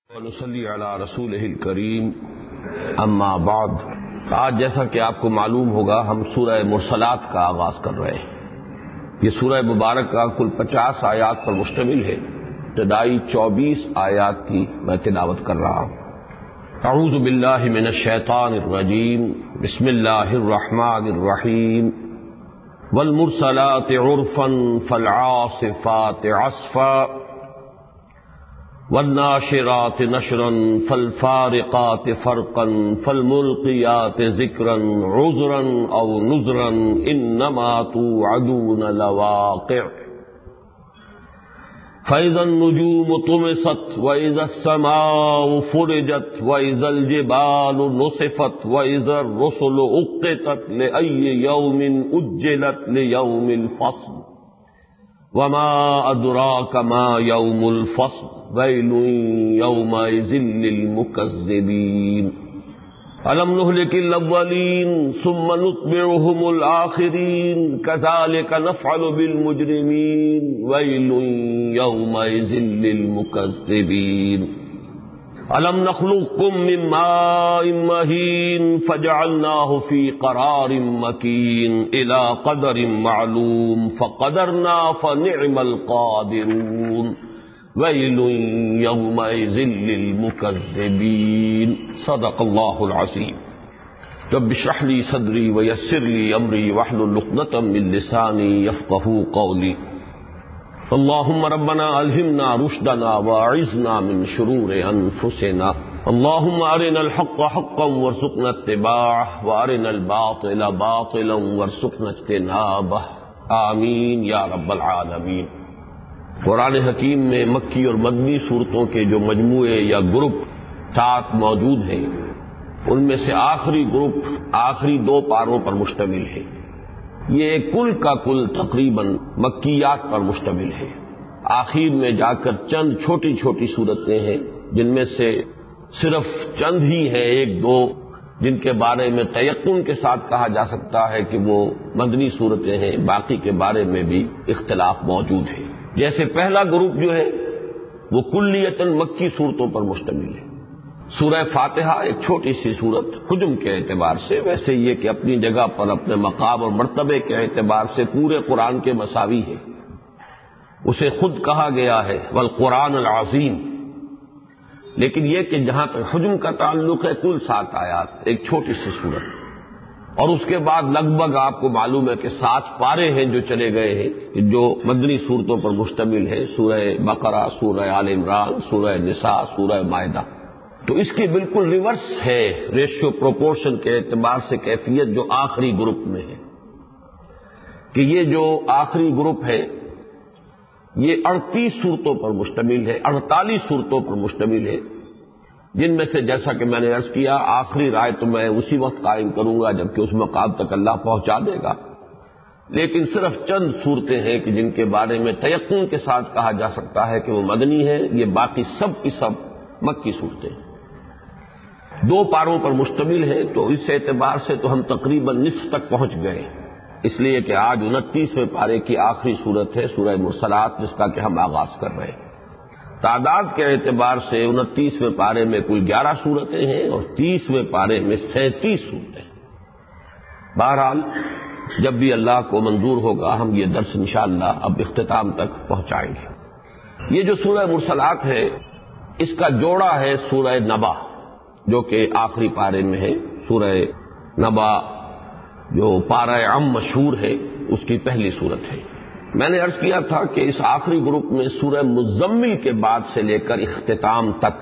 ونصلی علی رسولہ الکریم اما بعد۔ آج جیسا کہ آپ کو معلوم ہوگا ہم سورہ مرسلات کا آغاز کر رہے ہیں۔ یہ سورہ مبارکہ کل 50 آیات پر مشتمل ہے۔ ابتدائی 24 آیات کی میں تلاوت کر رہا ہوں۔ اعوذ باللہ من الشیطان الرجیم، بسم اللہ الرحمن الرحیم۔ والمرسلات عرفا فالعاصفات عصفا والناشرات نشرا فالفارقات فرقا فالملقيات ذكرا عذرا او نذرا انما توعدون لواقع فاذا النجوم طمست واذا السماء فرجت واذا الجبال نصفت واذا الرسل اقتت لاي يوم اجلت ليوم الفصل وما ادراك ما يوم الفصل ويل يومئذ للمكذبين ألم نهلك الأولين ثم نتبعهم الآخرين كذلك نفعل بالمجرمين ويل يومئذ للمكذبين ألم نخلقكم من ماء مهين فجعلناه في قرار مكين إلى قدر معلوم فقدرنا فنعم القادرون ويل يومئذ للمكذبين صدق الله العظيم۔ رب اشرح لي صدري ويسر لي أمري واحلل عقدة من لساني يفقهوا قولي۔ اللهم ربنا ألهمنا رشدنا وأعذنا من شرور أنفسنا، اللهم أرنا الحق حقا وارزقنا اتباعه وأرنا الباطل باطلا وارزقنا اجتنابه، آمین یا رب العالمین۔ قرآن حکیم میں مکی اور مدنی صورتوں کے جو مجموعے یا گروپ 7 موجود ہیں، ان میں سے آخری گروپ آخری 2 پاروں پر مشتمل ہے۔ یہ کل کا کل تقریباً مکیات پر مشتمل ہے۔ آخر میں جا کر چند چھوٹی چھوٹی صورتیں ہیں جن میں سے صرف چند ہی ہیں 1-2 جن کے بارے میں تیقن کے ساتھ کہا جا سکتا ہے کہ وہ مدنی صورتیں ہیں، باقی کے بارے میں بھی اختلاف موجود ہے۔ جیسے پہلا گروپ جو ہے وہ کلیتاً مکی صورتوں پر مشتمل ہے۔ سورہ فاتحہ ایک چھوٹی سی صورت حجم کے اعتبار سے، ویسے یہ کہ اپنی جگہ پر اپنے مقام اور مرتبے کے اعتبار سے پورے قرآن کے مساوی ہے۔ اسے خود کہا گیا ہے والقرآن العظیم، لیکن یہ کہ جہاں تک حجم کا تعلق ہے کل 7 آیات، ایک چھوٹی سی صورت، اور اس کے بعد لگ بھگ آپ کو معلوم ہے کہ 7 پارے ہیں جو چلے گئے ہیں جو مدنی صورتوں پر مشتمل ہے، سورہ بقرہ، سورہ آل عمران، سورہ نساء، سورہ مائدہ۔ تو اس کی بالکل ریورس ہے ریشیو پروپورشن کے اعتبار سے کیفیت جو آخری گروپ میں ہے، کہ یہ جو آخری گروپ ہے یہ 38 صورتوں پر مشتمل ہے، 48 صورتوں پر مشتمل ہے، جن میں سے جیسا کہ میں نے عرض کیا آخری رائے تو میں اسی وقت قائم کروں گا جبکہ اس مقام تک اللہ پہنچا دے گا، لیکن صرف چند صورتیں ہیں کہ جن کے بارے میں تیقن کے ساتھ کہا جا سکتا ہے کہ وہ مدنی ہے۔ یہ باقی سب کی سب مکی صورتیں 2 پاروں پر مشتمل ہے، تو اس اعتبار سے تو ہم تقریباً نصف تک پہنچ گئے، اس لیے کہ آج 29ویں پارے کی آخری صورت ہے سورہ مرسلات، جس کا کہ ہم آغاز کر رہے ہیں۔ تعداد کے اعتبار سے 29ویں پارے میں کل 11 صورتیں ہیں اور 30ویں پارے میں 37 صورتیں ہیں۔ بہرحال جب بھی اللہ کو منظور ہوگا ہم یہ درس انشاءاللہ اب اختتام تک پہنچائیں گے۔ یہ جو سورہ مرسلات ہے اس کا جوڑا ہے سورہ نبا، جو کہ آخری پارے میں ہے۔ سورہ نبا جو پارہ عام مشہور ہے اس کی پہلی صورت ہے۔ میں نے عرض کیا تھا کہ اس آخری گروپ میں سورہ مزمل کے بعد سے لے کر اختتام تک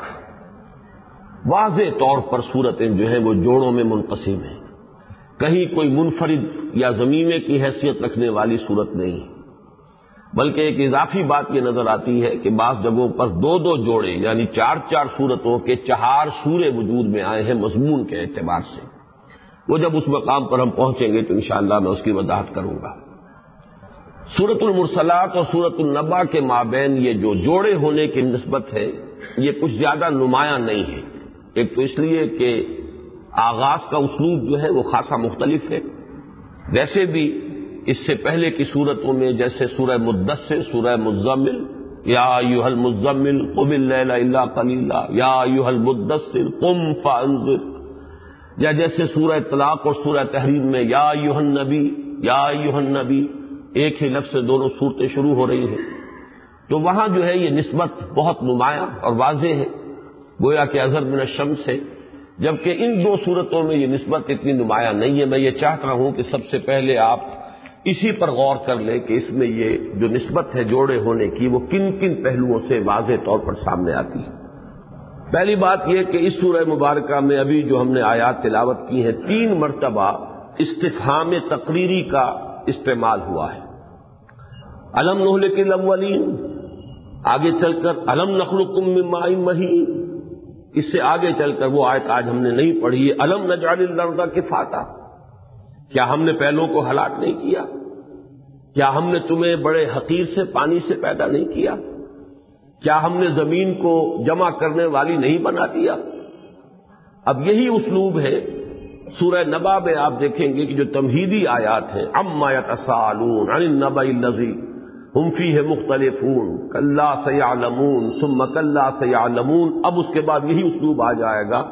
واضح طور پر صورتیں جو ہیں وہ جوڑوں میں منقسم ہیں، کہیں کوئی منفرد یا ضمیمے کی حیثیت رکھنے والی صورت نہیں، بلکہ ایک اضافی بات یہ نظر آتی ہے کہ بعض جگہوں پر 2 جوڑے یعنی 4 صورتوں کے 4 سورے وجود میں آئے ہیں مضمون کے اعتبار سے۔ وہ جب اس مقام پر ہم پہنچیں گے تو انشاءاللہ میں اس کی وضاحت کروں گا۔ سورۃ المرسلات اور سورۃ النبا کے مابین یہ جو جوڑے ہونے کی نسبت ہے یہ کچھ زیادہ نمایاں نہیں ہے۔ ایک تو اس لیے کہ آغاز کا اسلوب جو ہے وہ خاصا مختلف ہے، ویسے بھی اس سے پہلے کی صورتوں میں جیسے سورہ مدثر، سورہ مزمل یا ایھا المزمل قم اللیل الا قلیلا یا ایھا المدثر قم فانذر، یا جیسے سورہ طلاق اور سورہ تحریم میں یا ایھا النبی یا ایھا النبی ایک ہی لفظ سے دونوں صورتیں شروع ہو رہی ہیں، تو وہاں جو ہے یہ نسبت بہت نمایاں اور واضح ہے، گویا کہ اظہر من الشمس ہے، جبکہ ان دو صورتوں میں یہ نسبت اتنی نمایاں نہیں ہے۔ میں یہ چاہتا ہوں کہ سب سے پہلے آپ اسی پر غور کر لیں کہ اس میں یہ جو نسبت ہے جوڑے ہونے کی وہ کن کن پہلوؤں سے واضح طور پر سامنے آتی ہے۔ پہلی بات یہ کہ اس سورہ مبارکہ میں ابھی جو ہم نے آیات تلاوت کی ہیں 3 مرتبہ استفہام تقریری کا استعمال ہوا ہے۔ الم نہلک الاولین، آگے چل کر الم نخلقکم من ماء مہین، اس سے آگے چل کر وہ آیت آج ہم نے نہیں پڑھی ہے، الم نجعل الارض کفاتا، کیا ہم نے پہلوں کو ہلاک نہیں کیا؟ کیا ہم نے تمہیں بڑے حقیر سے پانی سے پیدا نہیں کیا؟ کیا ہم نے زمین کو جمع کرنے والی نہیں بنا دیا؟ اب یہی اسلوب ہے سورہ نبا میں، آپ دیکھیں گے کہ جو تمہیدی آیات ہیں، عما یتساءلون عن النبأ الذی ہم فیہ مختلفون کلا سیعلمون ثم کلا سیعلمون، اب اس کے بعد یہی اسلوب آ جائے گا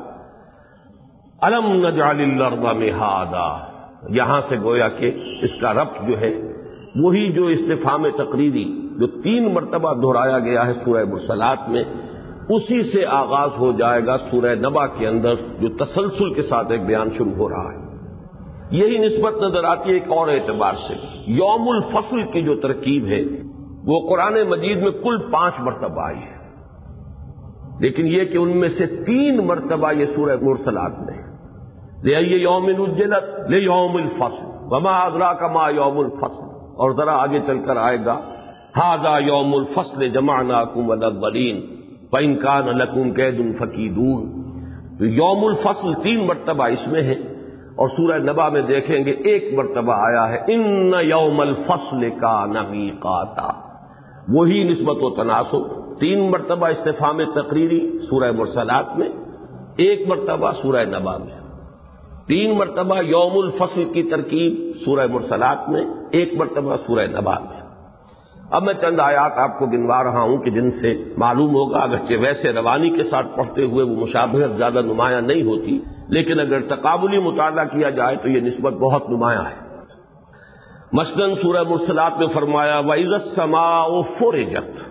الم نجعل الارض مہادا، یہاں سے گویا کہ اس کا ربط جو ہے وہی جو استفہام تقریری جو 3 مرتبہ دہرایا گیا ہے سورہ مرسلات میں، اسی سے آغاز ہو جائے گا سورہ نبا کے اندر جو تسلسل کے ساتھ ایک بیان شروع ہو رہا ہے۔ یہی نسبت نظر آتی ہے ایک اور اعتبار سے، یوم الفصل کی جو ترکیب ہے وہ قرآن مجید میں کل 5 مرتبہ آئی ہے، لیکن یہ کہ ان میں سے 3 مرتبہ یہ سورہ مرسلات میں لأي یوم اجلت لیوم الفصل وما ادراک ما یوم الفصل، اور ذرا آگے چل کر آئے گا ھذا یوم الفصل جمعناکم والاولین فإن کان لکم کید فکیدون، تو یوم الفصل 3 مرتبہ اس میں ہے، اور سورہ نبا میں دیکھیں گے 1 مرتبہ آیا ہے ان یوم الفصل کان میقاتا، وہی نسبت و تناسب، 3 مرتبہ استفہام تقریری سورہ مرسلات میں، 1 مرتبہ سورہ نبا میں، 3 مرتبہ یوم الفصل کی ترکیب سورہ مرسلات میں، 1 مرتبہ سورہ نبا میں۔ اب میں چند آیات آپ کو گنوا رہا ہوں کہ جن سے معلوم ہوگا، اگرچہ ویسے روانی کے ساتھ پڑھتے ہوئے وہ مشابہت زیادہ نمایاں نہیں ہوتی، لیکن اگر تقابلی مطالعہ کیا جائے تو یہ نسبت بہت نمایاں ہے۔ مثلاً سورہ مرسلات میں فرمایا وَإِذَا السَّمَاءُ فُرِجَتْ،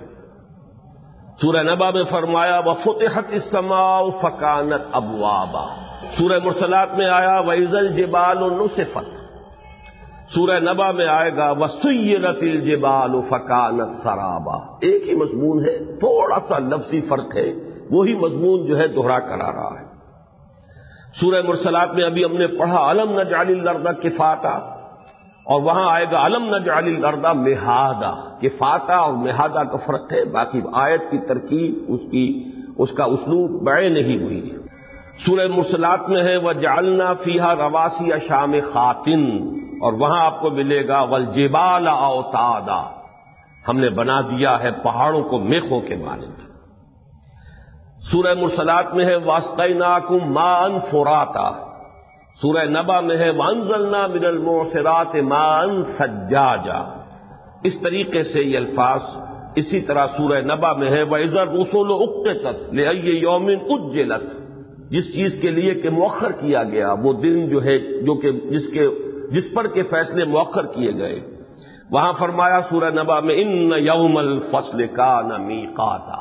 سورہ نبا میں فرمایا وَفُتِحَتِ السَّمَاءُ فَكَانَتْ أَبْوَابًا، سورہ مرسلات میں آیا وَإِذَا الْجِبَالُ نُسِفَتْ، سورہ نبا میں آئے گا وَسُيِّرَتِ الْجِبَالُ فَكَانَتْ سَرَابًا، ایک ہی مضمون ہے، تھوڑا سا لفظی فرق ہے، وہی مضمون جو ہے دوہرا کر آ رہا ہے۔ سورہ مرسلات میں ابھی ہم نے پڑھا الم نجعل الارض کفاتا، اور وہاں آئے گا الم نجعل الارض مہادا، کفاتا اور مہادا کا فرق ہے، باقی آیت کی ترکیب اس کا اسلوب بیع نہیں ہوئی ہے۔ سورہ مرسلات میں ہے وَجَعَلْنَا فِيهَا رَوَاسِيَ شَامِخَاتٍ، اور وہاں آپ کو ملے گا وَالْجِبَالَ أَوْتَادًا، ہم نے بنا دیا ہے پہاڑوں کو میخوں کے مانند۔ سورہ مرسلات میں ہے وَاسْقَيْنَاكُم مَاءً فُرَاتًا، سورہ نبا میں ہے وَأَنزَلْنَا مِنَ الْمُعْصِرَاتِ مَاءً ثَجَّاجًا، اس طریقے سے یہ الفاظ۔ اسی طرح سورہ نبا میں ہے وَإِذَا الرُّسُلُ أُقِّتَتْ لِأَيِّ يَوْمٍ أُجِّلَتْ، جس چیز کے لیے کہ مؤخر کیا گیا، وہ دن جو ہے جو کہ جس پر کے فیصلے مؤخر کیے گئے، وہاں فرمایا سورہ نبا میں ان یوم الفصل کان میقاتا،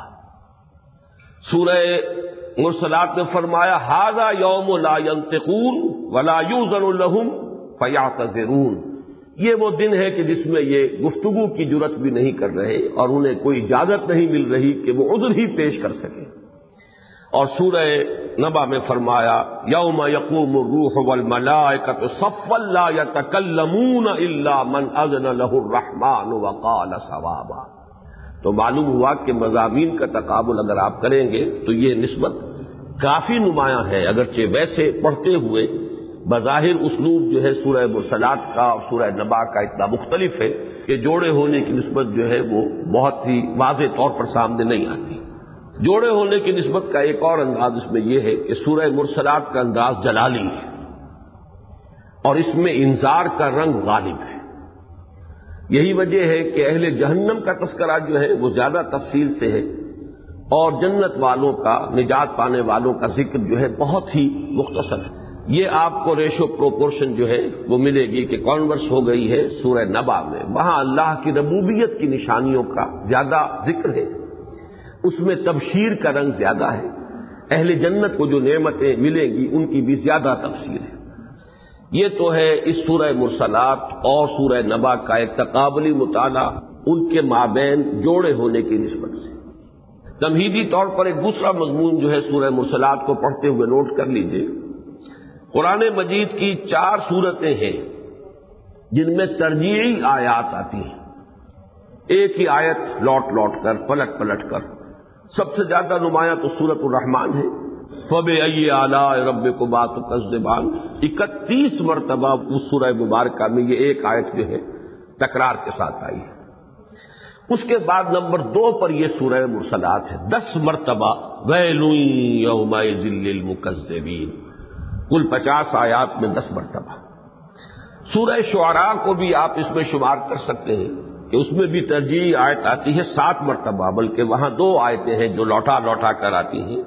سورہ مرسلات میں فرمایا ھذا یوم لا ینطقون ولا یؤذن لهم فیعتذرون، یہ وہ دن ہے کہ جس میں یہ گفتگو کی جرت بھی نہیں کر رہے اور انہیں کوئی اجازت نہیں مل رہی کہ وہ عذر ہی پیش کر سکیں۔ اور سورہ نبا میں فرمایا یوم یقوم الروح والملائکۃ صفا لا یتکلمون الا من اذن له الرحمن وقال صوابا، تو معلوم ہوا کہ مضامین کا تقابل اگر آپ کریں گے تو یہ نسبت کافی نمایاں ہے، اگرچہ ویسے پڑھتے ہوئے بظاہر اسلوب جو ہے سورہ مرسلات کا اور سورہ نبا کا اتنا مختلف ہے کہ جوڑے ہونے کی نسبت جو ہے وہ بہت ہی واضح طور پر سامنے نہیں آتی۔ جوڑے ہونے کی نسبت کا ایک اور انداز اس میں یہ ہے کہ سورہ مرسلات کا انداز جلالی ہے اور اس میں انذار کا رنگ غالب ہے، یہی وجہ ہے کہ اہل جہنم کا تذکرہ جو ہے وہ زیادہ تفصیل سے ہے، اور جنت والوں کا، نجات پانے والوں کا ذکر جو ہے بہت ہی مختصر ہے۔ یہ آپ کو ریشو پروپورشن جو ہے وہ ملے گی کہ کانورس ہو گئی ہے سورہ نبا میں، وہاں اللہ کی ربوبیت کی نشانیوں کا زیادہ ذکر ہے، اس میں تبشیر کا رنگ زیادہ ہے، اہل جنت کو جو نعمتیں ملیں گی ان کی بھی زیادہ تفصیل ہے۔ یہ تو ہے اس سورہ مرسلات اور سورہ نبا کا ایک تقابلی مطالعہ ان کے مابین جوڑے ہونے کی نسبت سے۔ تمہیدی طور پر ایک دوسرا مضمون جو ہے سورہ مرسلات کو پڑھتے ہوئے نوٹ کر لیجئے، قرآن مجید کی 4 سورتیں ہیں جن میں ترجیحی آیات آتی ہیں، ایک ہی آیت لوٹ لوٹ کر، پلٹ پلٹ کر۔ سب سے زیادہ نمایاں تو سورۃ الرحمن ہے، فَبِأَيِّ آلَاءِ رَبِّكُمَا تُكَذِّبَانِ، 31 مرتبہ اس سورہ مبارکہ میں یہ ایک آیت جو ہے تکرار کے ساتھ آئی ہے۔ اس کے بعد نمبر 2 پر یہ سورہ مرسلات ہے، 10 مرتبہ وَيْلٌ يَوْمَئِذٍ لِّلْمُكَذِّبِينَ، کل 50 آیات میں 10 مرتبہ۔ سورہ شعراء کو بھی آپ اس میں شمار کر سکتے ہیں کہ اس میں بھی ترجیحی آیت آتی ہے 7 مرتبہ، بلکہ وہاں 2 آیتیں ہیں جو لوٹا لوٹا کر آتی ہیں،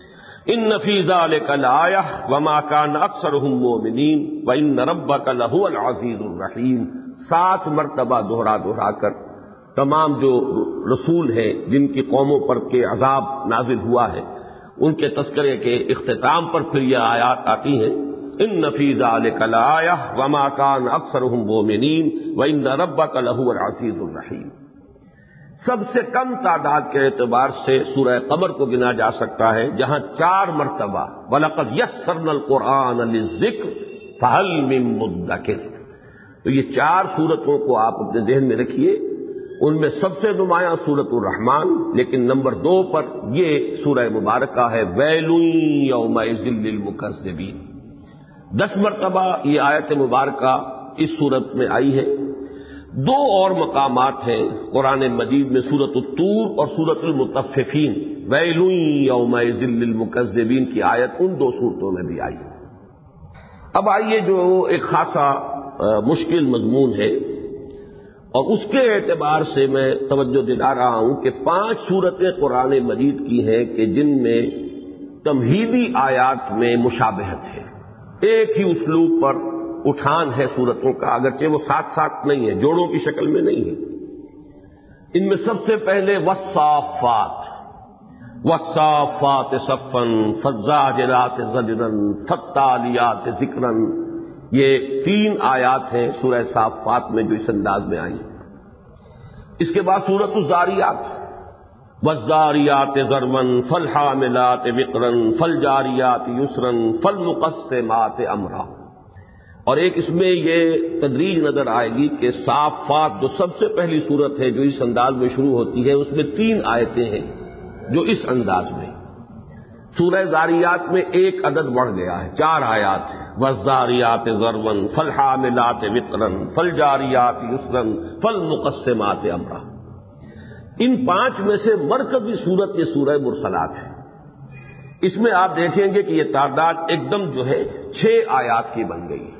ان فی ذلک لآیہ وما کان اکثرهم مؤمنین وان ربک لہو العزیز الرحیم۔ 7 مرتبہ دہرا دہرا کر تمام جو رسول ہیں جن کی قوموں پر کے عذاب نازل ہوا ہے ان کے تذکرے کے اختتام پر پھر یہ آیات آتی ہیں، ان فی ذلک لآیہ وما کان اکثرهم مؤمنین وان ربک لہو العزیز الرحیم۔ سب سے کم تعداد کے اعتبار سے سورہ قمر کو گنا جا سکتا ہے، جہاں 4 مرتبہ وَلَقَدْ يَسَّرْنَا الْقُرْآنَ لِلذِّكْرِ فَهَلْ مِن مُّدَّكِرٍ۔ تو یہ 4 سورتوں کو آپ اپنے ذہن میں رکھیے، ان میں سب سے نمایاں سورۃ الرحمن، لیکن نمبر 2 پر یہ سورہ مبارکہ ہے وَيْلٌ يَوْمَئِذٍ لِّلْمُكَذِّبِينَ۔ 10 مرتبہ یہ آیت مبارکہ اس سورت میں آئی ہے۔ 2 اور مقامات ہیں قرآن مجید میں، سورۃ الطور اور سورۃ المطففین، ویل یومئذ للمکذبین کی آیت ان 2 سورتوں میں بھی آئی۔ اب آئیے جو ایک خاصا مشکل مضمون ہے، اور اس کے اعتبار سے میں توجہ دلا رہا ہوں کہ 5 سورتیں قرآن مجید کی ہیں کہ جن میں تمہیدی آیات میں مشابہت ہے، ایک ہی اسلوب پر اٹھان ہے سورتوں کا، اگرچہ وہ ساتھ ساتھ نہیں ہے، جوڑوں کی شکل میں نہیں ہے۔ ان میں سب سے پہلے والصافات، والصافات صفا فالزاجرات زجرا فالتالیات ذکرا، یہ 3 آیات ہیں سورہ صافات میں جو اس انداز میں آئی۔ اس کے بعد سورۃ الذاریات، والذاریات ذروا فالحاملات وقرا فالجاریات یسرا فالمقسمات امرا۔ اور ایک اس میں یہ تدریج نظر آئے گی کہ صافات جو سب سے پہلی صورت ہے جو اس انداز میں شروع ہوتی ہے، اس میں 3 آیتیں ہیں جو اس انداز میں۔ سورہ ذاریات میں 1 عدد بڑھ گیا ہے، 4 آیات ہیں، والذاریات ذروا فالحاملات وقرا فالجاریات یسرا فالمقسمات امرا۔ ان 5 میں سے مرکزی صورت یہ سورہ مرسلات ہے۔ اس میں آپ دیکھیں گے کہ یہ تعداد ایک دم جو ہے 6 آیات کی بن گئی ہے۔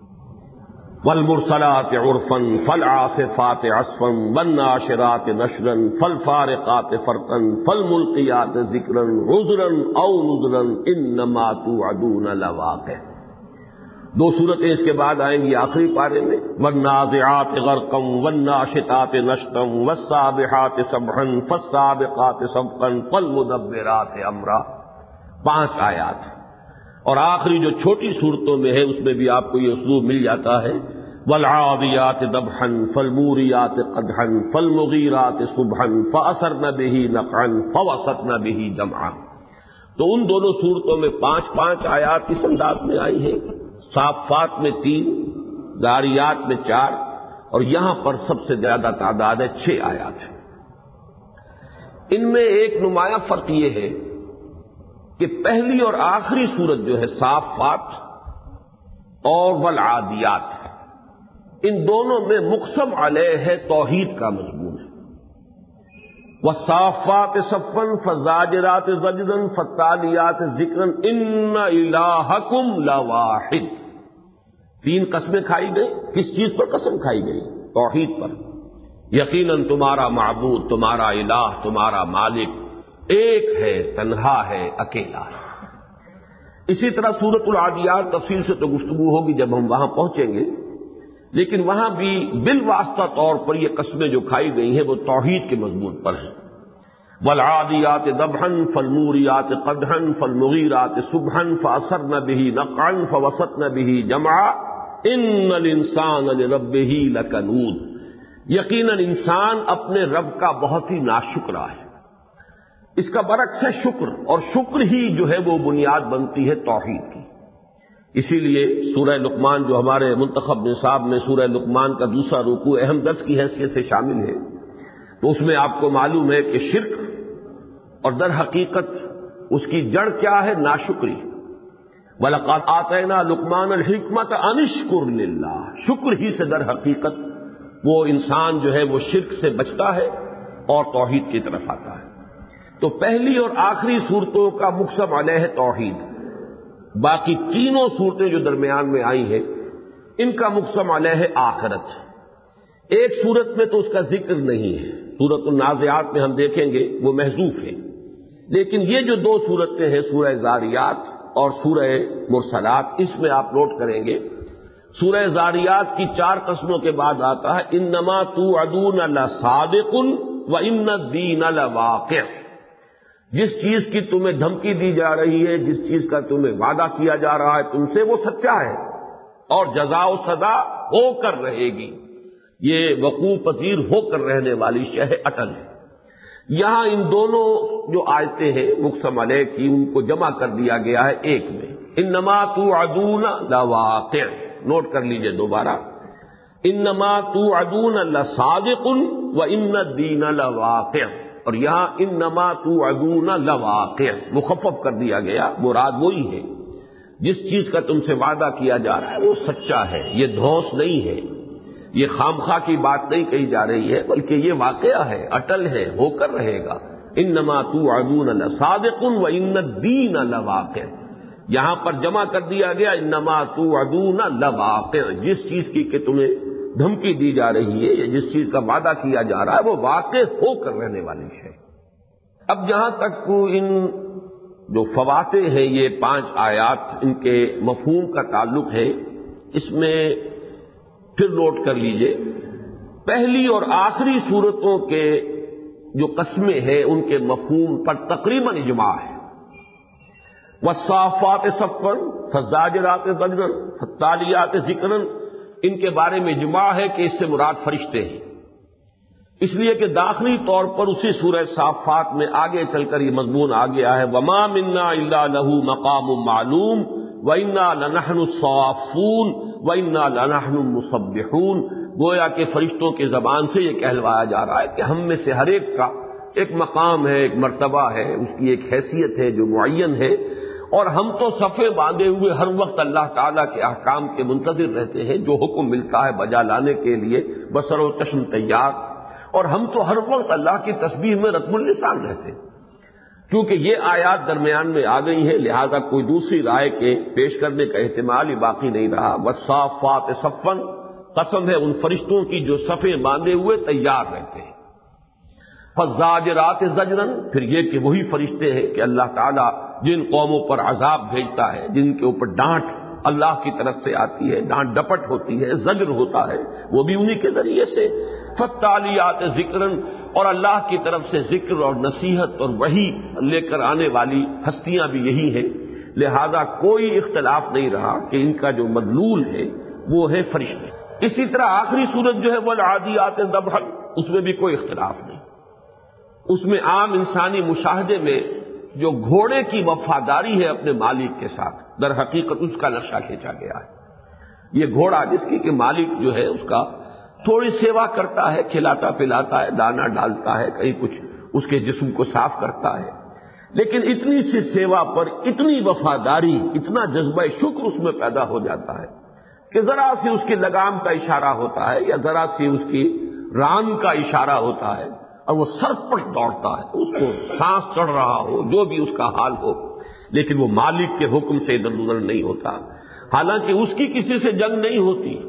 والمرسلات عرفا فالعاصفات عصفا والناشرات نشرا فالفارقات فرقا فالملقيات ذکرا عذرا او نذرا انما توعدون لواقع۔ 2 صورتیں اس کے بعد آئیں گی آخری پارے میں، والنازعات غرقا والناشطات نشطا والسابحات سبحا فالسابقات سبقا فالمدبرات امرا۔ 5 آیات، اور آخری جو چھوٹی صورتوں میں ہے اس میں بھی آپ کو یہ اسلوب مل جاتا ہے، والعادیات ضبحا فالموریات قدحا فالمغیرات صبحا فاثرن به نقعا فوسطن به جمعا۔ تو ان دونوں صورتوں میں 5 آیات اس انداز میں آئی ہیں، صافات میں 3، ذاریات میں 4، اور یہاں پر سب سے زیادہ تعداد ہے 6 آیات ہے۔ ان میں ایک نمایاں فرق یہ ہے کہ پہلی اور آخری صورت جو ہے صافات اور والعادیات، ان دونوں میں مقسم علیہ ہے توحید کا مضمون ہے۔ والصافات صفا فالزاجرات زجرا فالتالیات ذکرا ان الہکم لواحد۔ 3 قسمیں کھائی گئی، کس چیز پر قسم کھائی گئی؟ توحید پر۔ یقیناً تمہارا معبود، تمہارا الہ، تمہارا مالک ایک ہے، تنہا ہے، اکیلا ہے۔ اسی طرح سورۃ العادیات تفصیل سے تو گفتگو ہوگی جب ہم وہاں پہنچیں گے، لیکن وہاں بھی بالواسطہ طور پر یہ قسمیں جو کھائی گئی ہیں وہ توحید کے مضمون پر ہیں۔ والعادیات ضبحا فالموریات قدحا فالمغیرات صبحا فاثرن به نقعا فوسطن به جمعا ان الانسان لربه لکنود۔ یقیناً انسان اپنے رب کا بہت ہی ناشکرا ہے۔ اس کا برعکس ہے شکر، اور شکر ہی جو ہے وہ بنیاد بنتی ہے توحید کی۔ اسی لیے سورہ لقمان جو ہمارے منتخب نصاب میں سورہ لقمان کا دوسرا رکوع اہم درس کی حیثیت سے شامل ہے، تو اس میں آپ کو معلوم ہے کہ شرک اور در حقیقت اس کی جڑ کیا ہے؟ ناشکری۔ وَلَقَدْ آتَيْنَا لُقْمَانَ الْحِكْمَةَ أَنِ اشْكُرْ لِلَّهِ، شکر ہی سے در حقیقت وہ انسان جو ہے وہ شرک سے بچتا ہے اور توحید کی طرف آتا ہے۔ تو پہلی اور آخری صورتوں کا مقسم علیہ توحید، باقی تینوں صورتیں جو درمیان میں آئی ہیں ان کا مقسم علیہ آخرت۔ ایک صورت میں تو اس کا ذکر نہیں ہے، سورۃ النازعات میں ہم دیکھیں گے وہ محذوف ہے، لیکن یہ جو دو صورتیں ہیں سورہ ذاریات اور سورہ مرسلات، اس میں آپ نوٹ کریں گے سورہ ذاریات کی 4 قسموں کے بعد آتا ہے انما توعدون لصادق وان الدین لواقع۔ جس چیز کی تمہیں دھمکی دی جا رہی ہے، جس چیز کا تمہیں وعدہ کیا جا رہا ہے تم سے، وہ سچا ہے اور جزا و سزا ہو کر رہے گی، یہ وقوع پذیر ہو کر رہنے والی شے ہے، اٹل ہے۔ یہاں ان دونوں جو آیتیں ہیں مقسم علیہ کی، ان کو جمع کر دیا گیا ہے ایک میں، انما توعدون لواقع۔ نوٹ کر لیجئے دوبارہ، انما توعدون لصادق وان الدین لواقع، اور یہاں انما توعدون لواقع مخفف کر دیا گیا، مراد وہی ہے جس چیز کا تم سے وعدہ کیا جا رہا ہے وہ سچا ہے، یہ دھوس نہیں ہے، یہ خامخواہ کی بات نہیں کہی جا رہی ہے، بلکہ یہ واقعہ ہے، اٹل ہے، ہو کر رہے گا۔ انما توعدون لصادق وان الدین لواقع، یہاں پر جمع کر دیا گیا انما توعدون لواقع، جس چیز کی کہ تمہیں دھمکی دی جا رہی ہے یا جس چیز کا وعدہ کیا جا رہا ہے وہ واقع ہو کر رہنے والی ہے۔ اب جہاں تک ان جو فواتح ہیں یہ 5 آیات، ان کے مفہوم کا تعلق ہے، اس میں پھر نوٹ کر لیجئے پہلی اور آخری صورتوں کے جو قسمیں ہیں ان کے مفہوم پر تقریباً اجماع ہے۔ والصافات صفا فالزاجرات زجرا فالتالیات ذکرا، ان کے بارے میں اجماع ہے کہ اس سے مراد فرشتے ہیں، اس لیے کہ داخلی طور پر اسی سورہ صافات میں آگے چل کر یہ مضمون آ گیا ہے وما منا الا له مقام معلوم وانا لنحن الصافون وانا لنحن المسبحون۔ گویا کہ فرشتوں کی زبان سے یہ کہلوایا جا رہا ہے کہ ہم میں سے ہر ایک کا ایک مقام ہے، ایک مرتبہ ہے، اس کی ایک حیثیت ہے جو معین ہے، اور ہم تو صفے باندھے ہوئے ہر وقت اللہ تعالیٰ کے احکام کے منتظر رہتے ہیں، جو حکم ملتا ہے بجا لانے کے لیے بصر و چشم تیار، اور ہم تو ہر وقت اللہ کی تسبیح میں رتب اللسان رہتے ہیں۔ کیونکہ یہ آیات درمیان میں آ گئی ہیں، لہذا کوئی دوسری رائے کے پیش کرنے کا احتمال ہی باقی نہیں رہا۔ والصافات صفا، قسم ہے ان فرشتوں کی جو صفے باندھے ہوئے تیار رہتے ہیں۔ فالزاجرات زجرا، پھر یہ کہ وہی فرشتے ہیں کہ اللہ تعالیٰ جن قوموں پر عذاب بھیجتا ہے، جن کے اوپر ڈانٹ اللہ کی طرف سے آتی ہے، ڈانٹ ڈپٹ ہوتی ہے، زجر ہوتا ہے، وہ بھی انہی کے ذریعے سے۔ فالتالیات ذکرا، اور اللہ کی طرف سے ذکر اور نصیحت اور وحی لے کر آنے والی ہستیاں بھی یہی ہیں، لہذا کوئی اختلاف نہیں رہا کہ ان کا جو مدلول ہے وہ ہے فرشتے۔ اسی طرح آخری صورت جو ہے والعادیات ضبحا، اس میں بھی کوئی اختلاف نہیں، اس میں عام انسانی مشاہدے میں جو گھوڑے کی وفاداری ہے اپنے مالک کے ساتھ، در حقیقت اس کا نقشہ کھینچا گیا ہے۔ یہ گھوڑا جس کی کہ مالک جو ہے اس کا تھوڑی سیوا کرتا ہے، کھلاتا پلاتا ہے، دانا ڈالتا ہے، کہیں کچھ اس کے جسم کو صاف کرتا ہے، لیکن اتنی سی سیوا پر اتنی وفاداری، اتنا جذبہ شکر اس میں پیدا ہو جاتا ہے کہ ذرا سی اس کی لگام کا اشارہ ہوتا ہے یا ذرا سی اس کی ران کا اشارہ ہوتا ہے اور وہ سرپٹ دوڑتا ہے، اس کو سانس چڑھ رہا ہو، جو بھی اس کا حال ہو، لیکن وہ مالک کے حکم سے ادھر ادھر نہیں ہوتا۔ حالانکہ اس کی کسی سے جنگ نہیں ہوتی،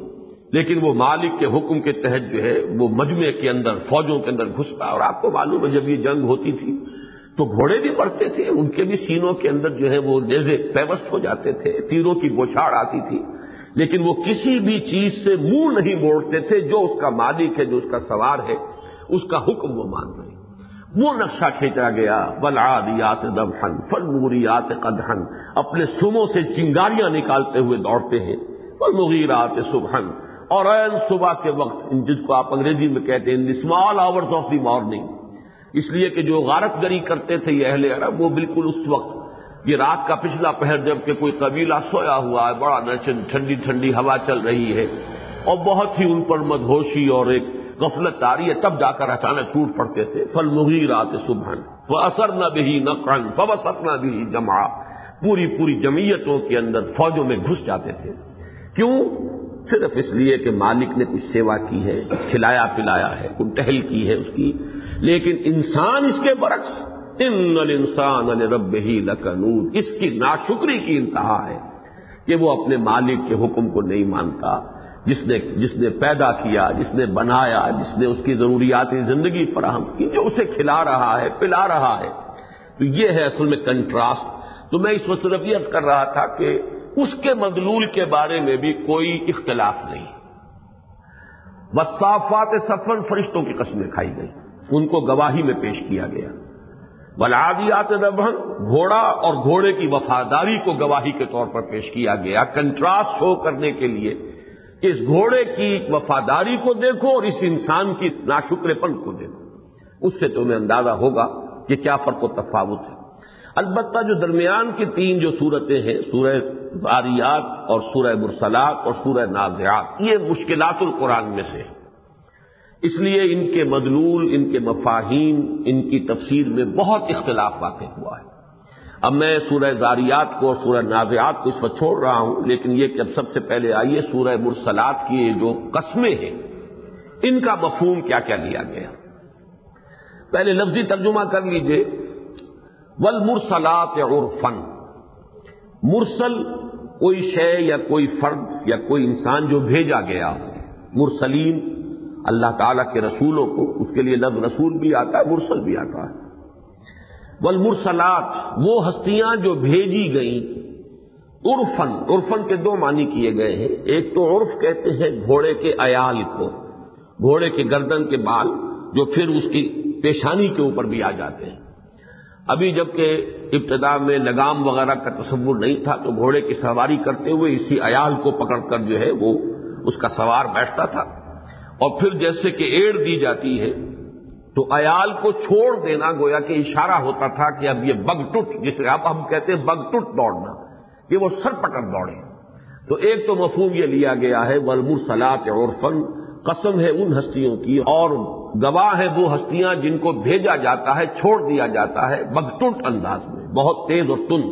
لیکن وہ مالک کے حکم کے تحت جو ہے وہ مجمع کے اندر فوجوں کے اندر گھستا. اور آپ کو معلوم ہے جب یہ جنگ ہوتی تھی تو گھوڑے بھی مرتے تھے، ان کے بھی سینوں کے اندر جو ہے وہ نیزے پیوست ہو جاتے تھے، تیروں کی بوچھاڑ آتی تھی، لیکن وہ کسی بھی چیز سے منہ نہیں موڑتے تھے. جو اس کا مالک ہے، جو اس کا سوار ہے، اس کا حکم وہ مان رہے. وہ نقشہ کھینچا گیا، والعادیات ضبحا فالموریات قدحا، اپنے سموں سے چنگاریاں نکالتے ہوئے دوڑتے ہیں. والمغیرات صبحا، اور عین صبح کے وقت، جس کو آپ انگریزی میں کہتے ہیں small hours of the morning, اس لیے کہ جو غارت گری کرتے تھے یہ اہل عرب، وہ بالکل اس وقت، یہ رات کا پچھلا پہر جب کہ کوئی قبیلہ سویا ہوا ہے، بڑا ٹھنڈی ٹھنڈی ہوا چل رہی ہے اور بہت ہی ان پر مدہوشی اور ایک غفلت آ رہی ہے، تب جا کر اچانک ٹوٹ پڑتے تھے. فالمغیرات صبحا فاثرن به نقعا فوسطن به جمعا، پوری جمعیتوں کے اندر فوجوں میں گھس جاتے تھے. کیوں؟ صرف اس لیے کہ مالک نے کچھ سیوا کی ہے، کھلایا پلایا ہے، کوئی ٹہل کی ہے اس کی. لیکن انسان اس کے برعکس، ان الانسان لربہ لکنود، اس کی ناشکری کی انتہا ہے کہ وہ اپنے مالک کے حکم کو نہیں مانتا، جس نے پیدا کیا، جس نے بنایا، جس نے اس کی ضروریات زندگی فراہم کی، جو اسے کھلا رہا ہے، پلا رہا ہے. تو یہ ہے اصل میں کنٹراسٹ. تو میں اس وقت صرف یہ عرض کر رہا تھا کہ اس کے مدلول کے بارے میں بھی کوئی اختلاف نہیں. والصافات صفا، فرشتوں کی قسمیں کھائی گئی، ان کو گواہی میں پیش کیا گیا. والعادیات ضبحا، گھوڑا اور گھوڑے کی وفاداری کو گواہی کے طور پر پیش کیا گیا، کنٹراسٹ شو کرنے کے لیے کہ اس گھوڑے کی وفاداری کو دیکھو اور اس انسان کی ناشکر پن کو دیکھو. اس سے تمہیں اندازہ ہوگا کہ کیا فرق و تفاوت ہے. البتہ جو درمیان کی تین جو صورتیں ہیں، سورہ ذاریات اور سورہ مرسلات اور سورہ نازعات، یہ مشکلات القرآن میں سے ہیں. اس لیے ان کے مدلول، ان کے مفاہیم، ان کی تفسیر میں بہت اختلاف واقع ہوا ہے. اب میں سورہ ذاریات کو اور سورہ نازعات کو اس وقت چھوڑ رہا ہوں، لیکن یہ کہ اب سب سے پہلے آئیے سورہ مرسلات کی جو قسمیں ہیں ان کا مفہوم کیا کیا لیا گیا. پہلے لفظی ترجمہ کر لیجئے. والمرسلات عرفا، مرسل کوئی شے یا کوئی فرد یا کوئی انسان جو بھیجا گیا ہو. مرسلین اللہ تعالیٰ کے رسولوں کو، اس کے لیے لفظ رسول بھی آتا ہے، مرسل بھی آتا ہے. والمرسلات، وہ ہستیاں جو بھیجی گئیں. عرفن، عرفن کے دو معنی کیے گئے ہیں. ایک تو عرف کہتے ہیں گھوڑے کے عیال کو، گھوڑے کے گردن کے بال جو پھر اس کی پیشانی کے اوپر بھی آ جاتے ہیں. ابھی جبکہ ابتدا میں لگام وغیرہ کا تصور نہیں تھا تو گھوڑے کی سواری کرتے ہوئے اسی عیال کو پکڑ کر جو ہے وہ اس کا سوار بیٹھتا تھا، اور پھر جیسے کہ ایڑ دی جاتی ہے تو عیال کو چھوڑ دینا گویا کہ اشارہ ہوتا تھا کہ اب یہ بگ ٹٹ، جسے اب ہم کہتے ہیں بگ ٹٹ دوڑنا، کہ وہ سر پکڑ دوڑے. تو ایک تو مفہوم یہ لیا گیا ہے والمرسلات عرفا، قسم ہے ان ہستیوں کی اور گواہ ہے وہ ہستیاں جن کو بھیجا جاتا ہے، چھوڑ دیا جاتا ہے بگٹٹ انداز میں، بہت تیز اور تند.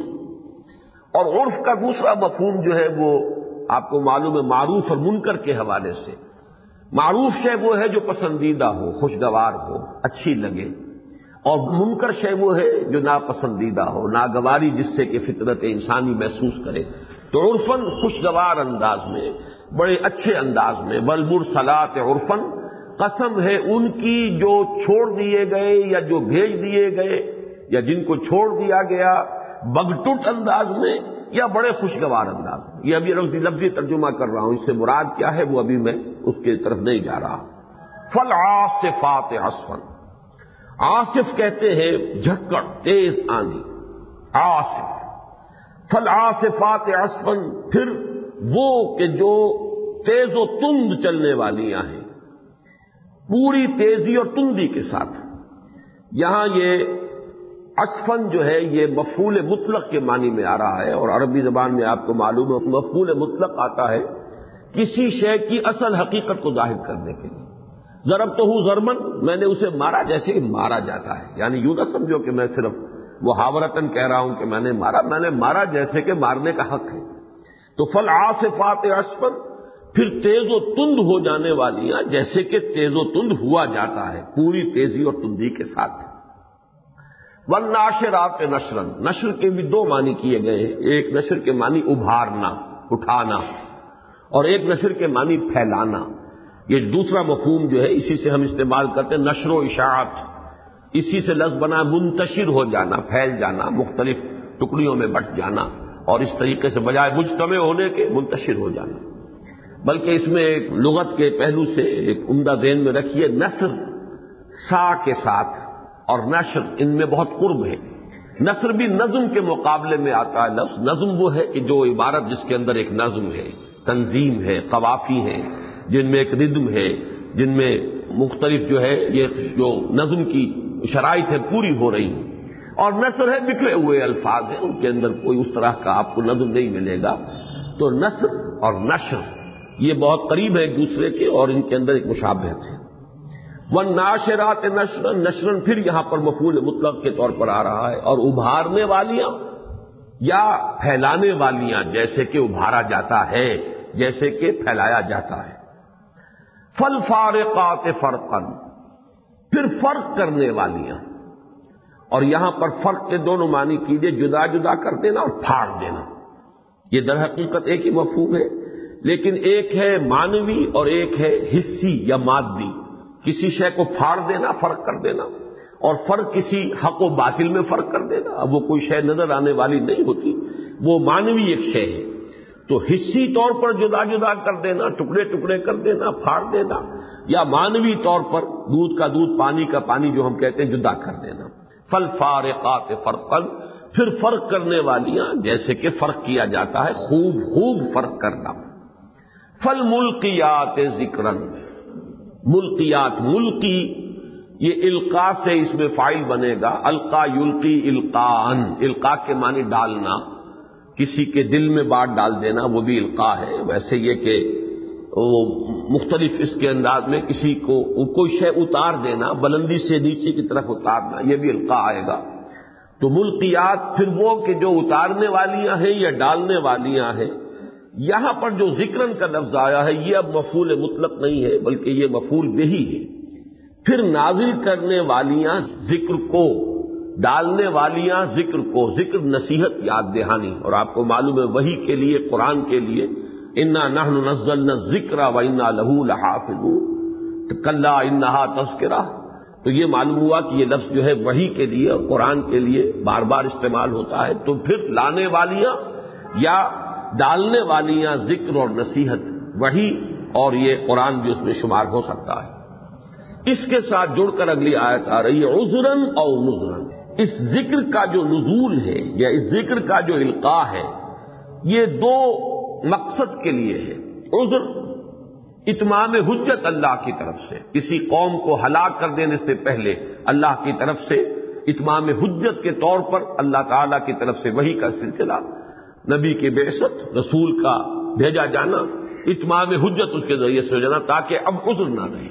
اور عرف کا دوسرا مفہوم جو ہے وہ آپ کو معلوم ہے معروف اور منکر کے حوالے سے. معروف شے وہ ہے جو پسندیدہ ہو، خوشگوار ہو، اچھی لگے، اور منکر شے وہ ہے جو ناپسندیدہ ہو، ناگواری جس سے کہ فطرت انسانی محسوس کرے. تو عرفن خوشگوار انداز میں، بڑے اچھے انداز میں. والمرسلات عرفن، قسم ہے ان کی جو چھوڑ دیے گئے یا جو بھیج دیے گئے یا جن کو چھوڑ دیا گیا بگٹٹ انداز میں یا بڑے خوشگوار انداز میں. یہ ابھی لفظی ترجمہ کر رہا ہوں، اس سے مراد کیا ہے وہ ابھی میں اس کی طرف نہیں جا رہا. فالعاصفات عصفا، عاصف کہتے ہیں جھکڑ، تیز آندھی، عاصف. فالعاصفات عصفا، پھر وہ کہ جو تیز و تند چلنے والیاں ہیں، پوری تیزی اور تندی کے ساتھ. یہاں یہ عصفن جو ہے یہ مفعول مطلق کے معنی میں آ رہا ہے، اور عربی زبان میں آپ کو معلوم ہے مفعول مطلق آتا ہے کسی شے کی اصل حقیقت کو ظاہر کرنے کے لیے. ضربتہ ضربن، میں نے اسے مارا جیسے کہ مارا جاتا ہے، یعنی یوں نہ سمجھو کہ میں صرف محاورتاً کہہ رہا ہوں کہ میں نے مارا جیسے کہ مارنے کا حق ہے. تو فالعاصفات عصفا، پھر تیز و تند ہو جانے والیاں جیسے کہ تیز و تند ہوا جاتا ہے پوری تیزی اور تندی کے ساتھ. والناشرات نشرا، نشر کے بھی دو معنی کیے گئے ہیں. ایک نشر کے معنی ابھارنا، اٹھانا، اور ایک نشر کے معنی پھیلانا. یہ دوسرا مفہوم جو ہے اسی سے ہم استعمال کرتے ہیں، نشر و اشاعت. اسی سے لفظ بنا منتشر ہو جانا، پھیل جانا، مختلف ٹکڑیوں میں بٹ جانا، اور اس طریقے سے بجائے مجتمع ہونے کے منتشر ہو جانا. بلکہ اس میں ایک لغت کے پہلو سے ایک عمدہ ذہن میں رکھیے، نثر سا کے ساتھ اور نشر ان میں بہت قرب ہے. نثر بھی نظم کے مقابلے میں آتا ہے لفظ. نظم وہ ہے کہ جو عبارت جس کے اندر ایک نظم ہے، تنظیم ہے، قوافی ہے، جن میں ایک ردم ہے، جن میں مختلف جو ہے یہ جو نظم کی شرائط ہے پوری ہو رہی ہیں. اور نثر ہے بکھرے ہوئے الفاظ ہیں، ان کے اندر کوئی اس طرح کا آپ کو نظم نہیں ملے گا. تو نثر اور نشر یہ بہت قریب ہے ایک دوسرے کے، اور ان کے اندر ایک مشابہت ہے. والناشرات نشرا، نشرن پھر یہاں پر مفعول مطلق کے طور پر آ رہا ہے. اور ابھارنے والیاں یا پھیلانے والیاں، جیسے کہ ابھارا جاتا ہے، جیسے کہ پھیلایا جاتا ہے. فالفارقات فرقا، پھر فرق کرنے والیاں. اور یہاں پر فرق کے دونوں معنی کیجئے، جدا جدا کر دینا اور پھاڑ دینا. یہ در حقیقت ایک ہی مفہوم ہے، لیکن ایک ہے معنوی اور ایک ہے حسی یا مادی. کسی شے کو پھاڑ دینا، فرق کر دینا، اور فرق کسی حق و باطل میں فرق کر دینا. اب وہ کوئی شے نظر آنے والی نہیں ہوتی، وہ معنوی ایک شے ہے. تو حسی طور پر جدا جدا کر دینا، ٹکڑے ٹکڑے کر دینا، پھاڑ دینا، یا معنوی طور پر دودھ کا دودھ، پانی کا پانی جو ہم کہتے ہیں جدا کر دینا. فالفارقات فرقا، پھر فرق کرنے والیاں، جیسے کہ فرق کیا جاتا ہے، خوب خوب فرق کرنا. فالملقیات ذکرا، ملقیات، ملقی یہ القاء سے اس میں فاعل بنے گا. القا یلقی القاءً، القاء کے معنی ڈالنا، کسی کے دل میں بات ڈال دینا، وہ بھی القاء ہے. ویسے یہ کہ وہ مختلف اس کے انداز میں کسی کو کوئی شے اتار دینا، بلندی سے نیچے کی طرف اتارنا، یہ بھی القاء آئے گا. تو ملقیات پھر وہ کہ جو اتارنے والیاں ہیں یا ڈالنے والیاں ہیں. یہاں پر جو ذکرن کا لفظ آیا ہے یہ اب مفعول مطلق نہیں ہے، بلکہ یہ مفعول بہ ہے. پھر نازل کرنے والیاں ذکر کو، ڈالنے والیاں ذکر کو. ذکر نصیحت، یاد دہانی. اور آپ کو معلوم ہے وحی کے لیے، قرآن کے لیے انا نحن نزلنا الذکر وانا لہ لحافظون، کلا انہا تذکرہ. تو یہ معلوم ہوا کہ یہ لفظ جو ہے وحی کے لیے اور قرآن کے لیے بار بار استعمال ہوتا ہے. تو پھر لانے والیاں یا ڈالنے والیاں ذکر اور نصیحت، وحی اور یہ قرآن بھی اس میں شمار ہو سکتا ہے. اس کے ساتھ جڑ کر اگلی آیت آ رہی ہے عذراً او نذراً. اس ذکر کا جو نزول ہے یا اس ذکر کا جو القاء ہے یہ دو مقصد کے لیے ہے. عذر اتمام حجت اللہ کی طرف سے، کسی قوم کو ہلاک کر دینے سے پہلے اللہ کی طرف سے اتمام حجت کے طور پر اللہ تعالی کی طرف سے وحی کا سلسلہ، نبی کی بعثت، رسول کا بھیجا جانا، اتمام حجت اس کے ذریعے سے ہو جانا تاکہ اب عذر نہ رہے.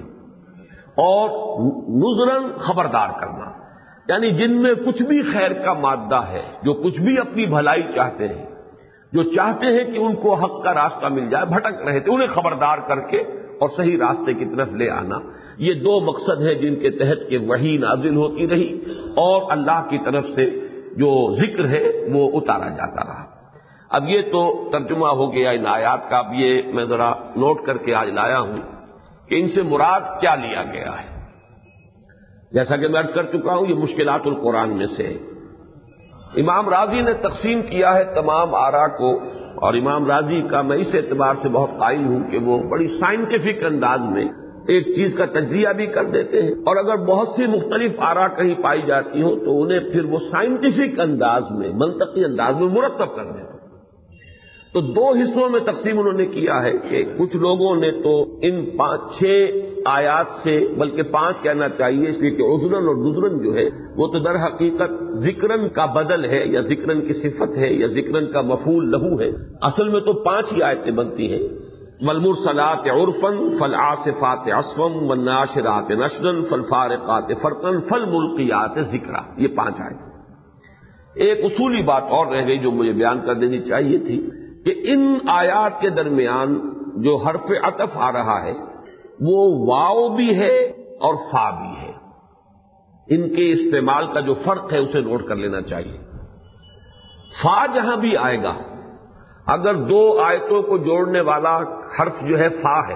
اور نذراً خبردار کرنا، یعنی جن میں کچھ بھی خیر کا مادہ ہے، جو کچھ بھی اپنی بھلائی چاہتے ہیں، جو چاہتے ہیں کہ ان کو حق کا راستہ مل جائے، بھٹک رہے تھے، انہیں خبردار کر کے اور صحیح راستے کی طرف لے آنا. یہ دو مقصد ہیں جن کے تحت کہ وحی نازل ہوتی رہی اور اللہ کی طرف سے جو ذکر ہے وہ اتارا جاتا رہا. اب یہ تو ترجمہ ہو گیا ان آیات کا. اب یہ میں ذرا نوٹ کر کے آج لایا ہوں کہ ان سے مراد کیا لیا گیا ہے. جیسا کہ میں عرض کر چکا ہوں یہ مشکلات القرآن میں سے. امام راضی نے تقسیم کیا ہے تمام آراء کو، اور امام راضی کا میں اس اعتبار سے بہت قائل ہوں کہ وہ بڑی سائنٹیفک انداز میں ایک چیز کا تجزیہ بھی کر دیتے ہیں، اور اگر بہت سی مختلف آراء کہیں پائی جاتی ہوں تو انہیں پھر وہ سائنٹیفک انداز میں، منطقی انداز میں مرتب کر دیتے ہیں. تو دو حصوں میں تقسیم انہوں نے کیا ہے کہ کچھ لوگوں نے تو ان 5-6 آیات سے، بلکہ 5 کہنا چاہیے اس لیے کہ عذراً اور نذراً جو ہے وہ تو در حقیقت ذکرن کا بدل ہے یا ذکرن کی صفت ہے یا ذکرن کا مفعول لہو ہے. اصل میں تو 5 ہی آیتیں بنتی ہیں. والمرسلات عرفا فالعاصفات عصفا والناشرات نشرا فالفارقات فرقا فالملقیات ذکرا. یہ 5 آیتیں. ایک اصولی بات اور رہ گئی جو مجھے بیان کر دینی چاہیے تھی کہ ان آیات کے درمیان جو حرف عطف آ رہا ہے وہ واو بھی ہے اور فا بھی ہے. ان کے استعمال کا جو فرق ہے اسے نوٹ کر لینا چاہیے. فا جہاں بھی آئے گا اگر دو آیتوں کو جوڑنے والا حرف جو ہے فا ہے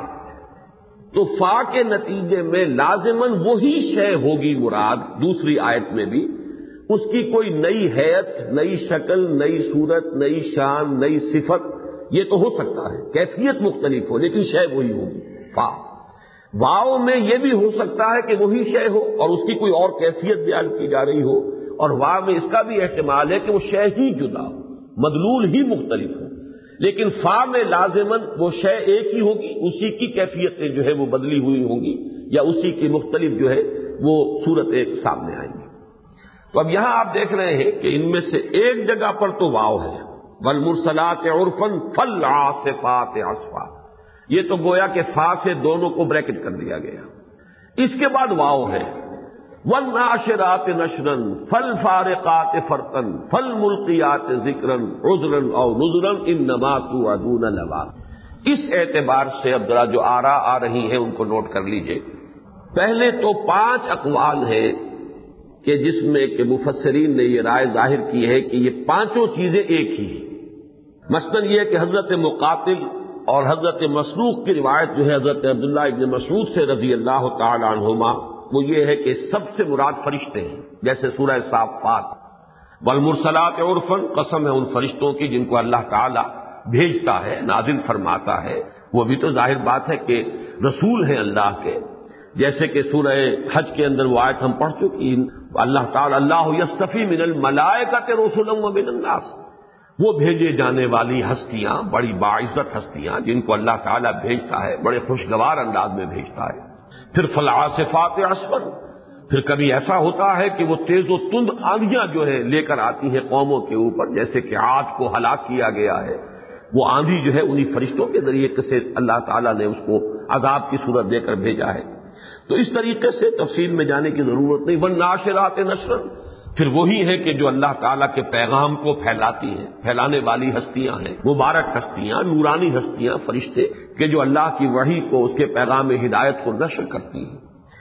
تو فا کے نتیجے میں لازماً وہی شے ہوگی مراد دوسری آیت میں بھی، اس کی کوئی نئی حیت، نئی شکل، نئی صورت، نئی شان، نئی صفت، یہ تو ہو سکتا ہے کیفیت مختلف ہو لیکن شے وہی ہوگی فا۔ واو میں یہ بھی ہو سکتا ہے کہ وہی شے ہو اور اس کی کوئی اور کیفیت بیان کی جا رہی ہو، اور واو میں اس کا بھی احتمال ہے کہ وہ شے ہی جدا ہو، مدلول ہی مختلف ہو، لیکن فا میں لازماً وہ شے ایک ہی ہوگی، اسی کی کیفیتیں جو ہے وہ بدلی ہوئی ہوں گی یا اسی کی مختلف جو ہے وہ صورتیں سامنے آئیں گی۔ تو اب یہاں آپ دیکھ رہے ہیں کہ ان میں سے ایک جگہ پر تو واو ہے، والمرسلات عرفا فالعاصفات عصفا، یہ تو گویا کہ فا سے دونوں کو بریکٹ کر دیا گیا۔ اس کے بعد واو ہے والناشرات نشرا فالفارقات فرقا فالملقیات ذکرا عذرا او نذرا انما توعدون لواقع۔ اس اعتبار سے اب ذرا جو آراء آ رہی ہیں ان کو نوٹ کر لیجئے۔ پہلے تو 5 اقوال ہیں کہ جس میں کہ مفسرین نے یہ رائے ظاہر کی ہے کہ یہ پانچوں چیزیں ایک ہی ہیں۔ مثلاً یہ کہ حضرت مقاتل اور حضرت مسروق کی روایت جو ہے حضرت عبداللہ ابن مسعود سے رضی اللہ تعالی عنہما، وہ یہ ہے کہ سب سے مراد فرشتے ہیں، جیسے سورہ صافات والمرسلات عرفا، قسم ہے ان فرشتوں کی جن کو اللہ تعالی بھیجتا ہے، نازل فرماتا ہے، وہ بھی تو ظاہر بات ہے کہ رسول ہیں اللہ کے، جیسے کہ سورہ حج کے اندر وہ آیت ہم پڑھ چکی، اللہ تعالی اللہ یصطفی من الملائکۃ رسلا ومن الناس، وہ بھیجے جانے والی ہستیاں، بڑی باعزت ہستیاں جن کو اللہ تعالی بھیجتا ہے، بڑے خوشگوار انداز میں بھیجتا ہے۔ پھر فالعاصفات عصفا، پھر کبھی ایسا ہوتا ہے کہ وہ تیز و تند آندیاں جو ہے لے کر آتی ہیں قوموں کے اوپر، جیسے کہ عاد کو ہلاک کیا گیا ہے، وہ آندھی جو ہے انہی فرشتوں کے ذریعے سے اللہ تعالیٰ نے اس کو عذاب کی صورت دے کر بھیجا ہے۔ تو اس طریقے سے تفصیل میں جانے کی ضرورت نہیں۔ والناشرات نشرا، پھر وہی ہے کہ جو اللہ تعالیٰ کے پیغام کو پھیلاتی ہیں، پھیلانے والی ہستیاں ہیں، مبارک ہستیاں، نورانی ہستیاں، فرشتے کہ جو اللہ کی وحی کو، اس کے پیغام ہدایت کو نشر کرتی ہیں۔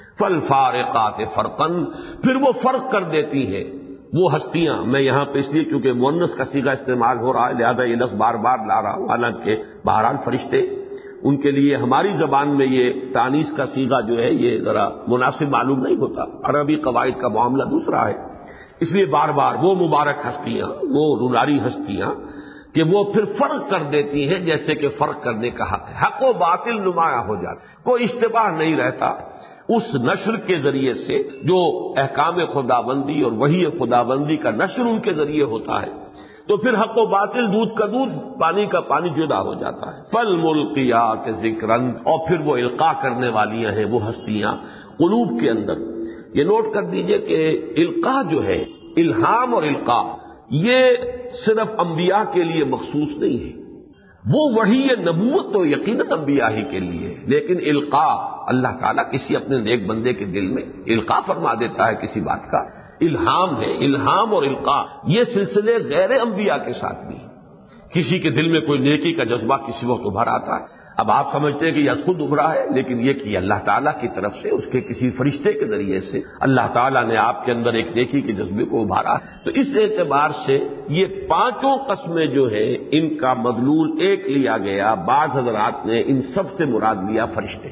فالفارقات فرقا، پھر وہ فرق کر دیتی ہیں وہ ہستیاں، میں یہاں پہ اس لیے چونکہ مؤنث کا صیغہ استعمال ہو رہا ہے لہذا یہ لفظ بار بار لا رہا ہوں، حالانکہ بہرحال فرشتے ان کے لیے ہماری زبان میں یہ تانیث کا صیغہ جو ہے یہ ذرا مناسب معلوم نہیں ہوتا، عربی قواعد کا معاملہ دوسرا ہے، اس لیے بار بار وہ مبارک ہستیاں، وہ نورانی ہستیاں کہ وہ پھر فرق کر دیتی ہیں، جیسے کہ فرق کرنے کا حق ہے، حق و باطل نمایاں ہو جاتا، کوئی اشتباہ نہیں رہتا اس نشر کے ذریعے سے جو احکام خداوندی اور وحی خداوندی کا نشر ان کے ذریعے ہوتا ہے، تو پھر حق و باطل، دودھ کا دودھ، پانی کا پانی جدا ہو جاتا ہے۔ فالملقیات ذکرا، اور پھر وہ القاء کرنے والیاں ہیں وہ ہستیاں قلوب کے اندر۔ یہ نوٹ کر دیجئے کہ القاء جو ہے، الہام اور القاء، یہ صرف انبیاء کے لیے مخصوص نہیں ہے، وہ وحی نبوت تو یقیناً انبیاء ہی کے لیے، لیکن القاء اللہ تعالیٰ کسی اپنے نیک بندے کے دل میں القاء فرما دیتا ہے کسی بات کا، الہام ہے۔ الہام اور القاء یہ سلسلے غیر انبیاء کے ساتھ بھی، کسی کے دل میں کوئی نیکی کا جذبہ کسی وقت ابھر آتا ہے، اب آپ سمجھتے ہیں کہ یہ خود ابھرا ہے، لیکن یہ کہ اللہ تعالیٰ کی طرف سے اس کے کسی فرشتے کے ذریعے سے اللہ تعالیٰ نے آپ کے اندر ایک نیکی کے جذبے کو ابھارا۔ تو اس اعتبار سے یہ پانچوں قسمیں جو ہے ان کا مدلول ایک لیا گیا، بعض حضرات نے ان سب سے مراد لیا فرشتے،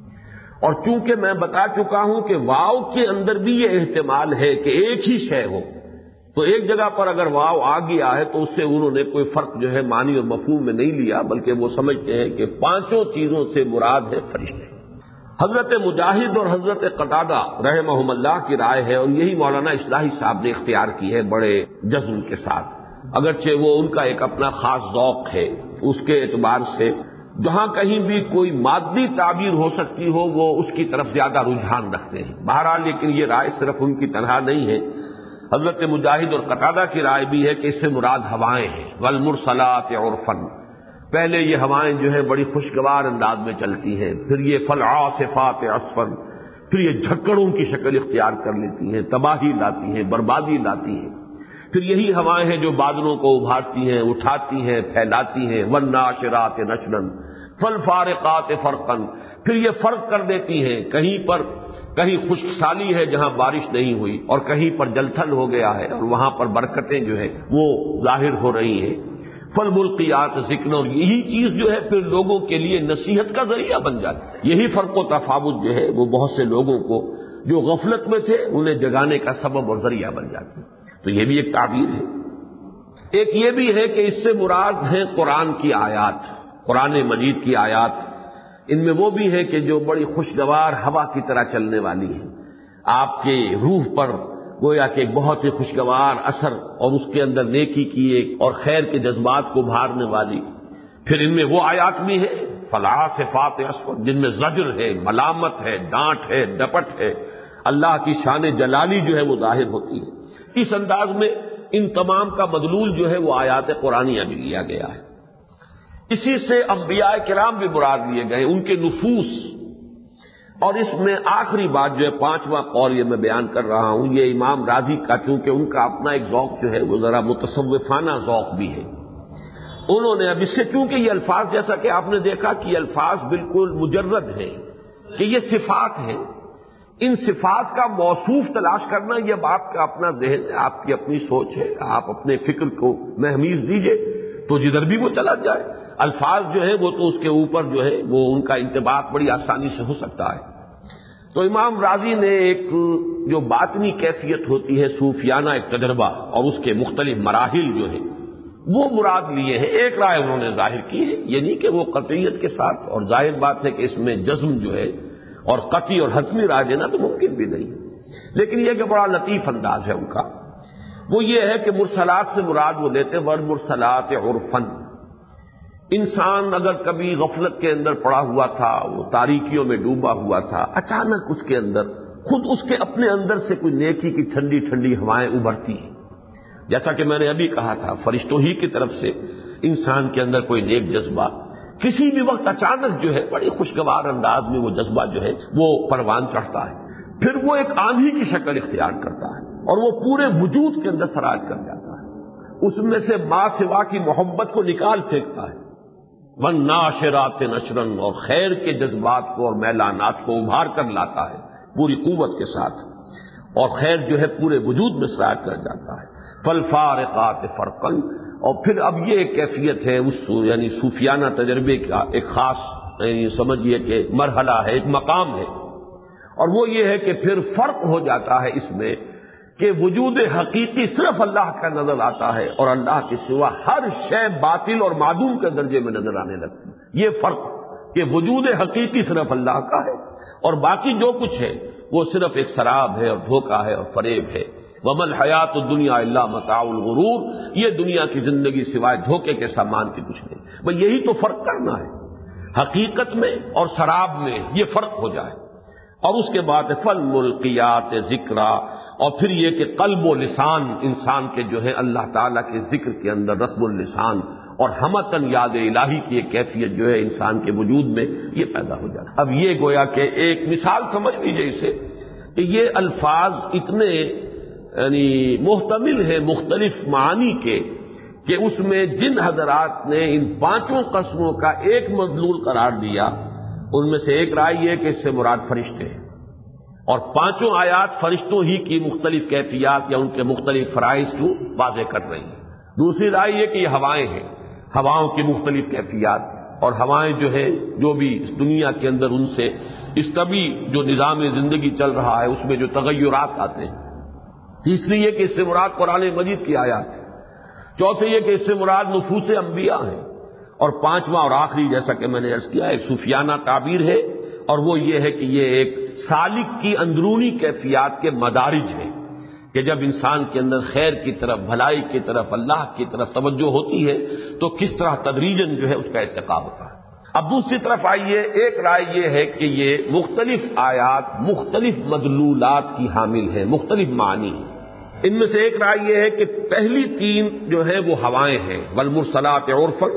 اور چونکہ میں بتا چکا ہوں کہ واو کے اندر بھی یہ احتمال ہے کہ ایک ہی شے ہو، تو ایک جگہ پر اگر واو آ گیا ہے تو اس سے انہوں نے کوئی فرق جو ہے معنی اور مفہوم میں نہیں لیا، بلکہ وہ سمجھتے ہیں کہ پانچوں چیزوں سے مراد ہے فرشتے۔ حضرت مجاہد اور حضرت قتادہ رحمہم اللہ کی رائے ہے، اور یہی مولانا اصلاحی صاحب نے اختیار کی ہے بڑے جزم کے ساتھ، اگرچہ وہ ان کا ایک اپنا خاص ذوق ہے، اس کے اعتبار سے جہاں کہیں بھی کوئی مادی تعبیر ہو سکتی ہو وہ اس کی طرف زیادہ رجحان رکھتے ہیں۔ بہرحال لیکن یہ رائے صرف ان کی تنہا نہیں ہے، حضرت مجاہد اور قتادہ کی رائے بھی ہے کہ اس سے مراد ہوائیں ہیں، والمرسلات عرفا، پہلے یہ ہوائیں جو ہے بڑی خوشگوار انداز میں چلتی ہیں، پھر یہ فالعاصفات عصفا، پھر یہ جھکڑوں کی شکل اختیار کر لیتی ہیں، تباہی لاتی ہیں، بربادی لاتی ہیں، پھر یہی ہوائیں ہیں جو بادلوں کو ابھارتی ہیں، اٹھاتی ہیں، پھیلاتی ہیں، والناشرات نشرا فالفارقات فرقا، پھر یہ فرق کر دیتی ہیں، کہیں خشک سالی ہے جہاں بارش نہیں ہوئی، اور کہیں پر جل تھل ہو گیا ہے اور وہاں پر برکتیں جو ہے وہ ظاہر ہو رہی ہیں، فالملقیات ذکر، اور یہی چیز جو ہے پھر لوگوں کے لیے نصیحت کا ذریعہ بن جاتی ہے۔ یہی فرق و تفاوت جو ہے وہ بہت سے لوگوں کو جو غفلت میں تھے انہیں جگانے کا سبب اور ذریعہ بن جاتی ہے۔ تو یہ بھی ایک تعبیر ہے۔ ایک یہ بھی ہے کہ اس سے مراد ہیں قرآن کی آیات، قرآن مجید کی آیات۔ ان میں وہ بھی ہے کہ جو بڑی خوشگوار ہوا کی طرح چلنے والی ہیں، آپ کے روح پر گویا کہ ایک بہت ہی خوشگوار اثر اور اس کے اندر نیکی کی ایک اور خیر کے جذبات کو ابھارنے والی۔ پھر ان میں وہ آیات بھی ہیں فالعاصفات عصفا، جن میں زجر ہے، ملامت ہے، ڈانٹ ہے، ڈپٹ ہے، اللہ کی شان جلالی جو ہے وہ ظاہر ہوتی ہے۔ اس انداز میں ان تمام کا مدلول جو ہے وہ آیات قرآنیہ بھی لیا گیا ہے۔ اسی سے انبیاء کرام بھی مراد لیے گئے، ان کے نفوس۔ اور اس میں آخری بات جو ہے پانچواں قول یہ میں بیان کر رہا ہوں، یہ امام راضی کا، چونکہ ان کا اپنا ایک ذوق جو ہے وہ ذرا متصوفانہ ذوق بھی ہے، انہوں نے اب اس سے، چونکہ یہ الفاظ جیسا کہ آپ نے دیکھا کہ یہ الفاظ بالکل مجرد ہیں کہ یہ صفات ہیں، ان صفات کا موصوف تلاش کرنا یہ اب آپ کا اپنا ذہن ہے، آپ کی اپنی سوچ ہے، آپ اپنے فکر کو مہمیز دیجئے تو جدھر بھی وہ چلا جائے۔ الفاظ جو ہے وہ تو اس کے اوپر جو ہے وہ ان کا انطباق بڑی آسانی سے ہو سکتا ہے۔ تو امام راضی نے ایک جو باطنی کیفیت ہوتی ہے، صوفیانہ ایک تجربہ اور اس کے مختلف مراحل جو ہیں وہ مراد لیے ہیں۔ ایک رائے انہوں نے ظاہر کی ہے، یہ نہیں کہ وہ قطعیت کے ساتھ، اور ظاہر بات ہے کہ اس میں جزم جو ہے اور قطعی اور حتمی رائے دینا تو ممکن بھی نہیں، لیکن یہ کہ بڑا لطیف انداز ہے ان کا، وہ یہ ہے کہ مرسلات سے مراد وہ لیتے والمرسلات عرفاً۔ انسان اگر کبھی غفلت کے اندر پڑا ہوا تھا، وہ تاریکیوں میں ڈوبا ہوا تھا، اچانک اس کے اندر خود اس کے اپنے اندر سے کوئی نیکی کی ٹھنڈی ٹھنڈی ہوائیں ابھرتی ہیں، جیسا کہ میں نے ابھی کہا تھا، فرشتوں ہی کی طرف سے انسان کے اندر کوئی نیک جذبہ کسی بھی وقت اچانک جو ہے بڑی خوشگوار انداز میں وہ جذبہ جو ہے وہ پروان چڑھتا ہے، پھر وہ ایک آندھی کی شکل اختیار کرتا ہے اور وہ پورے وجود کے اندر سراج کر جاتا ہے، اس میں سے ما سوا کی محبت کو نکال پھینکتا ہے، والناشرات نشرا، اور خیر کے جذبات کو اور میلانات کو ابھار کر لاتا ہے پوری قوت کے ساتھ، اور خیر جو ہے پورے وجود میں سراج کر جاتا ہے۔ فالفارقات فرقا، اور پھر اب یہ ایک کیفیت ہے اس یعنی صوفیانہ تجربے کا ایک خاص یعنی سمجھیے کہ مرحلہ ہے، ایک مقام ہے، اور وہ یہ ہے کہ پھر فرق ہو جاتا ہے اس میں کہ وجود حقیقی صرف اللہ کا نظر آتا ہے اور اللہ کے سوا ہر شے باطل اور معدوم کے درجے میں نظر آنے لگتی ہے۔ یہ فرق کہ وجود حقیقی صرف اللہ کا ہے اور باقی جو کچھ ہے وہ صرف ایک سراب ہے اور دھوکہ ہے اور فریب ہے۔ وَمَا الْحَيَاةُ الدُّنْيَا إِلَّا مَتَاعُ الْغُرُورِ، یہ دنیا کی زندگی سوائے دھوکے کے سامان کی کچھ نہیں۔ بس یہی تو فرق کرنا ہے، حقیقت میں اور سراب میں یہ فرق ہو جائے۔ اور اس کے بعد فالملقیات ذکرا، اور پھر یہ کہ قلب و لسان انسان کے جو ہے اللہ تعالیٰ کے ذکر کے اندر رطب اللسان اور ہمتن یاد الہی کی ایک کیفیت جو ہے انسان کے وجود میں یہ پیدا ہو جاتا ہے۔ اب یہ گویا کہ ایک مثال سمجھ لیجیے اسے کہ یہ الفاظ اتنے یعنی محتمل ہیں مختلف معانی کے کہ اس میں جن حضرات نے ان پانچوں قسموں کا ایک مدلول قرار دیا ان میں سے ایک رائے یہ کہ اس سے مراد فرشتے ہیں، اور پانچوں آیات فرشتوں ہی کی مختلف کیفیات یا ان کے مختلف فرائض کو واضح کر رہی ہیں۔ دوسری رائے یہ کہ یہ ہوائیں ہیں، ہواؤں کی مختلف کیفیات، اور ہوائیں جو ہے جو بھی اس دنیا کے اندر ان سے اس طبی جو نظام زندگی چل رہا ہے اس میں جو تغیرات آتے ہیں۔ تیسری یہ کہ اس سے مراد قرآن مجید کی آیات ہے۔ چوتھے یہ کہ اس سے مراد نفوس انبیاء ہیں، اور پانچواں اور آخری جیسا کہ میں نے عرض کیا ایک صوفیانہ تعبیر ہے، اور وہ یہ ہے کہ یہ ایک سالک کی اندرونی کیفیات کے مدارج ہیں کہ جب انسان کے اندر خیر کی طرف، بھلائی کی طرف، اللہ کی طرف توجہ ہوتی ہے تو کس طرح تدریجاً جو ہے اس کا ارتقا ہوتا ہے۔ اب دوسری طرف آئیے، ایک رائے یہ ہے کہ یہ مختلف آیات مختلف مدلولات کی حامل ہیں، مختلف معنی ہیں۔ ان میں سے ایک رائے یہ ہے کہ پہلی تین جو ہے وہ ہوائیں ہیں، والمرسلات عرفا،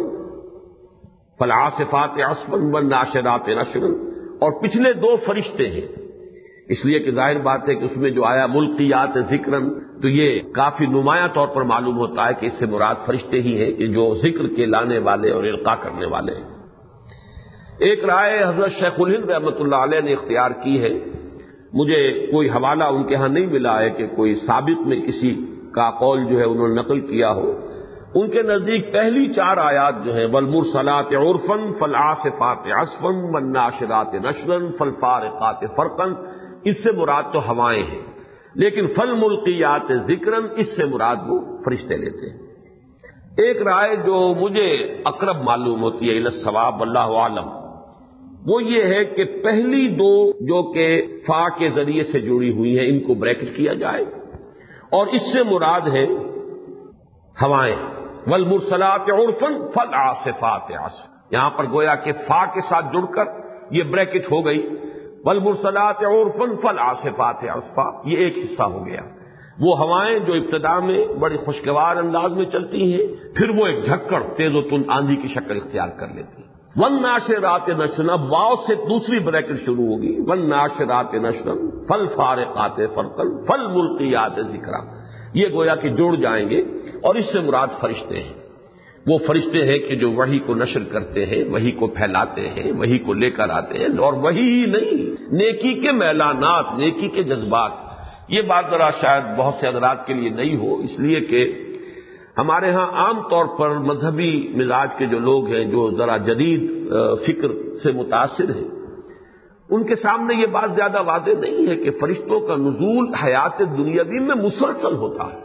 فالعاصفات عصفا، والناشرات نشرا، اور پچھلے دو فرشتے ہیں، اس لیے کہ ظاہر بات ہے کہ اس میں جو آیا ملقیات ذکرن، تو یہ کافی نمایاں طور پر معلوم ہوتا ہے کہ اس سے مراد فرشتے ہی ہیں کہ جو ذکر کے لانے والے اور القاء کرنے والے ہیں۔ ایک رائے حضرت شیخ الہند رحمۃ اللہ علیہ نے اختیار کی ہے، مجھے کوئی حوالہ ان کے ہاں نہیں ملا ہے کہ کوئی سابق میں کسی کا قول جو ہے انہوں نے نقل کیا ہو، ان کے نزدیک پہلی 4 آیات جو ہیں والمرسلات عرفا فالعاصفات عصفا والناشرات نشرا فالفارقات فرقا، اس سے مراد تو ہوائیں ہیں، لیکن فالملقیات ذکرا اس سے مراد وہ فرشتے لیتے ہیں۔ ایک رائے جو مجھے اقرب معلوم ہوتی ہے الی الصواب واللہ اعلم، وہ یہ ہے کہ پہلی 2 جو کہ فا کے ذریعے سے جڑی ہوئی ہیں ان کو بریکٹ کیا جائے، اور اس سے مراد ہے ہوائیں، والمرسلات عرفا فالعاصفات عصفا، یہاں پر گویا کہ فا کے ساتھ جڑ کر یہ بریکٹ ہو گئی، والمرسلات عرفا فالعاصفات عصفا، یہ ایک حصہ ہو گیا۔ وہ ہوائیں جو ابتدا میں بڑی خوشگوار انداز میں چلتی ہیں، پھر وہ ایک جھکڑ تیز و تند آندھی کی شکل اختیار کر لیتی ہیں۔ والناشرات نشرا، واو سے دوسری بریکٹ شروع ہوگی، والناشرات نشرا فالفارقات فرقا فالملقیات ذکرا، یہ گویا کہ جڑ جائیں گے، اور اس سے مراد فرشتے ہیں۔ وہ فرشتے ہیں کہ جو وحی کو نشر کرتے ہیں، وحی کو پھیلاتے ہیں، وحی کو لے کر آتے ہیں، اور وحی ہی نہیں، نیکی کے میلانات، نیکی کے جذبات۔ یہ بات ذرا شاید بہت سے حضرات کے لیے نہیں ہو، اس لیے کہ ہمارے ہاں عام طور پر مذہبی مزاج کے جو لوگ ہیں، جو ذرا جدید فکر سے متاثر ہیں، ان کے سامنے یہ بات زیادہ واضح نہیں ہے کہ فرشتوں کا نزول حیات دنیاوی میں مسلسل ہوتا ہے،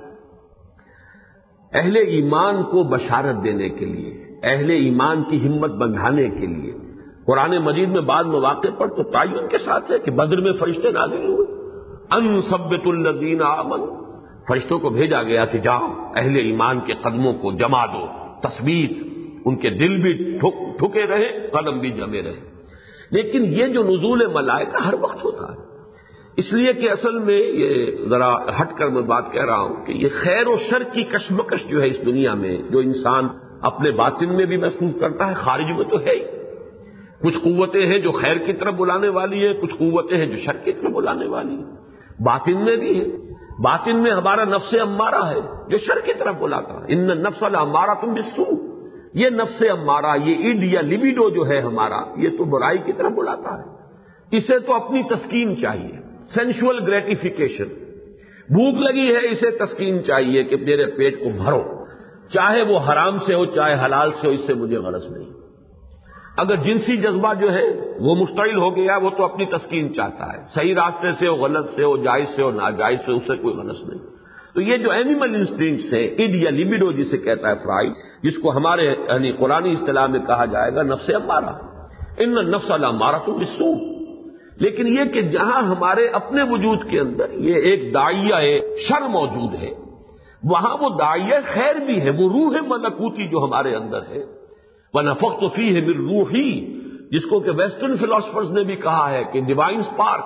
اہل ایمان کو بشارت دینے کے لیے، اہل ایمان کی ہمت بڑھانے کے لیے۔ قرآن مجید میں بعض مواقع پر تو تعین کے ساتھ ہے کہ بدر میں فرشتے نازل ہوئے، ان ثبتوا الذین آمنوا، فرشتوں کو بھیجا گیا کہ جاؤ اہل ایمان کے قدموں کو جما دو، تثبیت، ان کے دل بھی ٹھکے رہے، قدم بھی جمے رہے۔ لیکن یہ جو نزول ملائکہ ہر وقت ہوتا ہے، اس لیے کہ اصل میں یہ ذرا ہٹ کر میں بات کہہ رہا ہوں کہ یہ خیر و شر کی کشمکش جو ہے اس دنیا میں، جو انسان اپنے باطن میں بھی محسوس کرتا ہے، خارج میں تو ہے ہی۔ کچھ قوتیں ہیں جو خیر کی طرف بلانے والی ہیں، کچھ قوتیں ہیں جو شر کی طرف بلانے والی ہیں، باطن میں بھی ہے۔ باطن میں ہمارا نفس امارہ ہے جو شر کی طرف بلاتا ہے، ان النفس لامارۃ بالسوء، یہ نفس امارہ، یہ اڈ یا لیبیڈو جو ہے ہمارا، یہ تو برائی کی طرف بلاتا ہے۔ اسے تو اپنی تسکین چاہیے، سینشول گریٹیفیکیشن، بھوک لگی ہے اسے تسکین چاہیے کہ میرے پیٹ کو بھرو، چاہے وہ حرام سے ہو چاہے حلال سے ہو، اس سے مجھے غرض نہیں۔ اگر جنسی جذبہ جو ہے وہ مشتعل ہو گیا، وہ تو اپنی تسکین چاہتا ہے، صحیح راستے سے ہو، غلط سے ہو، جائز سے ہو، ناجائز سے، اسے کوئی غرض نہیں۔ تو یہ جو اینیمل انسٹنکٹس ہیں، اڈ یا لیبیڈو جسے کہتا ہے فرائڈ، جس کو ہمارے یعنی قرآنی اصطلاح میں کہا جائے گا نفس امارہ، ان النفس لامارۃ بالسوء۔ لیکن یہ کہ جہاں ہمارے اپنے وجود کے اندر یہ ایک داعیہ شر موجود ہے، وہاں وہ داعیہ خیر بھی ہے، وہ روح ملکوتی جو ہمارے اندر ہے، وَنَفَخْتُ فِيهِ مِن رُوحِي، جس کو کہ ویسٹرن فلاسفرز نے بھی کہا ہے کہ ڈیوائن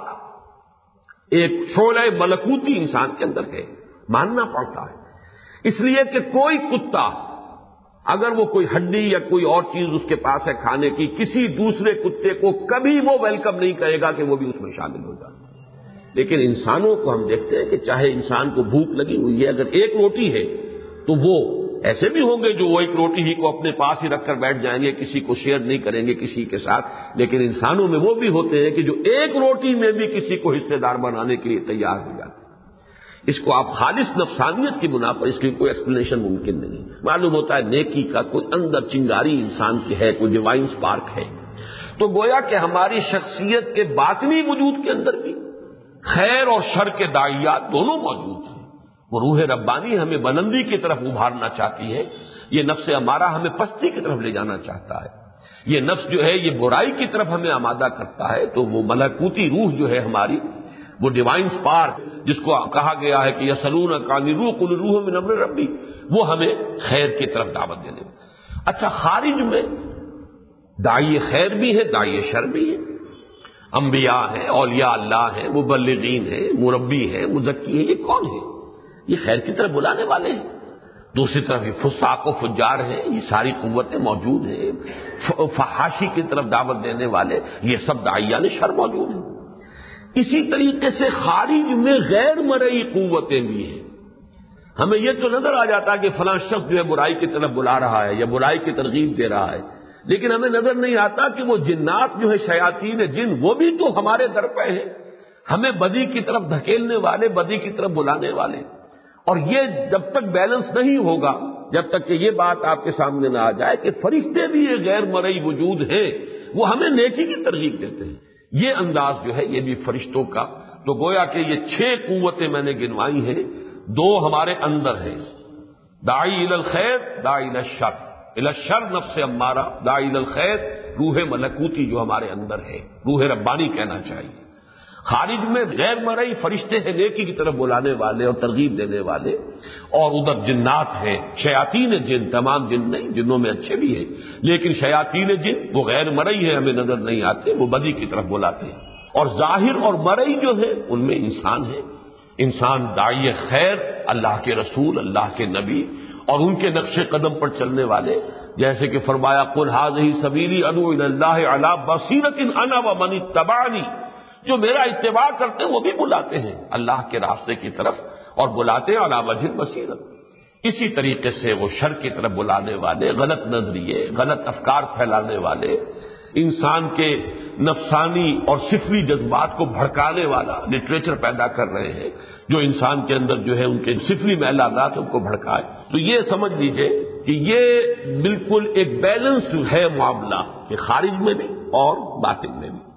سپارک، ایک شعلہ ملکوتی انسان کے اندر ہے، ماننا پڑتا ہے۔ اس لیے کہ کوئی کتا اگر وہ کوئی ہڈی یا کوئی اور چیز اس کے پاس ہے کھانے کی، کسی دوسرے کتے کو کبھی وہ ویلکم نہیں کہے گا کہ وہ بھی اس میں شامل ہو جائے۔ لیکن انسانوں کو ہم دیکھتے ہیں کہ چاہے انسان کو بھوک لگی ہوئی ہے، اگر ایک روٹی ہے تو وہ ایسے بھی ہوں گے جو وہ ایک روٹی ہی کو اپنے پاس ہی رکھ کر بیٹھ جائیں گے، کسی کو شیئر نہیں کریں گے کسی کے ساتھ۔ لیکن انسانوں میں وہ بھی ہوتے ہیں کہ جو ایک روٹی میں بھی کسی کو حصے دار بنانے کے لیے تیار ہو جاتے ہیں۔ اس کو آپ خالص نفسانیت کی بنا پر اس کی کوئی ایکسپلینیشن ممکن نہیں۔ معلوم ہوتا ہے نیکی کا کوئی اندر چنگاری انسان کی ہے، کوئی ڈیوائن سپارک ہے۔ تو گویا کہ ہماری شخصیت کے باطنی وجود کے اندر بھی خیر اور شر کے داعیات دونوں موجود ہیں۔ وہ روح ربانی ہمیں بلندی کی طرف ابھارنا چاہتی ہے، یہ نفس امارہ ہمیں پستی کی طرف لے جانا چاہتا ہے، یہ نفس جو ہے یہ برائی کی طرف ہمیں آمادہ کرتا ہے۔ تو وہ ملکوتی روح جو ہے ہماری، وہ ڈیوائن سپارک جس کو کہا گیا ہے کہ یسألونک عن الروح قل الروح من امر ربی، وہ ہمیں خیر کی طرف دعوت دینے۔ اچھا، خارج میں داعی خیر بھی ہے، داعی شر بھی ہے، انبیاء ہیں، اولیاء اللہ ہیں، مبلغین ہیں، مربی ہیں، مزکی ہیں، یہ کون ہے؟ یہ خیر کی طرف بلانے والے ہیں۔ دوسری طرف یہ فساق و فجار ہیں، یہ ساری قوتیں موجود ہیں، فحاشی کی طرف دعوت دینے والے، یہ سب داعیان شر موجود ہیں۔ اسی طریقے سے خارج میں غیر مرئی قوتیں بھی ہیں۔ ہمیں یہ تو نظر آ جاتا ہے کہ فلاں شخص جو ہے برائی کی طرف بلا رہا ہے یا برائی کی ترغیب دے رہا ہے، لیکن ہمیں نظر نہیں آتا کہ وہ جنات جو ہے، شیاطین جن، وہ بھی تو ہمارے در پہ ہیں، ہمیں بدی کی طرف دھکیلنے والے، بدی کی طرف بلانے والے۔ اور یہ جب تک بیلنس نہیں ہوگا جب تک کہ یہ بات آپ کے سامنے نہ آ جائے کہ فرشتے بھی یہ غیر مرئی وجود ہیں، وہ ہمیں نیکی کی ترغیب دیتے ہیں. یہ انداز جو ہے یہ بھی فرشتوں کا. تو گویا کہ یہ 6 قوتیں میں نے گنوائی ہیں. 2 ہمارے اندر ہیں، داعی الی الخیر، داعی الی الشر. الی الشر نفس امارہ، داعی الی الخیر روح ملکوتی جو ہمارے اندر ہے، روح ربانی کہنا چاہیے. خارج میں غیر مرئی فرشتے ہیں نیکی کی طرف بلانے والے اور ترغیب دینے والے، اور ادھر جنات ہیں، شیاطین جن. تمام جن نہیں، جنوں میں اچھے بھی ہیں، لیکن شیاطین جن وہ غیر مرئی ہیں، ہمیں نظر نہیں آتے، وہ بدی کی طرف بلاتے ہیں. اور ظاہر اور مرئی جو ہے ان میں انسان ہے. انسان داعی خیر، اللہ کے رسول، اللہ کے نبی اور ان کے نقش قدم پر چلنے والے. جیسے کہ فرمایا قل ھذہ سبیلی ادعو الی اللہ علی بصیرۃ انا ومن اتبعنی. جو میرا اتباع کرتے ہیں وہ بھی بلاتے ہیں اللہ کے راستے کی طرف، اور بلاتے ہیں علی وجہ بصیرت. اسی طریقے سے وہ شر کی طرف بلانے والے، غلط نظریے، غلط افکار پھیلانے والے، انسان کے نفسانی اور سفلی جذبات کو بھڑکانے والا لٹریچر پیدا کر رہے ہیں جو انسان کے اندر جو ہے ان کے سفلی میلادات ان کو بھڑکائے. تو یہ سمجھ لیجئے کہ یہ بالکل ایک بیلنسڈ ہے معاملہ، کہ خارج میں بھی اور باطن میں بھی.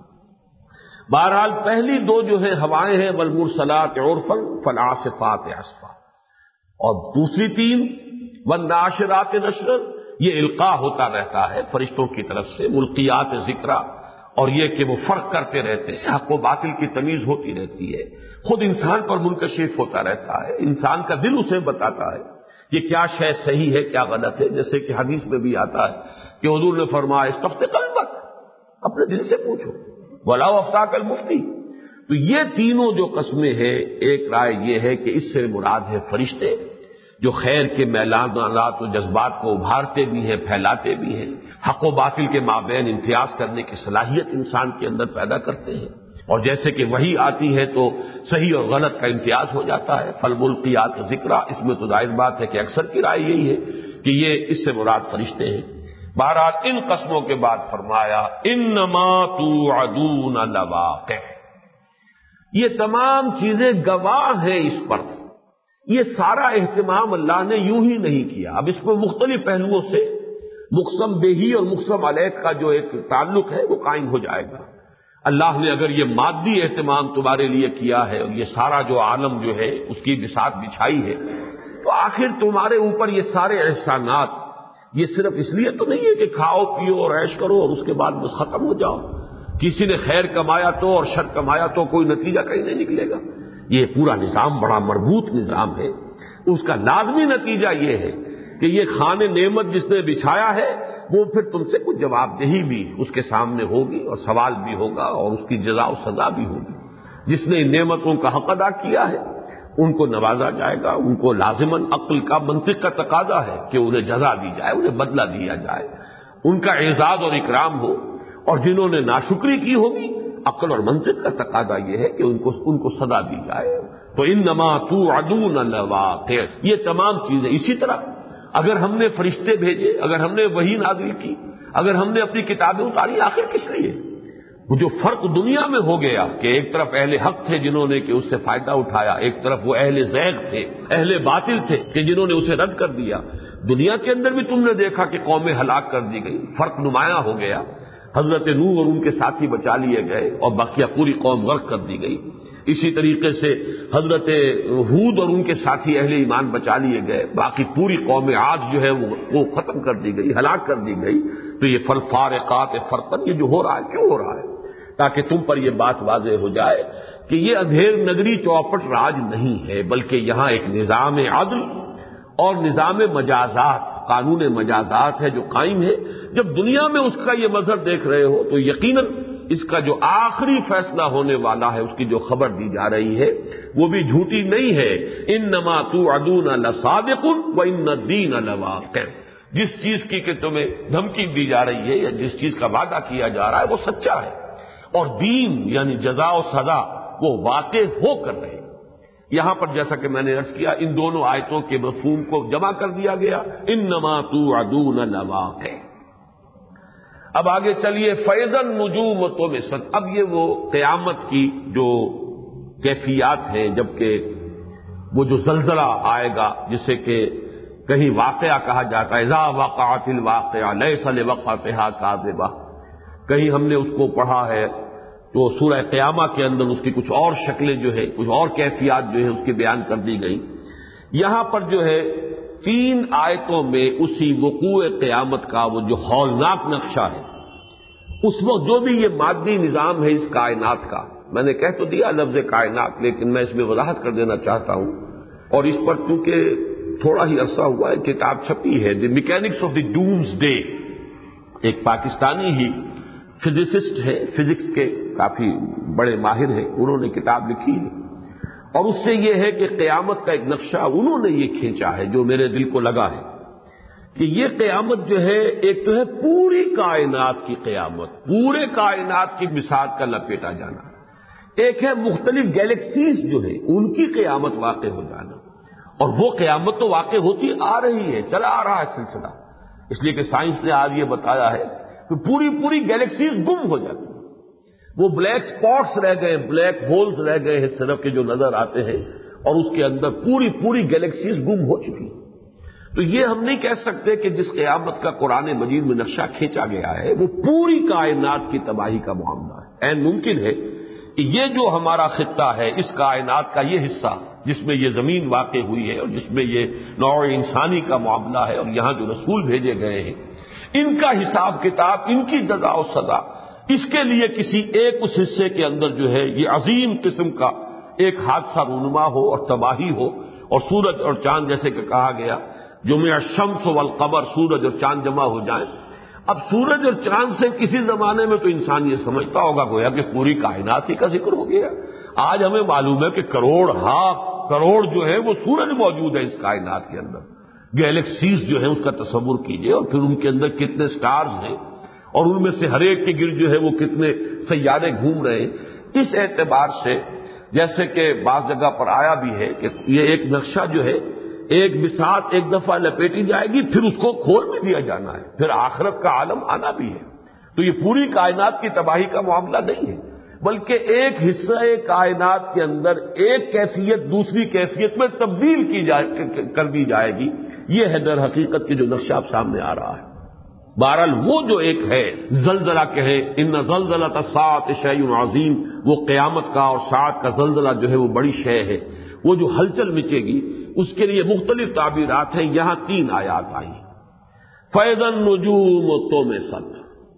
بہرحال پہلی 2 جو ہے ہوائیں ہیں، والمرسلات عرفا فالعاصفات عصفا، اور دوسری 3 والناشرات نشرا، یہ القاء ہوتا رہتا ہے فرشتوں کی طرف سے، ملقیات ذکرہ، اور یہ کہ وہ فرق کرتے رہتے ہیں، حق و باطل کی تمیز ہوتی رہتی ہے، خود انسان پر منکشف ہوتا رہتا ہے، انسان کا دل اسے بتاتا ہے یہ کیا شے صحیح ہے کیا غلط ہے. جیسے کہ حدیث میں بھی آتا ہے کہ حضور نے فرمایا استفت قلبک، اپنے دل سے پوچھو، ولاؤ افتاک المفتی. تو یہ تینوں جو قسمیں ہیں، ایک رائے یہ ہے کہ اس سے مراد ہے فرشتے جو خیر کے میلانات و جذبات کو ابھارتے بھی ہیں، پھیلاتے بھی ہیں، حق و باطل کے مابین امتیاز کرنے کی صلاحیت انسان کے اندر پیدا کرتے ہیں. اور جیسے کہ وحی آتی ہے تو صحیح اور غلط کا امتیاز ہو جاتا ہے. فالملقیات ذکرہ، اس میں تو ظاہر بات ہے کہ اکثر کی رائے یہی ہے کہ یہ اس سے مراد فرشتے ہیں. بہرحال ان قسموں کے بعد فرمایا انما توعدون لواقع. یہ تمام چیزیں گواہ ہیں اس پر. یہ سارا اہتمام اللہ نے یوں ہی نہیں کیا. اب اس میں مختلف پہلوؤں سے مقسم بہی اور مقسم علیہ کا جو ایک تعلق ہے وہ قائم ہو جائے گا. اللہ نے اگر یہ مادی اہتمام تمہارے لیے کیا ہے اور یہ سارا جو عالم جو ہے اس کی بساط بچھائی ہے، تو آخر تمہارے اوپر یہ سارے احسانات یہ صرف اس لیے تو نہیں ہے کہ کھاؤ پیو اور عیش کرو اور اس کے بعد بس ختم ہو جاؤ. کسی نے خیر کمایا تو اور شر کمایا تو کوئی نتیجہ کہیں نہیں نکلے گا. یہ پورا نظام بڑا مربوط نظام ہے. اس کا لازمی نتیجہ یہ ہے کہ یہ خان نعمت جس نے بچھایا ہے وہ پھر تم سے کچھ جواب دہی بھی اس کے سامنے ہوگی اور سوال بھی ہوگا اور اس کی جزا و سزا بھی ہوگی. جس نے ان نعمتوں کا حق ادا کیا ہے ان کو نوازا جائے گا. ان کو لازماً عقل کا منطق کا تقاضا ہے کہ انہیں جزا دی جائے، انہیں بدلہ دیا جائے، ان کا اعزاز اور اکرام ہو. اور جنہوں نے ناشکری کی ہوگی عقل اور منطق کا تقاضا یہ ہے کہ ان کو سزا دی جائے. تو انما توعدون لواقع، یہ تمام چیزیں. اسی طرح اگر ہم نے فرشتے بھیجے، اگر ہم نے وحی نازل کی، اگر ہم نے اپنی کتابیں اتاری، آخر کس لیے؟ وہ جو فرق دنیا میں ہو گیا کہ ایک طرف اہل حق تھے جنہوں نے کہ اس سے فائدہ اٹھایا، ایک طرف وہ اہل زیغ تھے، اہل باطل تھے کہ جنہوں نے اسے رد کر دیا. دنیا کے اندر بھی تم نے دیکھا کہ قومیں ہلاک کر دی گئی، فرق نمایاں ہو گیا. حضرت نوح اور ان کے ساتھی بچا لیے گئے اور باقیہ پوری قوم غرق کر دی گئی. اسی طریقے سے حضرت ہود اور ان کے ساتھی اہل ایمان بچا لیے گئے، باقی پوری قوم عاد جو ہے وہ ختم کر دی گئی، ہلاک کر دی گئی. تو یہ فالفارقات فرقا، یہ جو ہو رہا ہے کیوں ہو رہا ہے؟ تاکہ تم پر یہ بات واضح ہو جائے کہ یہ اندھیر نگری چوپٹ راج نہیں ہے، بلکہ یہاں ایک نظام عدل اور نظام مجازات، قانون مجازات ہے جو قائم ہے. جب دنیا میں اس کا یہ مظہر دیکھ رہے ہو تو یقیناً اس کا جو آخری فیصلہ ہونے والا ہے، اس کی جو خبر دی جا رہی ہے وہ بھی جھوٹی نہیں ہے. انما توعدون لصادق وان الدین لواقع. جس چیز کی کہ تمہیں دھمکی دی جا رہی ہے یا جس چیز کا وعدہ کیا جا رہا ہے وہ سچا ہے، اور دین یعنی جزا و سزا وہ واقع ہو کر رہے. یہاں پر جیسا کہ میں نے عرض کیا ان دونوں آیتوں کے مفہوم کو جمع کر دیا گیا، انما توعدون لواقع. اب آگے چلیے فیض النجوم طمست. اب یہ وہ قیامت کی جو کیفیات ہیں، جبکہ وہ جو زلزلہ آئے گا جسے کہ کہیں واقعہ کہا جاتا ہے اذا وقعت الواقعہ لیس لوقعتها کاذبہ، کہیں ہم نے اس کو پڑھا ہے تو سورہ قیامہ کے اندر اس کی کچھ اور شکلیں جو ہے، کچھ اور کیفیات جو ہے اس کی بیان کر دی گئی۔ یہاں پر جو ہے 3 آیتوں میں اسی وقوع قیامت کا وہ جو ہولناک نقشہ ہے، اس وقت جو بھی یہ مادی نظام ہے اس کائنات کا، میں نے کہہ تو دیا لفظ کائنات، لیکن میں اس میں وضاحت کر دینا چاہتا ہوں، اور اس پر چونکہ تھوڑا ہی عرصہ ہوا ہے کتاب چھپی ہے the mechanics of the doomsday, ایک پاکستانی ہی فزسسٹ ہے، فزکس کے کافی بڑے ماہر ہیں، انہوں نے کتاب لکھی ہے، اور اس سے یہ ہے کہ قیامت کا ایک نقشہ انہوں نے یہ کھینچا ہے جو میرے دل کو لگا ہے کہ یہ قیامت جو ہے ایک تو ہے پوری کائنات کی قیامت، پورے کائنات کی بساط کا لپیٹا جانا، ایک ہے مختلف گیلیکسیز جو ہے ان کی قیامت واقع ہو جانا، اور وہ قیامت تو واقع ہوتی آ رہی ہے، چلا آ رہا ہے سلسلہ، اس لیے کہ سائنس نے آج یہ بتایا ہے کہ پوری گیلیکسیز گم ہو جاتی ہیں، وہ بلیک سپاٹس رہ گئے، بلیک ہولز رہ گئے ہیں صرف کے جو نظر آتے ہیں، اور اس کے اندر پوری گیلیکسیز گم ہو چکی ہیں۔ تو یہ ہم نہیں کہہ سکتے کہ جس قیامت کا قرآن مجید میں نقشہ کھینچا گیا ہے وہ پوری کائنات کی تباہی کا معاملہ ہے، عین ممکن ہے کہ یہ جو ہمارا خطہ ہے، اس کائنات کا یہ حصہ جس میں یہ زمین واقع ہوئی ہے اور جس میں یہ نوع انسانی کا معاملہ ہے اور یہاں جو رسول بھیجے گئے ہیں، ان کا حساب کتاب، ان کی جزا و سزا، اس کے لیے کسی ایک اس حصے کے اندر جو ہے یہ عظیم قسم کا ایک حادثہ رونما ہو اور تباہی ہو، اور سورج اور چاند جیسے کہ کہا گیا جمع الشمس والقمر، سورج اور چاند جمع ہو جائیں۔ اب سورج اور چاند سے کسی زمانے میں تو انسان یہ سمجھتا ہوگا گویا کہ پوری کائنات ہی کا ذکر ہو گیا، آج ہمیں معلوم ہے کہ کروڑ جو ہے وہ سورج موجود ہے اس کائنات کے اندر، گیلیکسیز جو ہے اس کا تصور کیجئے، اور پھر ان کے اندر کتنے سٹارز ہیں، اور ان میں سے ہر ایک کے گرد جو ہے وہ کتنے سیارے گھوم رہے ہیں۔ اس اعتبار سے جیسے کہ بعض جگہ پر آیا بھی ہے کہ یہ ایک نقشہ جو ہے ایک بساط ایک دفعہ لپیٹی جائے گی، پھر اس کو کھول بھی دیا جانا ہے، پھر آخرت کا عالم آنا بھی ہے۔ تو یہ پوری کائنات کی تباہی کا معاملہ نہیں ہے، بلکہ ایک حصہ کائنات کے اندر ایک کیفیت دوسری کیفیت میں تبدیل کر دی جائے گی، یہ ہے در حقیقت کی جو نقشہ اب سامنے آ رہا ہے۔ بہرحال وہ جو ایک ہے زلزلہ کہے ان زلزلۃ الساعۃ شیء عظیم، وہ قیامت کا اور ساعت کا زلزلہ جو ہے وہ بڑی شے ہے، وہ جو ہلچل مچے گی، اس کے لیے مختلف تعبیرات ہیں۔ یہاں 3 آیات آئی، فَإِذَا النُّجُومُ طُمِسَتْ،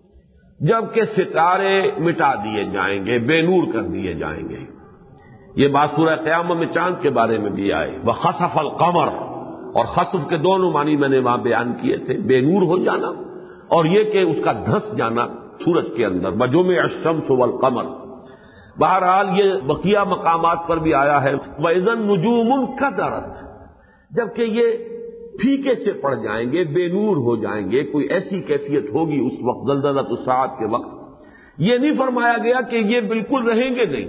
جبکہ ستارے مٹا دیے جائیں گے، بے نور کر دیے جائیں گے۔ یہ بات سورہ قیامہ میں چاند کے بارے میں بھی آئے، وَخَسَفَ الْقَمَرُ، اور خسف کے دونوں معنی میں نے وہاں بیان کیے تھے، بے نور ہو جانا اور یہ کہ اس کا دھس جانا سورج کے اندر، وَجُمِعَ الشَّمْسُ وَالْقَمَرُ۔ بہرحال یہ بقیہ مقامات پر بھی آیا ہے، وَإِذَا النُّجُومُ انكَدَرَتْ، جبکہ یہ پھیکے سے پڑ جائیں گے، بے نور ہو جائیں گے، کوئی ایسی کیفیت ہوگی اس وقت زلزلۃ الساعۃ کے وقت۔ یہ نہیں فرمایا گیا کہ یہ بالکل رہیں گے نہیں،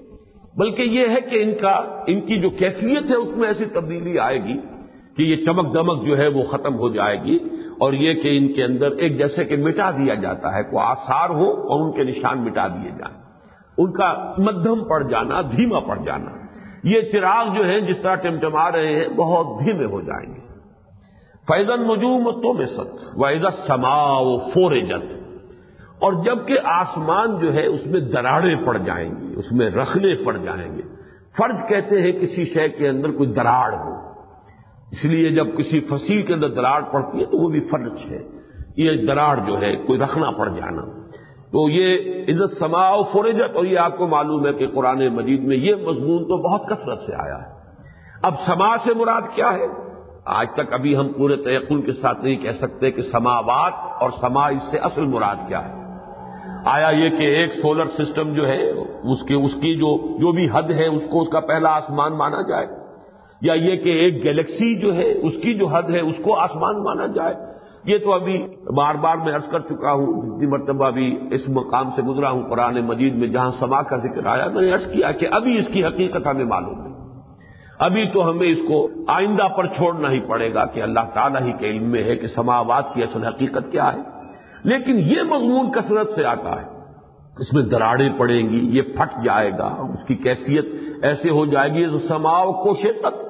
بلکہ یہ ہے کہ ان کی جو کیفیت ہے اس میں ایسی تبدیلی آئے گی کہ یہ چمک دمک جو ہے وہ ختم ہو جائے گی، اور یہ کہ ان کے اندر ایک جیسے کہ مٹا دیا جاتا ہے، کوئی آثار ہو اور ان کے نشان مٹا دیے جائیں، ان کا مدھم پڑ جانا، دھیما پڑ جانا، یہ چراغ جو ہیں جس طرح ٹمٹما رہے ہیں بہت دھیمے ہو جائیں گے۔ فَإِذَا النُّجُومُ طُمِسَتْ وَإِذَا السَّمَاءُ فُرِجَتْ، اور جبکہ آسمان جو ہے اس میں دراڑیں پڑ جائیں گی، اس میں رخنے پڑ جائیں گے۔ فرج کہتے ہیں کسی شے کے اندر کوئی دراڑ ہو، اس لیے جب کسی فصیل کے اندر دراڑ پڑتی ہے تو وہ بھی فرج ہے، یہ دراڑ جو ہے کوئی رخنا پڑ جانا۔ تو یہ اذا السماء فرجت، اور یہ آپ کو معلوم ہے کہ قرآن مجید میں یہ مضمون تو بہت کثرت سے آیا ہے۔ اب سما سے مراد کیا ہے؟ آج تک ابھی ہم پورے تیقن کے ساتھ نہیں کہہ سکتے کہ سماوات اور سما اس سے اصل مراد کیا ہے۔ آیا یہ کہ ایک سولر سسٹم جو ہے اس کی جو بھی حد ہے اس کو اس کا پہلا آسمان مانا جائے، یا یہ کہ ایک گیلیکسی جو ہے اس کی جو حد ہے اس کو آسمان مانا جائے؟ یہ تو ابھی بار بار میں عرض کر چکا ہوں، جتنی مرتبہ بھی اس مقام سے گزرا ہوں قرآن مجید میں جہاں سما کا ذکر آیا، میں نے عرض کیا کہ ابھی اس کی حقیقت ہمیں معلوم نہیں، ابھی تو ہمیں اس کو آئندہ پر چھوڑنا ہی پڑے گا کہ اللہ تعالیٰ ہی کے علم میں ہے کہ سماوات کی اصل حقیقت کیا ہے۔ لیکن یہ مضمون کثرت سے آتا ہے، اس میں دراڑیں پڑیں گی، یہ پھٹ جائے گا، اس کی کیفیت ایسے ہو جائے گی سماؤ کو شدت،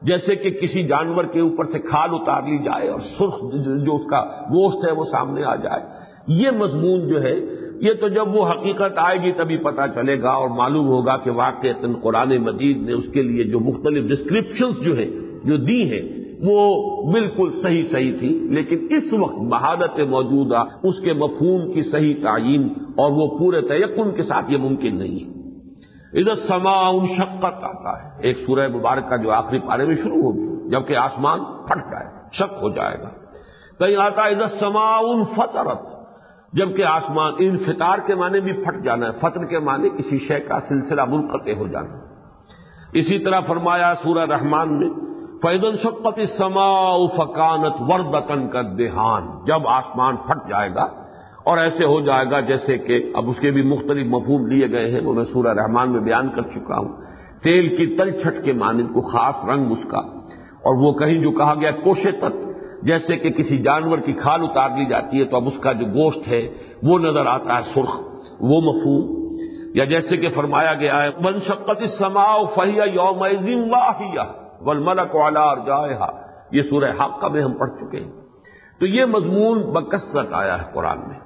جیسے کہ کسی جانور کے اوپر سے کھال اتار لی جائے اور سرخ جو اس کا گوشت ہے وہ سامنے آ جائے. یہ مضمون جو ہے یہ تو جب وہ حقیقت آئے گی تبھی پتہ چلے گا اور معلوم ہوگا کہ واقعتاً قرآن مجید نے اس کے لیے جو مختلف ڈسکرپشنز جو ہیں جو دی ہیں وہ بالکل صحیح تھی. لیکن اس وقت بحالت موجودہ اس کے مفہوم کی صحیح تعیین اور وہ پورے تیقن کے ساتھ یہ ممکن نہیں ہے. اذا السماء انشقت آتا ہے ایک سورہ مبارکہ جو آخری پارے میں شروع ہوگی جبکہ آسمان پھٹ جائے شق ہو جائے گا. کہیں آتا ہے اذا السماء انفطرت جبکہ آسمان انفطار کے معنی بھی پھٹ جانا ہے. فطر کے معنی کسی شے کا سلسلہ منقطع ہو جانا. اسی طرح فرمایا سورہ رحمان میں فَإِذَا انشَقَّتِ السَّمَاءُ فَكَانَتْ وَرْدَةً كَالدِّهَانِ جب آسمان پھٹ جائے گا اور ایسے ہو جائے گا جیسے کہ اب اس کے بھی مختلف مفہوم لیے گئے ہیں وہ میں سورہ رحمان میں بیان کر چکا ہوں. تیل کی تلچھٹ کے مانند کو خاص رنگ اس کا. اور وہ کہیں جو کہا گیا کوشتت جیسے کہ کسی جانور کی کھال اتار لی جاتی ہے تو اب اس کا جو گوشت ہے وہ نظر آتا ہے سرخ وہ مفہوم. یا جیسے کہ فرمایا گیا ہے وانشقت السماء فہی یومئذ واہیہ والملک علی ارجائها یہ سورہ حاقہ میں ہم پڑھ چکے ہیں. تو یہ مضمون بکثرت آیا ہے قرآن میں.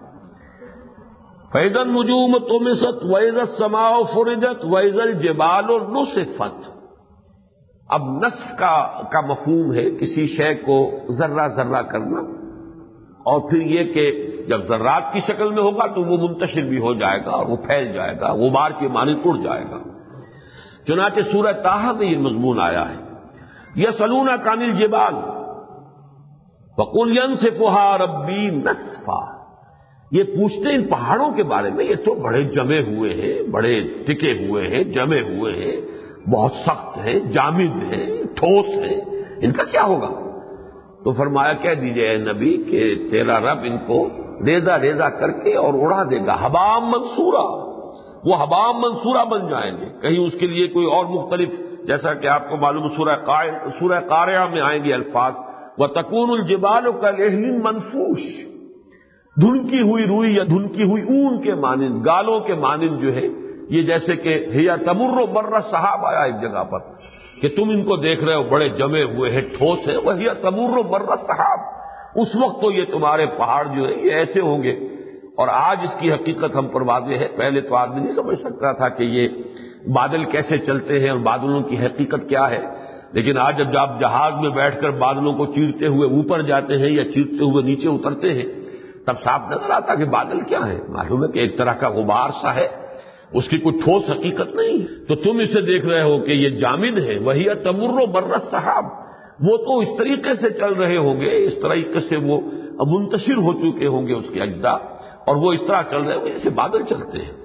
فَإِذَا النُّجُومُ طُمِسَتْ وَإِذَا السَّمَاءُ فُرِجَتْ وَإِذَا الْجِبَالُ نُسِفَتْ. اب نسف کا مفہوم ہے کسی شے کو ذرہ ذرہ کرنا اور پھر یہ کہ جب ذرات کی شکل میں ہوگا تو وہ منتشر بھی ہو جائے گا اور وہ پھیل جائے گا غبار کے مانند اڑ جائے گا. چنانچہ سورہ طٰہٰ میں یہ مضمون آیا ہے یسألونک عن الجبال فقل ينسفها ربی نسفا. یہ پوچھتے ان پہاڑوں کے بارے میں یہ تو بڑے جمے ہوئے ہیں بڑے ٹکے ہوئے ہیں جمے ہوئے ہیں بہت سخت ہیں جامد ہیں ٹھوس ہیں ان کا کیا ہوگا. تو فرمایا کہہ دیجئے اے نبی کہ تیرا رب ان کو ریزہ ریزہ کر کے اور اڑا دے گا حباء منصورا. وہ حباء منصورا بن جائیں گے. کہیں اس کے لیے کوئی اور مختلف جیسا کہ آپ کو معلوم سورہ قاریہ میں آئیں گے الفاظ وَتَكُونُ الْجِبَالُ كَالْعِهْنِ الْمَنْفُوشِ دھنکی ہوئی روئی یا دھنکی ہوئی اون کے مانند گالوں کے مانند جو ہے یہ جیسے کہ ہیا تمر مر السحاب آیا ایک جگہ پر کہ تم ان کو دیکھ رہے ہو بڑے جمے ہوئے ہیں ٹھوس ہے وہ ہیا تمر مر السحاب اس وقت تو یہ تمہارے پہاڑ جو ہے یہ ایسے ہوں گے. اور آج اس کی حقیقت ہم پر واضح ہے. پہلے تو آدمی نہیں سمجھ سکتا تھا کہ یہ بادل کیسے چلتے ہیں اور بادلوں کی حقیقت کیا ہے. لیکن آج جب آپ جہاز میں بیٹھ کر بادلوں کو چیرتے ہوئے اوپر جاتے ہیں یا چیرتے ہوئے نیچے اترتے ہیں تب صاف نظر آتا کہ بادل کیا ہے. معلوم ہے کہ ایک طرح کا غبار سا ہے اس کی کوئی ٹھوس حقیقت نہیں. تو تم اسے دیکھ رہے ہو کہ یہ جامد ہے وہی تمر مر السحاب وہ تو اس طریقے سے چل رہے ہوں گے اس طریقے سے وہ منتشر ہو چکے ہوں گے اس کے اجزاء اور وہ اس طرح چل رہے ہوں گے جیسے بادل چلتے ہیں.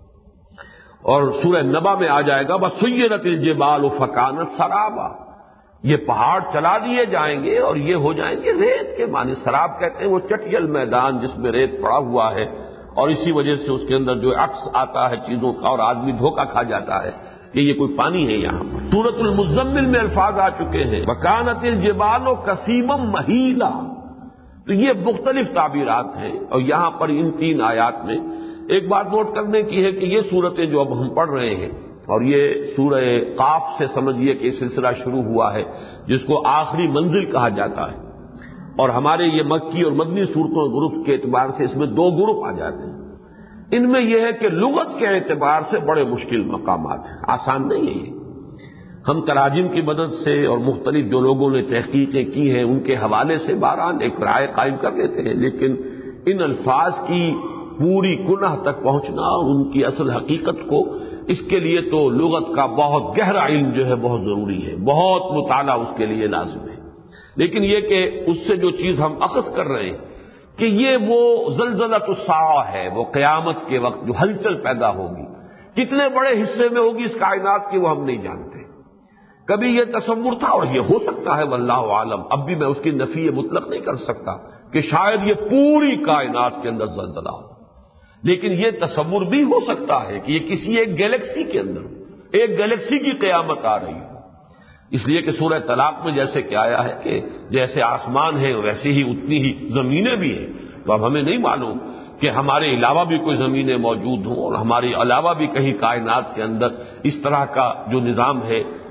اور سورہ نبا میں آ جائے گا وَسُيِّرَتِ الْجِبَالُ فَكَانَتْ سَرَابًا یہ پہاڑ چلا دیے جائیں گے اور یہ ہو جائیں گے ریت کے معنی. سراب کہتے ہیں وہ چٹیل میدان جس میں ریت پڑا ہوا ہے اور اسی وجہ سے اس کے اندر جو عکس آتا ہے چیزوں کا اور آدمی دھوکہ کھا جاتا ہے کہ یہ کوئی پانی ہے. یہاں پر سورۃ المزمل میں الفاظ آ چکے ہیں وَكَانَتِ الْجِبَالُ كَثِيبًا مَهِيلًا. تو یہ مختلف تعبیرات ہیں اور یہاں پر ان 3 آیات میں ایک بات نوٹ کرنے کی ہے کہ یہ صورتیں جو اب ہم پڑھ رہے ہیں اور یہ سورہ قاف سے سمجھیے کہ یہ سلسلہ شروع ہوا ہے جس کو آخری منزل کہا جاتا ہے. اور ہمارے یہ مکی اور مدنی صورتوں گروپ کے اعتبار سے اس میں 2 گروپ آ جاتے ہیں. ان میں یہ ہے کہ لغت کے اعتبار سے بڑے مشکل مقامات ہیں آسان نہیں ہے یہ. ہم تراجم کی مدد سے اور مختلف جو لوگوں نے تحقیقیں کی ہیں ان کے حوالے سے بہرحال ایک رائے قائم کر لیتے ہیں لیکن ان الفاظ کی پوری کنہ تک پہنچنا اور ان کی اصل حقیقت کو اس کے لیے تو لغت کا بہت گہرا علم جو ہے بہت ضروری ہے بہت مطالعہ اس کے لیے لازم ہے. لیکن یہ کہ اس سے جو چیز ہم اخذ کر رہے ہیں کہ یہ وہ زلزلۃ الساعہ ہے وہ قیامت کے وقت جو ہلچل پیدا ہوگی کتنے بڑے حصے میں ہوگی اس کائنات کی وہ ہم نہیں جانتے. کبھی یہ تصور تھا اور یہ ہو سکتا ہے واللہ عالم. اب بھی میں اس کی نفی مطلق نہیں کر سکتا کہ شاید یہ پوری کائنات کے اندر زلزلہ ہو لیکن یہ تصور بھی ہو سکتا ہے کہ یہ کسی ایک گیلیکسی کے اندر ایک گیلیکسی کی قیامت آ رہی ہے. اس لیے کہ سورہ طلاق میں جیسے کہ آیا ہے کہ جیسے آسمان ہے ویسے ہی اتنی ہی زمینیں بھی ہیں. تو اب ہمیں نہیں معلوم کہ ہمارے علاوہ بھی کوئی زمینیں موجود ہوں اور ہمارے علاوہ بھی کہیں کائنات کے اندر اس طرح کا جو نظام ہے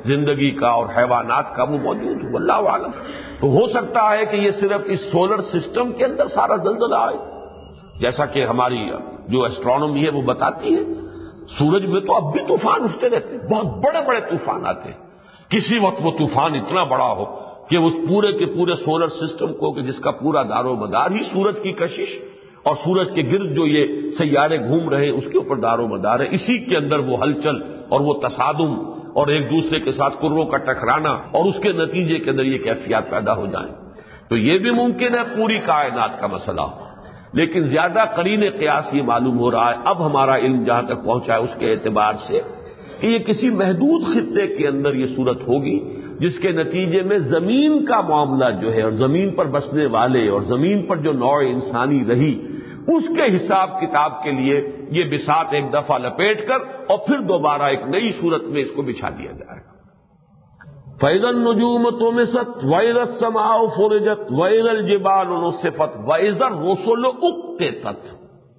زندگی کا اور حیوانات کا وہ موجود ہو، اللہ عالم۔ تو ہو سکتا ہے کہ یہ صرف اس سولر سسٹم کے اندر سارا زلزلہ آئے، جیسا کہ ہماری جو ایسٹرونومی ہے وہ بتاتی ہے۔ سورج میں تو اب بھی طوفان اٹھتے رہتے ہیں، بہت بڑے بڑے طوفان آتے ہیں۔ کسی وقت وہ طوفان اتنا بڑا ہو کہ اس پورے کے پورے سولر سسٹم کو، کہ جس کا پورا دار و مدار ہی سورج کی کشش اور سورج کے گرد جو یہ سیارے گھوم رہے ہیں اس کے اوپر دار و مدار ہے، اسی کے اندر وہ ہلچل اور وہ تصادم اور ایک دوسرے کے ساتھ کروں کا ٹکرانا اور اس کے نتیجے کے اندر یہ کیفیات پیدا ہو جائیں، تو یہ بھی ممکن ہے پوری کائنات کا مسئلہ ہو۔ لیکن زیادہ قرین قیاس یہ معلوم ہو رہا ہے، اب ہمارا علم جہاں تک پہنچا ہے اس کے اعتبار سے، کہ یہ کسی محدود خطے کے اندر یہ صورت ہوگی جس کے نتیجے میں زمین کا معاملہ جو ہے اور زمین پر بسنے والے اور زمین پر جو نوع انسانی رہی اس کے حساب کتاب کے لیے یہ بساط ایک دفعہ لپیٹ کر اور پھر دوبارہ ایک نئی صورت میں اس کو بچھا دیا جائے گا۔ فَإِذَا النُّجُومُ طُمِسَتْ وَإِذَا السَّمَاءُ فُرِجَتْ وَإِذَا الْجِبَالُ نُصِفَتْ وَإِذَا الرُّسُلُ أُقِّتَتْ،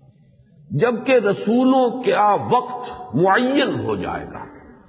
جبکہ رسولوں کا وقت معین ہو جائے گا۔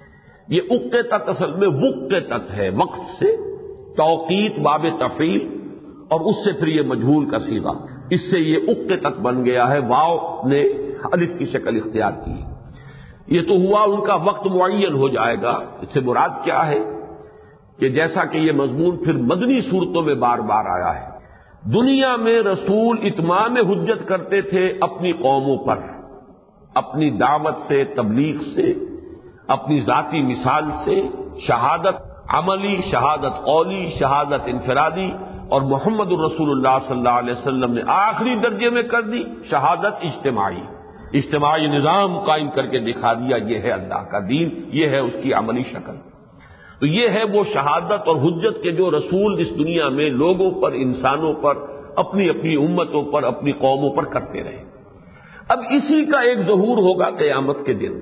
یہ اقتت اصل میں وقتت ہے، وقت سے توقیت باب تفعیل اور اس سے پھر یہ مجہول کا صیغہ، اس سے یہ اقتت بن گیا ہے، واو نے الف کی شکل اختیار کی۔ یہ تو ہوا ان کا وقت معین ہو جائے گا، اس سے مراد کیا ہے کہ جیسا کہ یہ مضمون پھر مدنی صورتوں میں بار بار آیا ہے، دنیا میں رسول اتمام حجت کرتے تھے اپنی قوموں پر، اپنی دعوت سے، تبلیغ سے، اپنی ذاتی مثال سے، شہادت عملی، شہادت قولی، شہادت انفرادی، اور محمد الرسول اللہ صلی اللہ علیہ وسلم نے آخری درجے میں کر دی شہادت اجتماعی، اجتماعی نظام قائم کر کے دکھا دیا، یہ ہے اللہ کا دین، یہ ہے اس کی عملی شکل۔ تو یہ ہے وہ شہادت اور حجت کے جو رسول اس دنیا میں لوگوں پر، انسانوں پر، اپنی اپنی امتوں پر، اپنی قوموں پر کرتے رہے۔ اب اسی کا ایک ظہور ہوگا قیامت کے دن،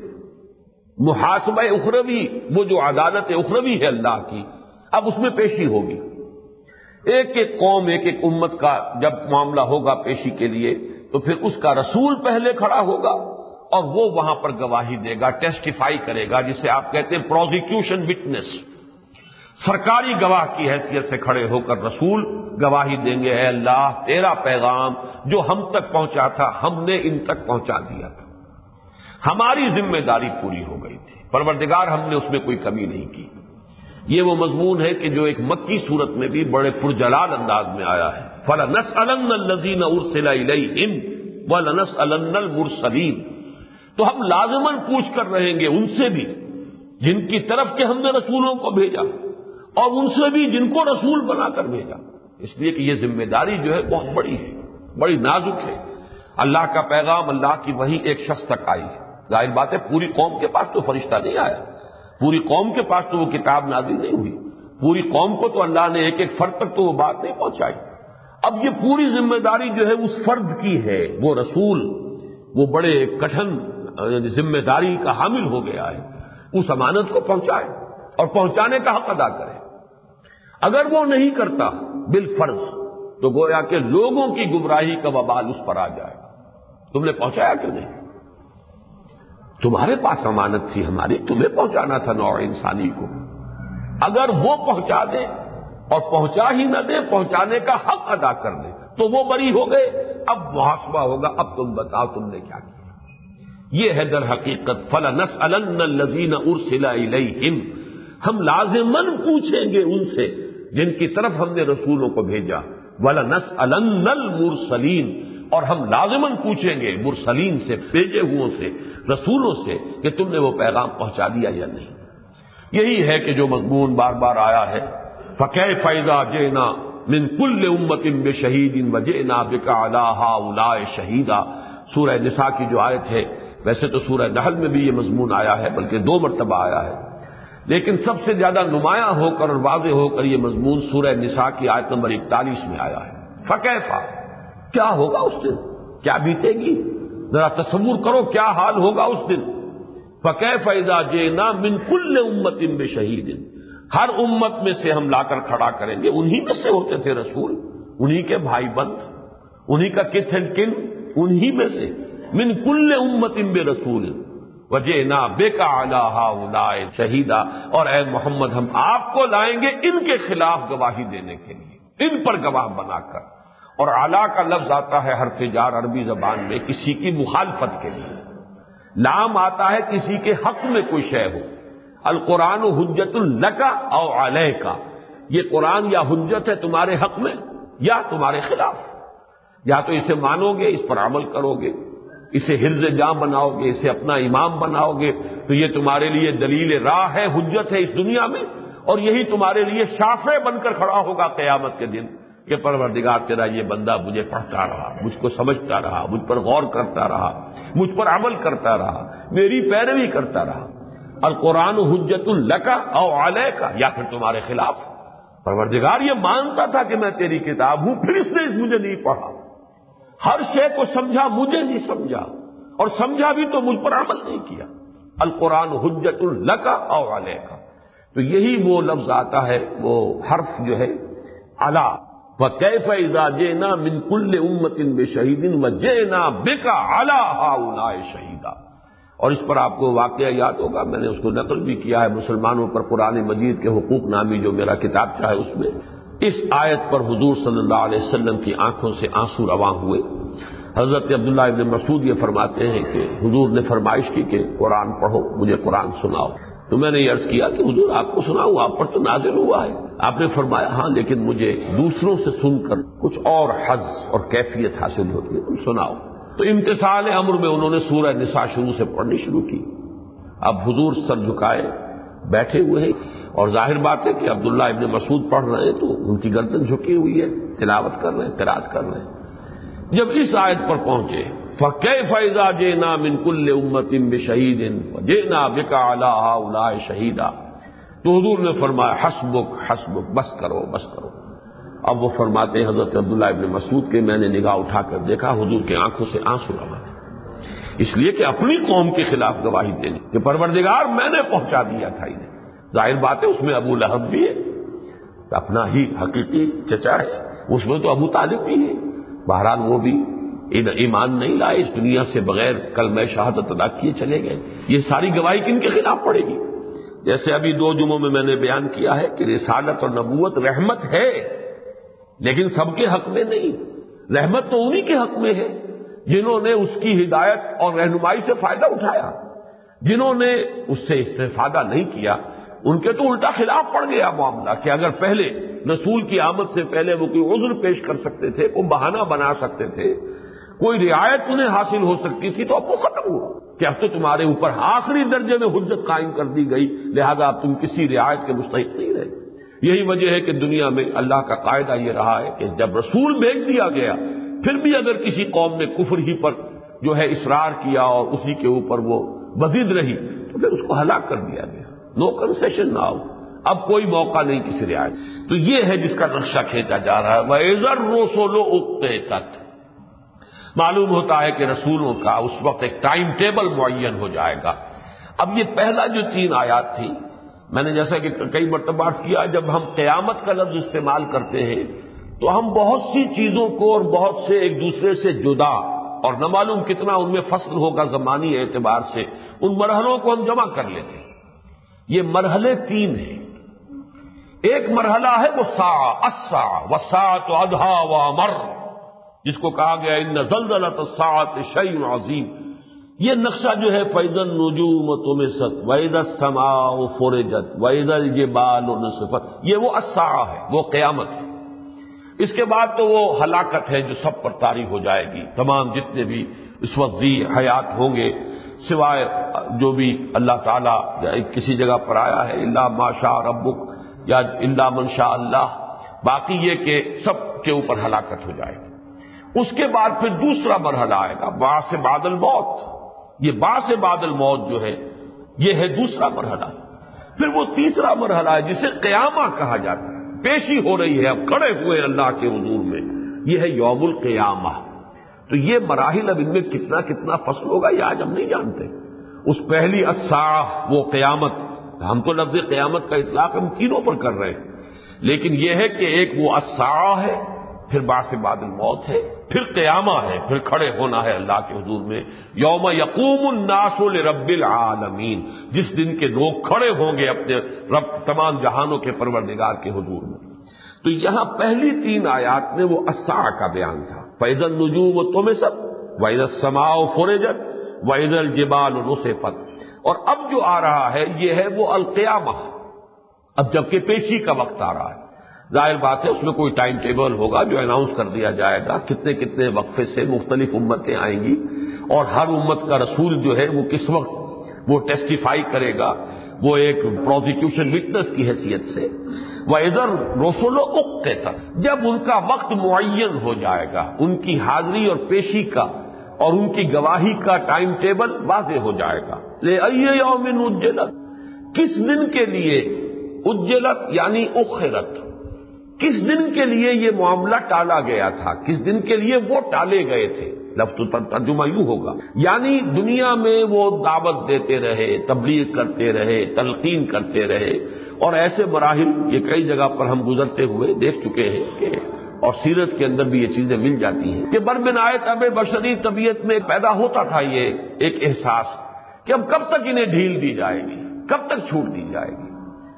محاسبہ اخروی، وہ جو عدالت اخروی ہے اللہ کی، اب اس میں پیشی ہوگی۔ ایک ایک قوم، ایک ایک امت کا جب معاملہ ہوگا پیشی کے لیے، تو پھر اس کا رسول پہلے کھڑا ہوگا اور وہ وہاں پر گواہی دے گا، ٹیسٹیفائی کرے گا، جسے آپ کہتے ہیں پروزیکیوشن وٹنس، سرکاری گواہ کی حیثیت سے کھڑے ہو کر رسول گواہی دیں گے، اے اللہ تیرا پیغام جو ہم تک پہنچا تھا ہم نے ان تک پہنچا دیا تھا، ہماری ذمہ داری پوری ہو گئی تھی، پروردگار ہم نے اس میں کوئی کمی نہیں کی۔ یہ وہ مضمون ہے کہ جو ایک مکی صورت میں بھی بڑے پرجلال انداز میں آیا ہے، فَلَنَسْأَلَنَّ الَّذِينَ أُرْسِلَ إِلَيْهِمْ وَلَنَسْأَلَنَّ الْمُرْسَلِينَ، تو ہم لازماً پوچھ کر رہیں گے ان سے بھی جن کی طرف کے ہم نے رسولوں کو بھیجا، اور ان سے بھی جن کو رسول بنا کر بھیجا، اس لیے کہ یہ ذمہ داری جو ہے بہت بڑی ہے، بڑی نازک ہے۔ اللہ کا پیغام، اللہ کی وحی ایک شخص تک آئی ہے، ظاہر بات ہے پوری قوم کے پاس تو فرشتہ نہیں آیا، پوری قوم کے پاس تو وہ کتاب نازل نہیں ہوئی، پوری قوم کو تو اللہ نے ایک ایک فرد تک تو وہ بات نہیں پہنچائی۔ اب یہ پوری ذمہ داری جو ہے اس فرد کی ہے، وہ رسول وہ بڑے کٹھن ذمہ داری کا حامل ہو گیا ہے، اس امانت کو پہنچائے اور پہنچانے کا حق ادا کرے۔ اگر وہ نہیں کرتا بالفرض تو گویا کہ لوگوں کی گمراہی کا وبال اس پر آ جائے گا۔ تم نے پہنچایا کیوں نہیں؟ تمہارے پاس امانت تھی ہماری، تمہیں پہنچانا تھا نوع انسانی کو۔ اگر وہ پہنچا دے اور پہنچا ہی نہ دے، پہنچانے کا حق ادا کر دے، تو وہ بری ہو گئے، اب محاسبہ ہوگا، اب تم بتاؤ تم نے کیا کیا۔ یہ ہے در حقیقت فَلَنَسْأَلَنَّ الَّذِينَ أُرْسِلَ إِلَيْهِمْ، ہم لازماً پوچھیں گے ان سے جن کی طرف ہم نے رسولوں کو بھیجا، وَلَنَسْأَلَنَّ الْمُرْسَلِينَ، اور ہم لازماً پوچھیں گے مرسلین سے، بھیجے ہوئوں سے، رسولوں سے، کہ تم نے وہ پیغام پہنچا دیا یا نہیں۔ یہی ہے کہ جو مضمون بار بار آیا ہے، فَكَيْفَ إِذَا جِئْنَا مِن كُلِّ أُمَّةٍ بِشَهِيدٍ وَجِئْنَا بِكَ عَلَىٰ هَٰؤُلَاءِ شَهِيدًا، سورہ نساء کی جو آیت ہے، ویسے تو سورہ نحل میں بھی یہ مضمون آیا ہے، بلکہ 2 مرتبہ آیا ہے، لیکن سب سے زیادہ نمایاں ہو کر اور واضح ہو کر یہ مضمون سورہ نساء کی آیت نمبر 41 میں آیا ہے۔ فَكَيْفَ، کیا ہوگا اس دن، کیا بیتے گی، ذرا تصور کرو کیا حال ہوگا اس دن۔ فَكَيْفَ إِذَا جِئْنَا مِن كُلِّ أُمَّةٍ بِشَهِيدٍ، ہر امت میں سے ہم لا کر کھڑا کریں گے، انہی میں سے ہوتے تھے رسول، انہی کے بھائی بند، انہی کا کتھ اینڈ کن، انہی میں سے، من كُلِّ أُمَّةٍ بِرَسُولٍ، وجئنا بک علی ہؤلاء شہیدا، اور اے محمد ہم آپ کو لائیں گے ان کے خلاف گواہی دینے کے لیے، ان پر گواہ بنا کر۔ اور علی کا لفظ آتا ہے حرف جار عربی زبان میں کسی کی مخالفت کے لیے، لام آتا ہے کسی کے حق میں کوئی شے ہو۔ القرآن حجت لک او علیک، یہ قرآن یا حجت ہے تمہارے حق میں یا تمہارے خلاف، یا تو اسے مانو گے، اس پر عمل کرو گے، اسے حرز جاں بناؤ گے، اسے اپنا امام بناؤ گے، تو یہ تمہارے لیے دلیل راہ ہے، حجت ہے اس دنیا میں، اور یہی تمہارے لیے شافع بن کر کھڑا ہوگا قیامت کے دن کہ پروردگار تیرا یہ بندہ مجھے پڑھتا رہا، مجھ کو سمجھتا رہا، مجھ پر غور کرتا رہا، مجھ پر عمل کرتا رہا، میری پیروی کرتا رہا۔ القرآن حجت لک او علیک، یا پھر تمہارے خلاف۔ پروردگار یہ مانتا تھا کہ میں تیری کتاب ہوں، پھر اس نے مجھے نہیں پڑھا، ہر شے کو سمجھا، مجھے نہیں سمجھا، اور سمجھا بھی تو مجھ پر عمل نہیں کیا۔ القرآن حجت لک او علیک، تو یہی وہ لفظ آتا ہے، وہ حرف جو ہے علی۔ وَكَيْفَ إِذَا جِئْنَا مِنْ كُلِّ أُمَّةٍ بِشَهِيدٍ وَجِئْنَا بِكَ عَلَىٰ هَٰؤُلَاءِ شَهِيدًا۔ اور اس پر آپ کو واقعہ یاد ہوگا، میں نے اس کو نقل بھی کیا ہے مسلمانوں پر قرآن مجید کے حقوق نامی جو میرا کتاب چاہے اس میں، اس آیت پر حضور صلی اللہ علیہ وسلم کی آنکھوں سے آنسو رواں ہوئے۔ حضرت عبداللہ ابن مسعود یہ فرماتے ہیں کہ حضور نے فرمائش کی کہ قرآن پڑھو، مجھے قرآن سناؤ۔ تو میں نے یہ عرض کیا کہ حضور آپ کو سناؤں، آپ پر تو نازل ہوا ہے۔ آپ نے فرمایا ہاں، لیکن مجھے دوسروں سے سن کر کچھ اور حظ اور کیفیت حاصل ہوتی ہے، تم سناؤ۔ تو امتثال امر میں انہوں نے سورہ نساء شروع سے پڑھنی شروع کی۔ اب حضور سر جھکائے بیٹھے ہوئے ہیں، اور ظاہر بات ہے کہ عبداللہ ابن مسعود پڑھ رہے ہیں تو ان کی گردن جھکی ہوئی ہے، تلاوت کر رہے ہیں، قرات کر رہے ہیں۔ جب اس آیت پر پہنچے فَكَيْفَ إِذَا جِئْنَا مِنْ كُلِّ أُمَّةٍ بِشَهِيدٍ وَجِئْنَا بِكَ عَلَىٰ هَٰؤُلَاءِ شَهِيدًا، تو حضور نے فرمایا حسبک حسبک، بس کرو بس کرو۔ اب وہ فرماتے ہیں حضرت عبداللہ ابن مسعود کے میں نے نگاہ اٹھا کر دیکھا حضور کے آنکھوں سے آنسو رواں تھے، اس لیے کہ اپنی قوم کے خلاف گواہی دینی کہ پروردگار میں نے پہنچا دیا تھا انہیں۔ ظاہر بات ہے اس میں ابو لہب بھی ہے، اپنا ہی حقیقی چچا ہے، اس میں تو ابو طالب بھی ہے، بہرحال وہ بھی ایمان نہیں لائے، اس دنیا سے بغیر کلمہ شہادت ادا کیے چلے گئے۔ یہ ساری گواہی کن کے خلاف پڑے گی؟ جیسے ابھی 2 جمعوں میں نے بیان کیا ہے کہ رسالت اور نبوت رحمت ہے، لیکن سب کے حق میں نہیں۔ رحمت تو انہی کے حق میں ہے جنہوں نے اس کی ہدایت اور رہنمائی سے فائدہ اٹھایا، جنہوں نے اس سے استفادہ نہیں کیا ان کے تو الٹا خلاف پڑ گیا معاملہ کہ اگر پہلے رسول کی آمد سے پہلے وہ کوئی عذر پیش کر سکتے تھے، کوئی بہانہ بنا سکتے تھے، کوئی رعایت انہیں حاصل ہو سکتی تھی، تو اب وہ ختم ہوا کہ اب تو تمہارے اوپر آخری درجے میں حجت قائم کر دی گئی، لہذا اب تم کسی رعایت کے مستحق نہیں رہے۔ یہی وجہ ہے کہ دنیا میں اللہ کا قاعدہ یہ رہا ہے کہ جب رسول بھیج دیا گیا پھر بھی اگر کسی قوم نے کفر ہی پر جو ہے اصرار کیا اور اسی کے اوپر وہ بزد رہی تو پھر اس کو ہلاک کر دیا گیا، نو کنسیشن نہ ہو، اب کوئی موقع نہیں کسی رعایت۔ تو یہ ہے جس کا نقشہ کھینچا جا رہا ہے۔ وَإِذَا الرُّسُلُ أُقِّتَتْ، معلوم ہوتا ہے کہ رسولوں کا اس وقت ایک ٹائم ٹیبل معین ہو جائے گا۔ اب یہ پہلا جو 3 آیات تھی، میں نے جیسا کہ کئی مرتبہ عرض کیا، جب ہم قیامت کا لفظ استعمال کرتے ہیں تو ہم بہت سی چیزوں کو اور بہت سے ایک دوسرے سے جدا اور نہ معلوم کتنا ان میں فصل ہوگا زمانی اعتبار سے، ان مرحلوں کو ہم جمع کر لیتے ہیں۔ یہ مرحلے 3 ہیں۔ ایک مرحلہ ہے وہ ساعہ، الساعہ والساعۃ اضحیٰ وامر، جس کو کہا گیا ان زلزلۃ الساعۃ شیء عظیم۔ یہ نقشہ جو ہے فَإِذَا النُّجُومُ طُمِسَتْ وَإِذَا السَّمَاءُ فُرِجَتْ وَإِذَا الْجِبَالُ نُسِفَتْ، یہ وہ الساعہ ہے، وہ قیامت ہے۔ اس کے بعد تو وہ ہلاکت ہے جو سب پر طاری ہو جائے گی، تمام جتنے بھی اس وقت ذی حیات ہوں گے، سوائے جو بھی اللہ تعالیٰ کسی جگہ پر آیا ہے الا ما شاء ربک یا الا من شاء اللہ، باقی یہ کہ سب کے اوپر ہلاکت ہو جائے گی۔ اس کے بعد پھر دوسرا مرحلہ آئے گا، بعث بعد الموت۔ یہ بعث بعد الموت جو ہے یہ ہے دوسرا مرحلہ۔ پھر وہ تیسرا مرحلہ ہے جسے قیامہ کہا جاتا ہے، پیشی ہو رہی ہے، اب کھڑے ہوئے اللہ کے حضور میں، یہ ہے یوم القیامہ۔ تو یہ مراحل اب ان میں کتنا کتنا فصل ہوگا یہ آج ہم نہیں جانتے۔ اس پہلی الساعہ وہ قیامت، ہم تو لفظ قیامت کا اطلاق ہم تینوں پر کر رہے ہیں، لیکن یہ ہے کہ ایک وہ الساعہ ہے پھر بعث بعد الموت ہے، پھر قیامہ ہے، پھر کھڑے ہونا ہے اللہ کے حضور میں، یوم یقوم الناس لرب العالمین، جس دن کے لوگ کھڑے ہوں گے اپنے رب تمام جہانوں کے پروردگار کے حضور میں۔ تو یہاں پہلی 3 آیات میں وہ الساعہ کا بیان تھا، فَإِذَا النُّجُومُ طُمِسَتْ وَإِذَا السَّمَاءُ فُرِجَتْ وَإِذَا الْجِبَالُ نُصِفَتْ، اور اب جو آ رہا ہے یہ ہے وہ القیامہ، اب جبکہ پیشی کا وقت آ رہا ہے۔ ظاہر بات ہے اس میں کوئی ٹائم ٹیبل ہوگا جو اناؤنس کر دیا جائے گا، کتنے کتنے وقفے سے مختلف امتیں آئیں گی، اور ہر امت کا رسول جو ہے وہ کس وقت وہ ٹیسٹیفائی کرے گا، وہ ایک پروزیکیوشن وٹنس کی حیثیت سے۔ وَإِذَا الرُّسُلُ أُقِّتَتْ، جب ان کا وقت معین ہو جائے گا، ان کی حاضری اور پیشی کا اور ان کی گواہی کا ٹائم ٹیبل واضح ہو جائے گا۔ لِأَيِّ يَوْمٍ أُجِّلَتْ، کس دن کے لیے، اجلت یعنی اخرت، کس دن کے لیے یہ معاملہ ٹالا گیا تھا، کس دن کے لیے وہ ٹالے گئے تھے، لفظ ترجمہ یوں ہوگا یعنی دنیا میں وہ دعوت دیتے رہے، تبلیغ کرتے رہے، تلقین کرتے رہے، اور ایسے مراحل یہ کئی جگہ پر ہم گزرتے ہوئے دیکھ چکے ہیں کہ اور سیرت کے اندر بھی یہ چیزیں مل جاتی ہیں کہ بربنائے طب بشری طبیعت میں پیدا ہوتا تھا یہ ایک احساس کہ اب کب تک انہیں ڈھیل دی جائے گی، کب تک چھوٹ دی جائے گی،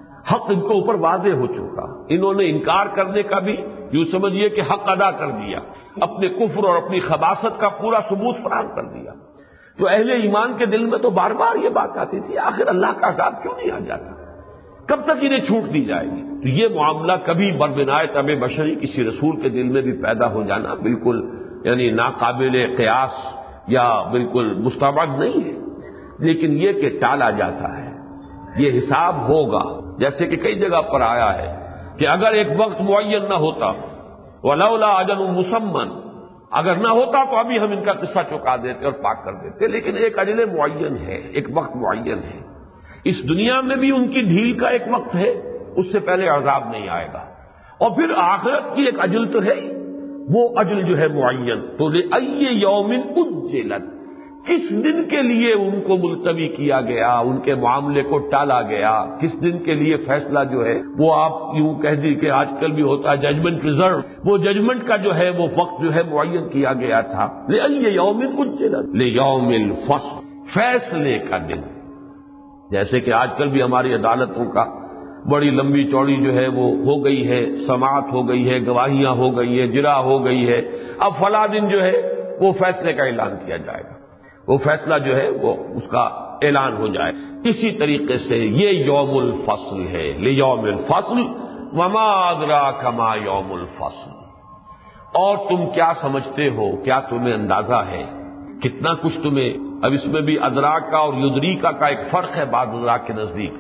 حق ان کو اوپر واضح ہو چکا، انہوں نے انکار کرنے کا بھی یوں سمجھیے کہ حق ادا کر دیا، اپنے کفر اور اپنی خباثت کا پورا ثبوت فراہم کر دیا۔ تو اہل ایمان کے دل میں تو بار بار یہ بات آتی تھی آخر اللہ کا عذاب کیوں نہیں آ جاتا، کب تک انہیں چھوٹ دی جائے گی۔ تو یہ معاملہ کبھی بربنائے طب بشری کسی رسول کے دل میں بھی پیدا ہو جانا بالکل یعنی ناقابل قیاس یا بالکل مستبعد نہیں ہے، لیکن یہ کہ ٹالا جاتا ہے، یہ حساب ہوگا، جیسے کہ کئی جگہ پر آیا ہے کہ اگر ایک وقت معین نہ ہوتا، وَلَوْلَا أَجَلٌ مُّسَمًّى، اگر نہ ہوتا تو ابھی ہم ان کا قصہ چکا دیتے اور پاک کر دیتے، لیکن ایک اجل معین ہے، ایک وقت معین ہے۔ اس دنیا میں بھی ان کی ڈھیل کا ایک وقت ہے، اس سے پہلے عذاب نہیں آئے گا، اور پھر آخرت کی ایک اجل تو ہے، وہ اجل جو ہے معین۔ تو لِأَيِّ يَوْمٍ أُجِّلَتْ، کس دن کے لیے ان کو ملتوی کیا گیا، ان کے معاملے کو ٹالا گیا، کس دن کے لیے فیصلہ جو ہے وہ آپ یوں کہہ دی کہ آج کل بھی ہوتا ہے ججمنٹ ریزرو، وہ ججمنٹ کا جو ہے وہ وقت جو ہے معین کیا گیا تھا۔ لِأَيِّ يَوْمٍ أُجِّلَتْ لِيَوْمِ الْفَصْلِ، فیصلے کا دن، جیسے کہ آج کل بھی ہماری عدالتوں کا بڑی لمبی چوڑی جو ہے وہ ہو گئی ہے، سماعت ہو گئی ہے، گواہیاں ہو گئی ہے، جرا ہو گئی ہے، اب فلاں دن جو ہے وہ فیصلے کا اعلان کیا جائے گا، وہ فیصلہ جو ہے وہ اس کا اعلان ہو جائے۔ اسی طریقے سے یہ یوم الفصل ہے، لیوم الفصل وما ادراک ما یوم الفصل، اور تم کیا سمجھتے ہو، کیا تمہیں اندازہ ہے، کتنا کچھ تمہیں، اب اس میں بھی ادراک کا اور یدریکا کا ایک فرق ہے بعض حضرات کے نزدیک۔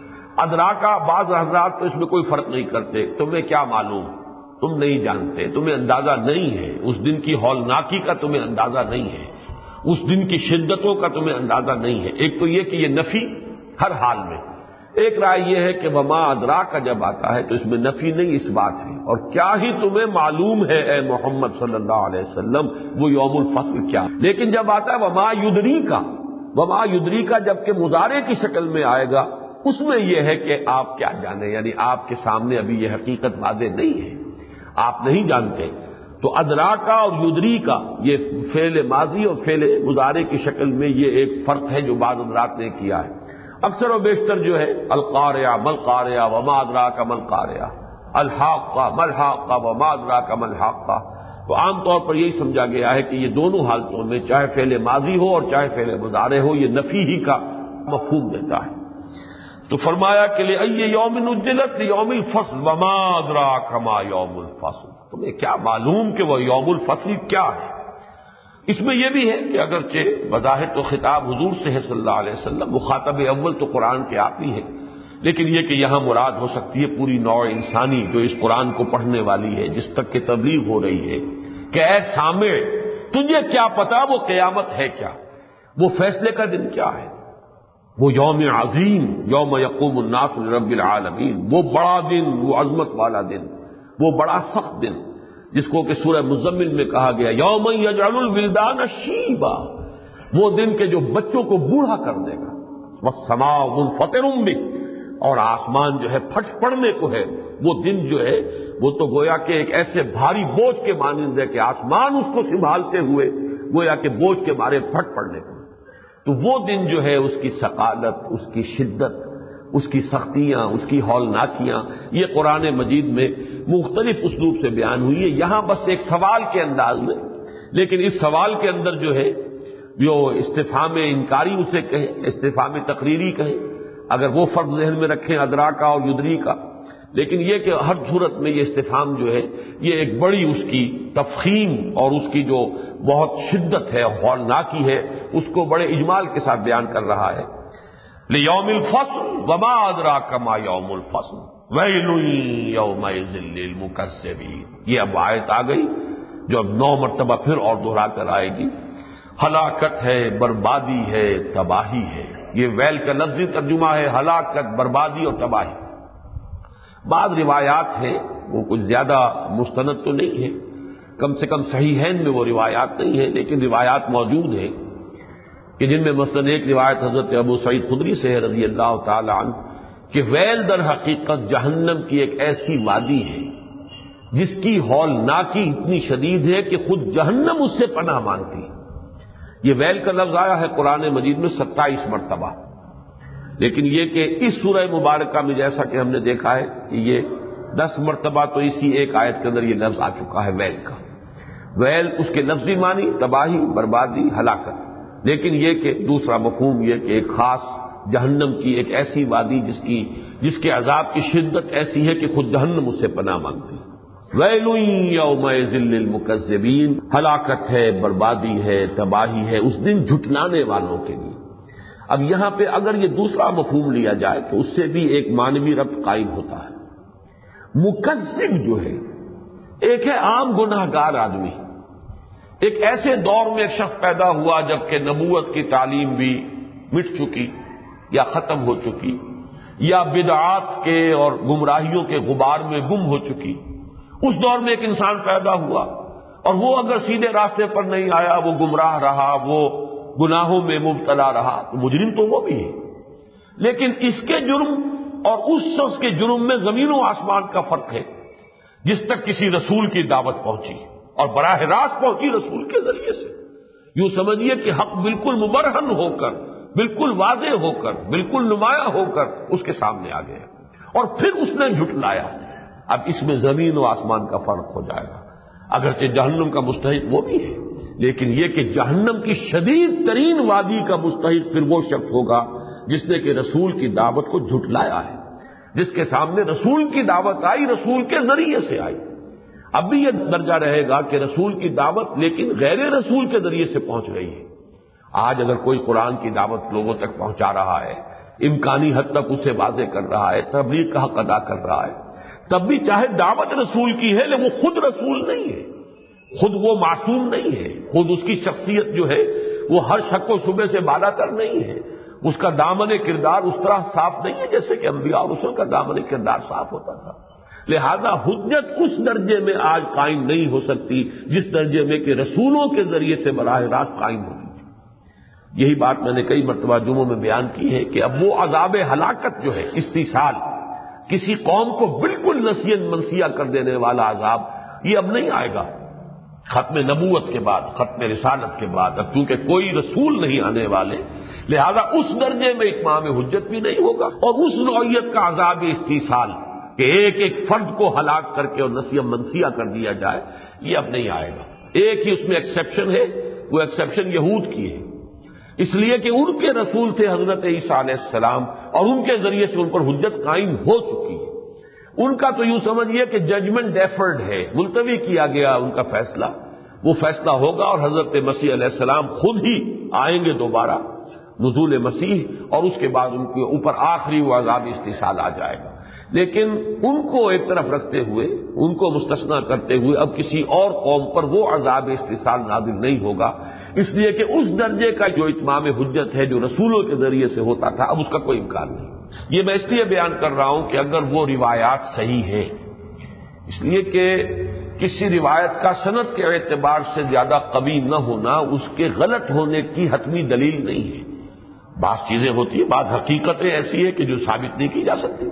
ادراکا بعض حضرات تو اس میں کوئی فرق نہیں کرتے، تمہیں کیا معلوم، تم نہیں جانتے، تمہیں اندازہ نہیں ہے، اس دن کی ہولناکی کا تمہیں اندازہ نہیں ہے، اس دن کی شدتوں کا تمہیں اندازہ نہیں ہے۔ ایک تو یہ کہ یہ نفی ہر حال میں، ایک رائے یہ ہے کہ وما ادراک کا جب آتا ہے تو اس میں نفی نہیں، اس بات ہے، اور کیا ہی تمہیں معلوم ہے اے محمد صلی اللہ علیہ وسلم وہ یوم الفصل کیا۔ لیکن جب آتا ہے وما یدریکا، وما یدریکا جب کہ مضارع کی شکل میں آئے گا، اس میں یہ ہے کہ آپ کیا جانیں، یعنی آپ کے سامنے ابھی یہ حقیقت واضح نہیں ہے، آپ نہیں جانتے۔ تو ادراکا اور یدریکا یہ فعل ماضی اور فعل مضارع کی شکل میں یہ ایک فرق ہے جو بعض حضرات نے کیا ہے۔ اکثر و بیشتر جو ہے القارعہ ملقارعہ وما ادراک ملقارعہ، الحاقہ ملحاقہ وما ادراک ملحاقہ، تو عام طور پر یہی سمجھا گیا ہے کہ یہ دونوں حالتوں میں چاہے فعل ماضی ہو اور چاہے فعل مضارع ہو یہ نفی ہی کا مفہوم دیتا ہے۔ تو فرمایا کہ لِأَيِّ يَوْمٍ أُجِّلَتْ لِيَوْمِ الْفَصْلِ وَمَا أَدْرَاكَ مَا يَوْمُ الْفَصْلِ، تمہیں کیا معلوم کہ وہ یوم الفصل کیا ہے۔ اس میں یہ بھی ہے کہ اگرچہ بظاہر تو خطاب حضور سے ہے صلی اللہ علیہ وسلم، مخاطب اول تو قرآن کے آپ ہی ہے، لیکن یہ کہ یہاں مراد ہو سکتی ہے پوری نوع انسانی جو اس قرآن کو پڑھنے والی ہے، جس تک کہ تبلیغ ہو رہی ہے، کہ اے سامع تجھے کیا پتا وہ قیامت ہے کیا، وہ فیصلے کا دن کیا ہے، وہ یوم عظیم، یوم یقوم الناس لرب العالمین، وہ بڑا دن، وہ عظمت والا دن، وہ بڑا سخت دن جس کو کہ سورہ مزمل میں کہا گیا یوم یجعل الولدان شیبا، وہ دن کہ جو بچوں کو بوڑھا کر دے گا، والسماء منفطر بہ، اور آسمان جو ہے پھٹ پڑنے کو ہے، وہ دن جو ہے وہ تو گویا کہ ایک ایسے بھاری بوجھ کے مانند ہے کہ آسمان اس کو سنبھالتے ہوئے گویا کہ بوجھ کے مارے پھٹ پڑنے کو۔ تو وہ دن جو ہے اس کی ثقالت، اس کی شدت، اس کی سختیاں، اس کی ہولناکیاں، یہ قرآن مجید میں مختلف اسلوب سے بیان ہوئی ہے، یہاں بس ایک سوال کے انداز میں، لیکن اس سوال کے اندر جو ہے جو استفہام انکاری اسے کہیں، استفہام تقریری کہیں، اگر وہ فرق ذہن میں رکھیں ادرا کا اور یدری کا، لیکن یہ کہ ہر صورت میں یہ استفہام جو ہے یہ ایک بڑی اس کی تفخیم اور اس کی جو بہت شدت ہے، ہولناکی ہے، اس کو بڑے اجمال کے ساتھ بیان کر رہا ہے۔ لیوم الفصل وما ادراک ما یوم الفصل ویل یومئذ للمکذبین، یہ اب آیت آ گئی جو اب 9 مرتبہ پھر اور دہرا کر آئے گی۔ ہلاکت ہے، بربادی ہے، تباہی ہے، یہ ویل کا لفظی ترجمہ ہے، ہلاکت، بربادی اور تباہی۔ بعض روایات ہیں وہ کچھ زیادہ مستند تو نہیں ہے، کم سے کم صحیحین میں وہ روایات نہیں ہیں، لیکن روایات موجود ہیں کہ جن میں مثلاً ایک روایت حضرت ابو سعید خدری سے ہے رضی اللہ تعالی عنہ کہ ویل در حقیقت جہنم کی ایک ایسی وادی ہے جس کی ہولناکی اتنی شدید ہے کہ خود جہنم اس سے پناہ مانگتی ہے۔ یہ ویل کا لفظ آیا ہے قرآن مجید میں 27 مرتبہ، لیکن یہ کہ اس سورہ مبارکہ میں جیسا کہ ہم نے دیکھا ہے کہ یہ 10 مرتبہ تو اسی ایک آیت کے اندر یہ لفظ آ چکا ہے ویل کا۔ ویل اس کے لفظی معنی تباہی، بربادی، ہلاکت، لیکن یہ کہ دوسرا مفہوم یہ کہ ایک خاص جہنم کی ایک ایسی وادی جس کے عذاب کی شدت ایسی ہے کہ خود جہنم اس سے پناہ مانگتی۔ ویل یومئذ للمکذبین، ہلاکت ہے، بربادی ہے، تباہی ہے اس دن جھٹلانے والوں کے لیے۔ اب یہاں پہ اگر یہ دوسرا مفہوم لیا جائے تو اس سے بھی ایک معنوی ربط قائم ہوتا ہے۔ مکذب جو ہے ایک ہے عام گناہ گار آدمی، ایک ایسے دور میں ایک شخص پیدا ہوا جبکہ نبوت کی تعلیم بھی مٹ چکی یا ختم ہو چکی، یا بدعات کے اور گمراہیوں کے غبار میں گم ہو چکی، اس دور میں ایک انسان پیدا ہوا اور وہ اگر سیدھے راستے پر نہیں آیا، وہ گمراہ رہا، وہ گناہوں میں مبتلا رہا، تو مجرم تو وہ بھی ہے، لیکن اس کے جرم اور اس شخص کے جرم میں زمین و آسمان کا فرق ہے۔ جس تک کسی رسول کی دعوت پہنچی اور براہ راست پہنچی رسول کے ذریعے سے، یوں سمجھیے کہ حق بالکل مبرہن ہو کر، بالکل واضح ہو کر، بالکل نمایاں ہو کر اس کے سامنے آ گیا اور پھر اس نے جھٹلایا۔ اب اس میں زمین و آسمان کا فرق ہو جائے گا، اگرچہ جہنم کا مستحق وہ بھی ہے، لیکن یہ کہ جہنم کی شدید ترین وادی کا مستحق پھر وہ شخص ہوگا جس نے کہ رسول کی دعوت کو جھٹلایا ہے، جس کے سامنے رسول کی دعوت آئی، رسول کے ذریعے سے آئی۔ اب بھی یہ درجہ رہے گا کہ رسول کی دعوت لیکن غیر رسول کے ذریعے سے پہنچ رہی ہے۔ آج اگر کوئی قرآن کی دعوت لوگوں تک پہنچا رہا ہے، امکانی حد تک اسے واضح کر رہا ہے، تبلیغ کا حق ادا کر رہا ہے، تب بھی چاہے دعوت رسول کی ہے لیکن وہ خود رسول نہیں ہے، خود وہ معصوم نہیں ہے، خود اس کی شخصیت جو ہے وہ ہر شک و شبہ سے بالا تر نہیں ہے، اس کا دامن کردار اس طرح صاف نہیں ہے جیسے کہ انبیاء اور رسول کا دامن کردار صاف ہوتا تھا۔ لہذا حجت اس درجے میں آج قائم نہیں ہو سکتی جس درجے میں کہ رسولوں کے ذریعے سے براہ راست قائم ہوتی تھی۔ یہی بات میں نے کئی مرتبہ جمعوں میں بیان کی ہے کہ اب وہ عذاب ہلاکت جو ہے استیصال، کسی قوم کو بالکل نسیاں منسیہ کر دینے والا عذاب، یہ اب نہیں آئے گا ختم نبوت کے بعد، ختم رسالت کے بعد، اب چونکہ کوئی رسول نہیں آنے والے، لہذا اس درجے میں اتمام حجت بھی نہیں ہوگا، اور اس نوعیت کا عذاب استیصال کہ ایک ایک فرد کو ہلاک کر کے اور نسیہ منسیہ کر دیا جائے، یہ اب نہیں آئے گا۔ ایک ہی اس میں ایکسیپشن ہے، وہ ایکسیپشن یہود کی ہے، اس لیے کہ ان کے رسول تھے حضرت عیسیٰ علیہ السلام اور ان کے ذریعے سے ان پر حجت قائم ہو چکی ہے۔ ان کا تو یوں سمجھیے کہ ججمنٹ ڈیفرڈ ہے، ملتوی کیا گیا ان کا فیصلہ، وہ فیصلہ ہوگا اور حضرت مسیح علیہ السلام خود ہی آئیں گے دوبارہ، نزول مسیح، اور اس کے بعد ان کے اوپر آخری وہ عذاب استیصال آ جائے گا۔ لیکن ان کو ایک طرف رکھتے ہوئے، ان کو مستثنیٰ کرتے ہوئے اب کسی اور قوم پر وہ عذاب استیصال نازل نہیں ہوگا، اس لیے کہ اس درجے کا جو اتمام حجت ہے جو رسولوں کے ذریعے سے ہوتا تھا اب اس کا کوئی امکان نہیں۔ یہ میں اس لیے بیان کر رہا ہوں کہ اگر وہ روایات صحیح ہیں، اس لیے کہ کسی روایت کا سند کے اعتبار سے زیادہ قوی نہ ہونا اس کے غلط ہونے کی حتمی دلیل نہیں ہے۔ بعض چیزیں ہوتی ہیں، بعض حقیقتیں ایسی ہیں کہ جو ثابت نہیں کی جا سکتی،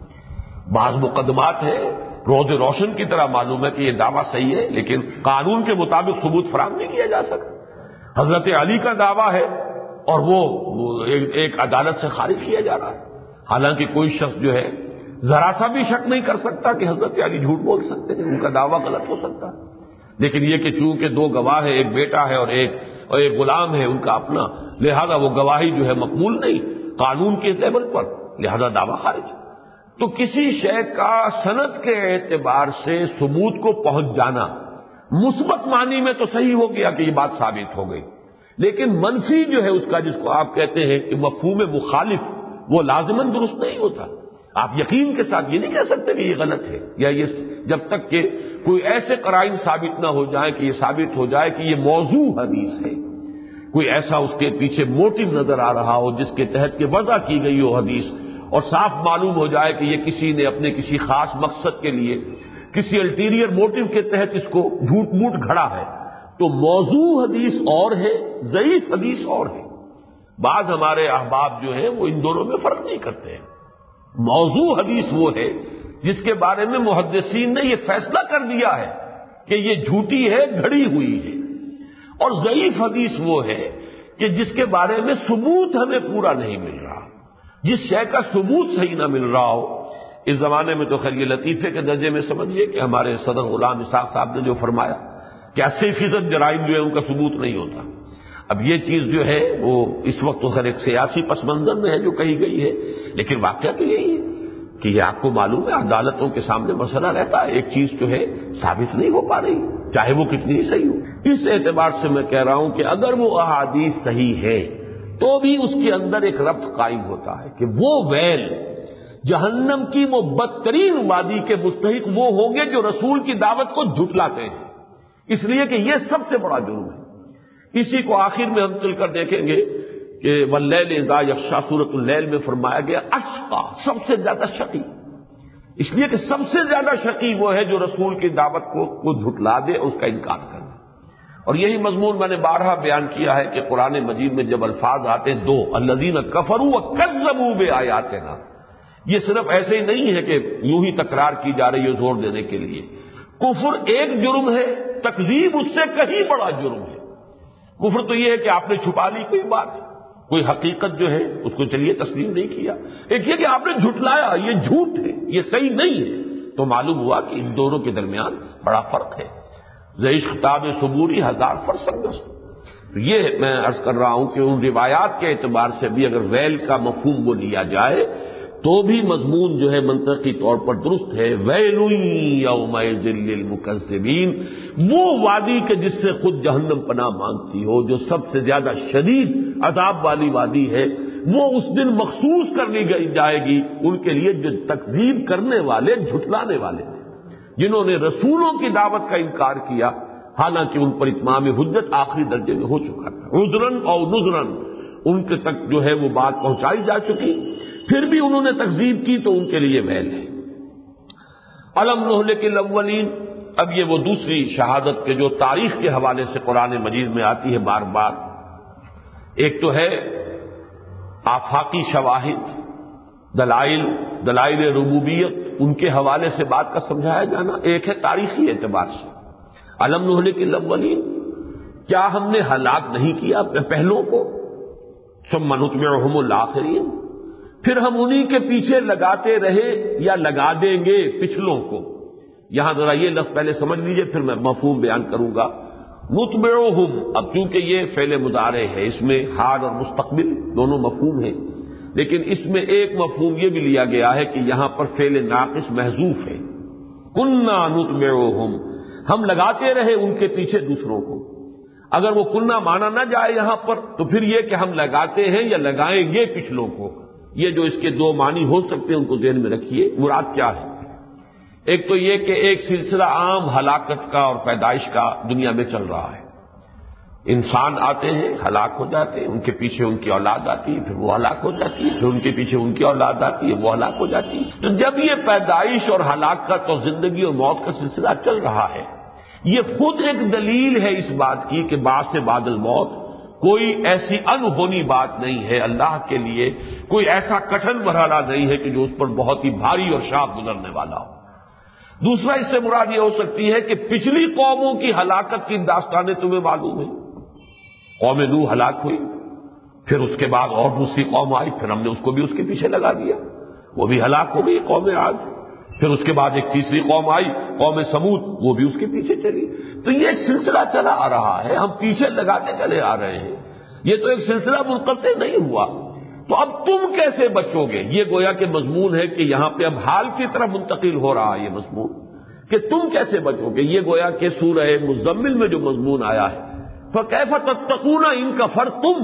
بعض مقدمات ہیں روز روشن کی طرح معلوم ہے کہ یہ دعویٰ صحیح ہے لیکن قانون کے مطابق ثبوت فراہم نہیں کیا جا سکتا۔ حضرت علی کا دعویٰ ہے اور وہ ایک عدالت سے خارج کیا جا رہا ہے، حالانکہ کوئی شخص جو ہے ذرا سا بھی شک نہیں کر سکتا کہ حضرت علی جھوٹ بول سکتے ہیں، ان کا دعویٰ غلط ہو سکتا ہے، لیکن یہ کہ چونکہ دو گواہ ہیں، ایک بیٹا ہے اور ایک غلام ہے ان کا اپنا، لہذا وہ گواہی جو ہے مقبول نہیں قانون کے لیول پر، لہذا دعویٰ خارج۔ تو کسی شے کا سند کے اعتبار سے ثبوت کو پہنچ جانا مثبت معنی میں تو صحیح ہو گیا کہ یہ بات ثابت ہو گئی، لیکن منفی جو ہے اس کا، جس کو آپ کہتے ہیں کہ مفہوم مخالف، وہ لازماً درست نہیں ہوتا۔ آپ یقین کے ساتھ یہ نہیں کہہ سکتے کہ یہ غلط ہے، یا یہ جب تک کہ کوئی ایسے قرائن ثابت نہ ہو جائے کہ یہ ثابت ہو جائے کہ یہ موضوع حدیث ہے، کوئی ایسا اس کے پیچھے موٹو نظر آ رہا ہو جس کے تحت کہ وضع کی گئی ہو حدیث، اور صاف معلوم ہو جائے کہ یہ کسی نے اپنے کسی خاص مقصد کے لیے کسی الٹیریئر موٹو کے تحت اس کو جھوٹ موٹ گھڑا ہے، تو موضوع حدیث اور ہے، ضعیف حدیث اور ہے۔ بعض ہمارے احباب جو ہیں وہ ان دونوں میں فرق نہیں کرتے ہیں۔ موضوع حدیث وہ ہے جس کے بارے میں محدثین نے یہ فیصلہ کر دیا ہے کہ یہ جھوٹی ہے، گھڑی ہوئی ہے، اور ضعیف حدیث وہ ہے کہ جس کے بارے میں ثبوت ہمیں پورا نہیں مل رہا، جس شے کا ثبوت صحیح نہ مل رہا ہو۔ اس زمانے میں تو خیر یہ لطیفے کے درجے میں سمجھیے کہ ہمارے صدر غلام اسحاق صاحب نے جو فرمایا کہ 80% جرائم جو ہے ان کا ثبوت نہیں ہوتا۔ اب یہ چیز جو ہے وہ اس وقت تو خیر ایک سیاسی پس منظر میں ہے جو کہی گئی ہے، لیکن واقعہ تو یہی ہے کہ یہ آپ کو معلوم ہے عدالتوں کے سامنے مسئلہ رہتا ہے، ایک چیز جو ہے ثابت نہیں ہو پا رہی چاہے وہ کتنی ہی صحیح ہو۔ اس اعتبار سے میں کہہ رہا ہوں کہ اگر وہ احادیث صحیح ہے تو بھی اس کے اندر ایک ربط قائم ہوتا ہے کہ وہ ویل جہنم کی وہ بدترین وادی کے مستحق وہ ہوں گے جو رسول کی دعوت کو جھٹلاتے ہیں، اس لیے کہ یہ سب سے بڑا جرم ہے۔ اسی کو آخر میں ہم چل کر دیکھیں گے کہ واللیل اذا یغشی سورۃ اللیل میں فرمایا گیا اشقی، سب سے زیادہ شقی، اس لیے کہ سب سے زیادہ شقی وہ ہے جو رسول کی دعوت کو جھٹلا دے، اس کا انکار کرے۔ اور یہی مضمون میں نے بارہا بیان کیا ہے کہ قرآن مجید میں جب الفاظ آتے دو الذین کفروا وکذبوا بآیاتنا، یہ صرف ایسے ہی نہیں ہے کہ یوں ہی تکرار کی جا رہی ہے زور دینے کے لیے۔ کفر ایک جرم ہے، تکذیب اس سے کہیں بڑا جرم ہے۔ کفر تو یہ ہے کہ آپ نے چھپا لی کوئی بات، کوئی حقیقت جو ہے اس کو چلیے تسلیم نہیں کیا، ایک یہ کہ آپ نے جھٹلایا، یہ جھوٹ ہے، یہ صحیح نہیں ہے، تو معلوم ہوا کہ ان دونوں کے درمیان بڑا فرق ہے۔ ضعیف خطاب صبوری 1000 فرسنگ۔ یہ میں عرض کر رہا ہوں کہ ان روایات کے اعتبار سے بھی اگر ویل کا مفہوم وہ لیا جائے تو بھی مضمون جو ہے منطقی طور پر درست ہے۔ ویل یومئذ للمکذبین، وہ وادی کے جس سے خود جہنم پناہ مانگتی ہو، جو سب سے زیادہ شدید عذاب والی وادی ہے، وہ اس دن مخصوص کر لی جائے گی ان کے لیے جو تکذیب کرنے والے، جھٹلانے والے تھے، جنہوں نے رسولوں کی دعوت کا انکار کیا، حالانکہ ان پر اتمام حجت آخری درجے میں ہو چکا تھا، عذراً اور نذراً ان کے تک جو ہے وہ بات پہنچائی جا چکی، پھر بھی انہوں نے تکذیب کی تو ان کے لیے ویل ہے۔ الم نہلک الاولین، اب یہ وہ دوسری شہادت کے جو تاریخ کے حوالے سے قرآن مجید میں آتی ہے بار بار۔ ایک تو ہے آفاقی شواہد، دلائل ربوبیت، ان کے حوالے سے بات کا سمجھایا جانا، ایک ہے تاریخی اعتبار سے۔ الم نہلک الاولین، کیا ہم نے ہلاک نہیں کیا پہلوں کو، ثم نتبعہم الآخرین، پھر ہم انہی کے پیچھے لگاتے رہے یا لگا دیں گے پچھلوں کو۔ یہاں ذرا یہ لفظ پہلے سمجھ لیجئے پھر میں مفہوم بیان کروں گا۔ نتبعہم، اب چونکہ یہ فعل مضارع ہے، اس میں حال اور مستقبل دونوں مفہوم ہیں، لیکن اس میں ایک مفہوم یہ بھی لیا گیا ہے کہ یہاں پر فعل ناقص محذوف ہے۔ کننا نتبعہم، ہم لگاتے رہے ان کے پیچھے دوسروں کو۔ اگر وہ کننا مانا نہ جائے یہاں پر تو پھر یہ کہ ہم لگاتے ہیں یا لگائیں گے پچھلوں کو، یہ جو اس کے دو معنی ہو سکتے ہیں ان کو ذہن میں رکھیے۔ مراد کیا ہے؟ ایک تو یہ کہ ایک سلسلہ عام ہلاکت کا اور پیدائش کا دنیا میں چل رہا ہے، انسان آتے ہیں ہلاک ہو جاتے ہیں، ان کے پیچھے ان کی اولاد آتی ہے، پھر وہ ہلاک ہو جاتی ہے، پھر ان کے پیچھے ان کی اولاد آتی ہے، وہ ہلاک ہو جاتی ہے۔ تو جب یہ پیدائش اور ہلاکت اور زندگی اور موت کا سلسلہ چل رہا ہے، یہ خود ایک دلیل ہے اس بات کی کہ بعد سے بعد الموت کوئی ایسی انہونی بات نہیں ہے اللہ کے لیے، کوئی ایسا کٹھن مرحلہ نہیں ہے کہ جو اس پر بہت ہی بھاری اور شاق گزرنے والا ہو۔ دوسرا اس سے مراد یہ ہو سکتی ہے کہ پچھلی قوموں کی ہلاکت کی داستانیں تمہیں معلوم ہیں۔ قوم نوح ہلاک ہوئی، پھر اس کے بعد اور دوسری قوم آئی، پھر ہم نے اس کو بھی اس کے پیچھے لگا دیا، وہ بھی ہلاک ہو گئی قوم عاد۔ پھر اس کے بعد ایک تیسری قوم آئی قوم سمود، وہ بھی اس کے پیچھے چلی۔ تو یہ ایک سلسلہ چلا آ رہا ہے، ہم پیچھے لگاتے چلے آ رہے ہیں، یہ تو ایک سلسلہ منقطع نہیں ہوا۔ تو اب تم کیسے بچو گے؟ یہ گویا کہ مضمون ہے کہ یہاں پہ اب حال کی طرف منتقل ہو رہا ہے یہ مضمون کہ تم کیسے بچو گے۔ یہ گویا کہ سورہ مزمل میں جو مضمون آیا ہے، فَكَيْفَ تَتَّقُونَ إِن كَفَرْتُمْ،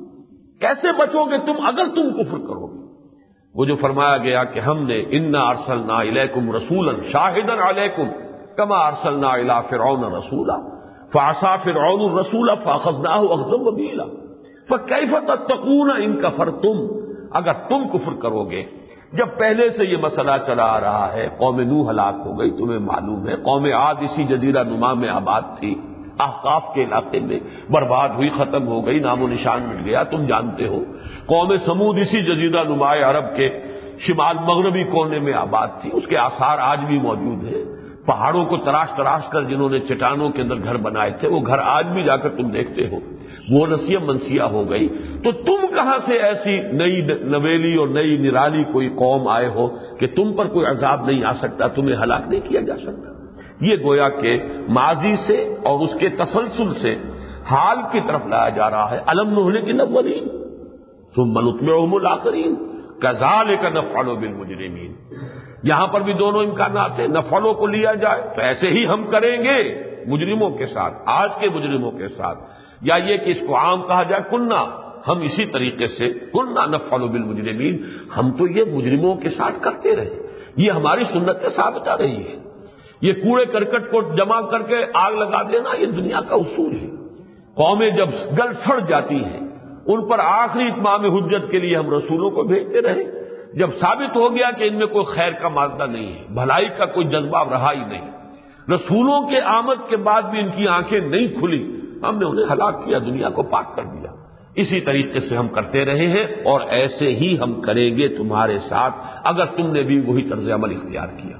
کیسے بچو گے تم اگر تم کفر کرو گے۔ وہ جو فرمایا گیا کہ ہم نے اِنَّا أَرْسَلْنَا إِلَيْكُمْ رَسُولًا شَاهِدًا عَلَيْكُمْ كَمَا أَرْسَلْنَا إِلَىٰ فِرْعَوْنَ رَسُولًا فَعَصَىٰ فِرْعَوْنُ الرَّسُولَ فَأَخَذْنَاهُ أَخْذًا وَبِيلًا فَكَيْفَ تَتَّقُونَ إِن كَفَرْتُمْ، اگر تم کفر کرو گے۔ جب پہلے سے یہ مسئلہ چلا آ رہا ہے، قوم نوح ہلاک ہو گئی، تمہیں معلوم ہے، قوم عاد اسی جزیرہ نما میں آباد تھی، احقاف کے علاقے میں برباد ہوئی، ختم ہو گئی، نام و نشان مٹ گیا، تم جانتے ہو۔ قوم سمود اسی جزیرہ نما عرب کے شمال مغربی کونے میں آباد تھی، اس کے آثار آج بھی موجود ہیں۔ پہاڑوں کو تراش تراش کر جنہوں نے چٹانوں کے اندر گھر بنائے تھے، وہ گھر آج بھی جا کر تم دیکھتے ہو، وہ نسیہ منسیہ ہو گئی۔ تو تم کہاں سے ایسی نئی نویلی اور نئی نرالی کوئی قوم آئے ہو کہ تم پر کوئی عذاب نہیں آ سکتا، تمہیں ہلاک نہیں کیا جا سکتا۔ یہ گویا کہ ماضی سے اور اس کے تسلسل سے حال کی طرف لایا جا رہا ہے۔ الم نہلک الاولین ثم نتبعهم الاخرین کذالک نفعل بالمجرمین۔ یہاں پر بھی دونوں امکانات ہیں، نفعلوں کو لیا جائے تو ایسے ہی ہم کریں گے مجرموں کے ساتھ، آج کے مجرموں کے ساتھ، یا یہ کہ اس کو عام کہا جائے کننا، ہم اسی طریقے سے کننا نفعل بالمجرمین، ہم تو یہ مجرموں کے ساتھ کرتے رہے، یہ ہماری سنت ثابتہ رہی ہے۔ یہ کوڑے کرکٹ کو جمع کر کے آگ لگا دینا یہ دنیا کا اصول ہے۔ قومیں جب گل سڑ جاتی ہیں ان پر آخری اتمام حجت کے لیے ہم رسولوں کو بھیجتے رہے، جب ثابت ہو گیا کہ ان میں کوئی خیر کا مادہ نہیں ہے، بھلائی کا کوئی جذبہ رہا ہی نہیں، رسولوں کے آمد کے بعد بھی ان کی آنکھیں نہیں کھلی، ہم نے انہیں ہلاک کیا، دنیا کو پاک کر دیا۔ اسی طریقے سے ہم کرتے رہے ہیں اور ایسے ہی ہم کریں گے تمہارے ساتھ اگر تم نے بھی وہی طرز عمل اختیار کیا۔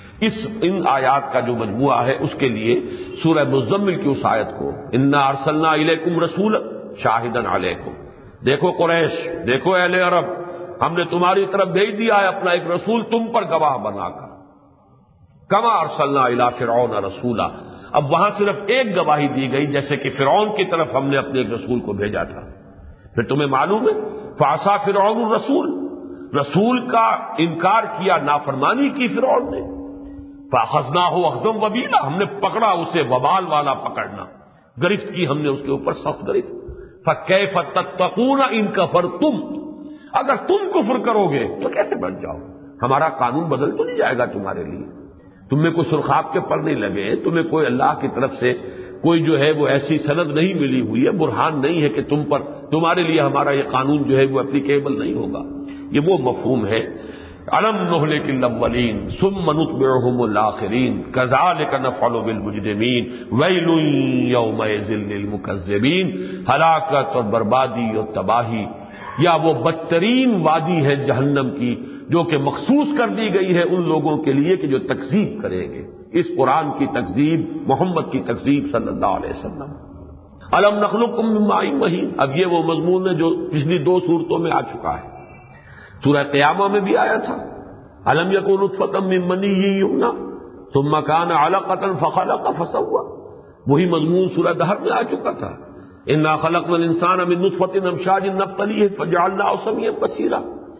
ان آیات کا جو مجموعہ ہے اس کے لیے سورہ مزمل کی اس آیت کو انا ارسلنا الیکم رسولا شاہدن علیکم، دیکھو قریش، دیکھو اہل عرب، ہم نے تمہاری طرف بھیج دیا ہے اپنا ایک رسول تم پر گواہ بنا کر، کما ارسلنا الی فرعون رسولا۔ اب وہاں صرف ایک گواہی دی گئی جیسے کہ فرعون کی طرف ہم نے اپنے ایک رسول کو بھیجا تھا، پھر تمہیں معلوم ہے فعصا فرعون الرسول، رسول کا انکار کیا، نافرمانی کی فرعون نے، فاخذناہ اخذا وبیلا، ہم نے پکڑا اسے وبال والا پکڑنا، گرفت کی ہم نے اس کے اوپر سخت گرفت۔ فکیف تتقون ان کفرتم، اگر تم کفر کرو گے تو کیسے بچ جاؤ؟ ہمارا قانون بدل تو نہیں جائے گا تمہارے لیے، تمہیں کوئی سرخاب کے پر نہیں لگے، تمہیں کوئی اللہ کی طرف سے کوئی جو ہے وہ ایسی سند نہیں ملی ہوئی ہے، برہان نہیں ہے کہ تم پر، تمہارے لیے ہمارا یہ قانون جو ہے وہ اپلیکیبل نہیں ہوگا۔ یہ وہ مفہوم ہے الم نہلک الاولین ثم نتبعهم الاخرین کذالک نفعل بالمجرمین ویل یومئذ للمکذبین، ہلاکت اور بربادی اور تباہی یا وہ بدترین وادی ہے جہنم کی جو کہ مخصوص کر دی گئی ہے ان لوگوں کے لیے کہ جو تکذیب کریں گے، اس قرآن کی تکذیب، محمد کی تکذیب صلی اللہ علیہ وسلم۔ الم نخلقکم من ماء مہین، اب یہ وہ مضمون ہے جو پچھلی دو صورتوں میں آ چکا ہے، سورہ قیامہ میں بھی آیا تھا، الم یکن نطفۃ من منی یمنی ثم کان علقۃ فخلق فسوى، وہی مضمون سورہ دہر میں آ چکا تھا، انا خلقنا الانسان من نطفۃ امشاج نبتلیہ فجعلناہ سمیعا بصیرا۔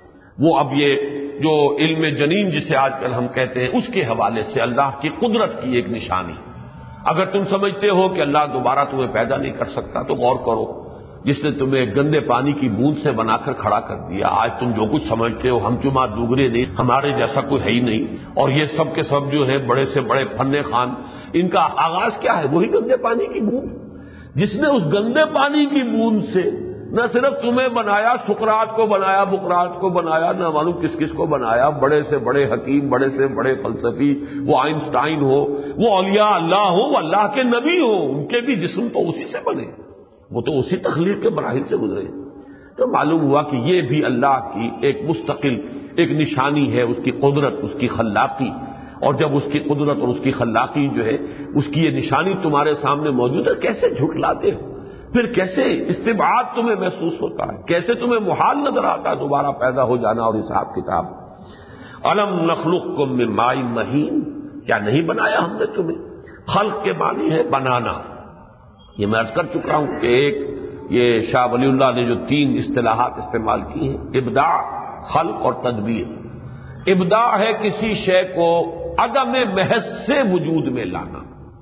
وہ اب یہ جو علم جنین جسے آج کل ہم کہتے ہیں اس کے حوالے سے اللہ کی قدرت کی ایک نشانی، اگر تم سمجھتے ہو کہ اللہ دوبارہ تمہیں پیدا نہیں کر سکتا تو غور کرو، جس نے تمہیں گندے پانی کی بوند سے بنا کر کھڑا کر دیا، آج تم جو کچھ سمجھتے ہو ہم چما دوگرے نہیں، ہمارے جیسا کوئی ہے ہی نہیں، اور یہ سب کے سب جو ہے بڑے سے بڑے فن خان، ان کا آغاز کیا ہے؟ وہی گندے پانی کی بوند، جس نے اس گندے پانی کی بوند سے نہ صرف تمہیں بنایا، سقراط کو بنایا، بقراط کو بنایا، نہ معلوم کس کس کو بنایا، بڑے سے بڑے حکیم، بڑے سے بڑے فلسفی، وہ آئنسٹائن ہو، وہ اولیاء اللہ ہو، وہ اللہ کے نبی ہو، ان کے بھی جسم تو اسی سے بنے، وہ تو اسی تخلیق کے مراحل سے گزرے. تو معلوم ہوا کہ یہ بھی اللہ کی ایک مستقل ایک نشانی ہے، اس کی قدرت، اس کی خلاقی. اور جب اس کی قدرت اور اس کی خلاقی جو ہے اس کی یہ نشانی تمہارے سامنے موجود ہے، کیسے جھٹلاتے ہو؟ پھر کیسے استبعاد تمہیں محسوس ہوتا ہے؟ کیسے تمہیں محال نظر آتا ہے دوبارہ پیدا ہو جانا اور حساب کتاب؟ الم نخلقکم من ماء مہین، کیا نہیں بنایا ہم نے تمہیں؟ خلق کے معنی ہے بنانا. یہ میں عرض کر چکا ہوں کہ ایک یہ شاہ ولی اللہ نے جو 3 اصطلاحات استعمال کی ہیں، ابداع، خلق اور تدبیر. ابداع ہے کسی شے کو عدم محض سے وجود میں لانا،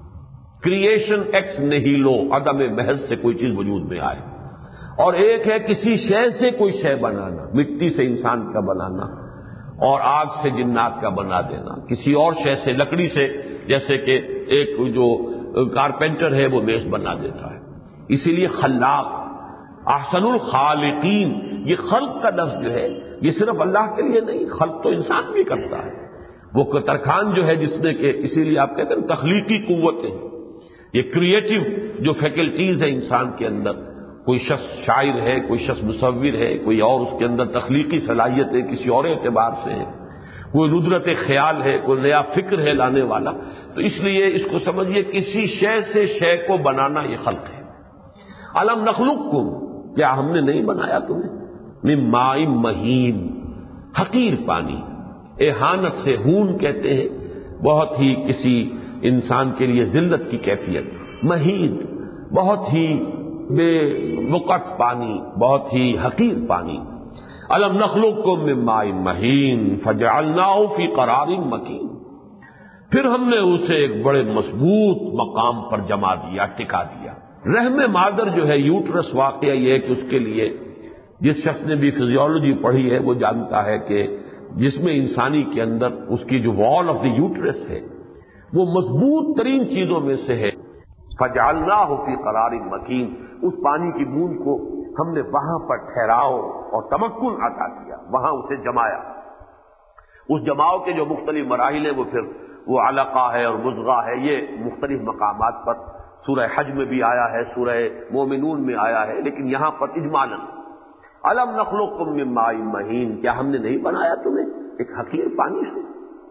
کریشن ایکس نیہیلو، عدم محض سے کوئی چیز وجود میں آئے. اور ایک ہے کسی شے سے کوئی شے بنانا، مٹی سے انسان کا بنانا اور آگ سے جنات کا بنا دینا، کسی اور شے سے، لکڑی سے، جیسے کہ ایک جو کارپینٹر ہے وہ میز بنا دیتا ہے. اسی لیے خلاق، احسن الخالقین، یہ خلق کا لفظ جو ہے یہ صرف اللہ کے لیے نہیں، خلق تو انسان بھی کرتا ہے. وہ ترکھان جو ہے جس نے کہ اسی لیے آپ کہتے ہیں تخلیقی قوتیں، یہ کریٹو جو فیکلٹیز ہیں انسان کے اندر، کوئی شخص شاعر ہے، کوئی شخص مصور ہے، کوئی اور اس کے اندر تخلیقی صلاحیتیں کسی اور اعتبار سے ہے، کوئی ندرت خیال ہے، کوئی نیا فکر ہے لانے والا. تو اس لیے اس کو سمجھیے کسی شے سے شے کو بنانا یہ خلق ہے. الم نخلقکم، کیا ہم نے نہیں بنایا تمہیں؟ من ماء مہین، حقیر پانی. اہانت سے ہون کہتے ہیں بہت ہی کسی انسان کے لیے ذلت کی کیفیت. مہین بہت ہی بے وقت پانی، بہت ہی حقیر پانی. الم نخلقکم من ماء مہین فجعلناه فی قرار مکین، پھر ہم نے اسے ایک بڑے مضبوط مقام پر جما دیا، ٹکا دیا. رحم مادر جو ہے یوٹرس، واقعہ یہ ہے کہ اس کے لیے جس شخص نے بھی فزیولوجی پڑھی ہے وہ جانتا ہے کہ جسم انسانی کے اندر اس کی جو وال آف دی یوٹرس ہے وہ مضبوط ترین چیزوں میں سے ہے. فجعلناہ فی قرار مکین، اس پانی کی بوند کو ہم نے وہاں پر ٹھہراؤ اور تمکن عطا کیا، وہاں اسے جمایا. اس جماؤ کے جو مختلف مراحل ہیں وہ پھر وہ علقہ ہے اور مضغہ ہے، یہ مختلف مقامات پر سورہ حج میں بھی آیا ہے، سورہ مومنون میں آیا ہے، لیکن یہاں پر اجمالاً الم نخلقکم من ماء مہین، کیا ہم نے نہیں بنایا تمہیں ایک حقیر پانی سے؟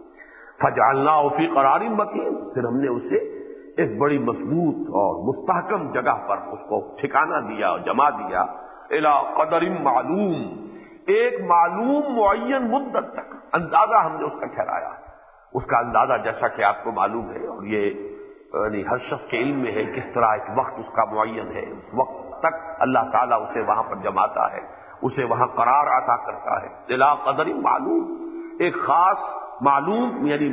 فجعلناہ فی قرار مکین، پھر ہم نے اسے ایک بڑی مضبوط اور مستحکم جگہ پر اس کو ٹھکانہ دیا اور جما دیا. الی قدر معلوم، ایک معلوم معین مدت تک اندازہ ہم نے اس کا ٹھہرایا. اس کا اندازہ جیسا کہ آپ کو معلوم ہے اور یہ یعنی ہر شخص کے علم میں ہے کس طرح ایک وقت اس کا معین ہے، اس وقت تک اللہ تعالیٰ اسے وہاں پر جماتا ہے، اسے وہاں قرار عطا کرتا ہے. الی قدر معلوم، ایک خاص معلوم یعنی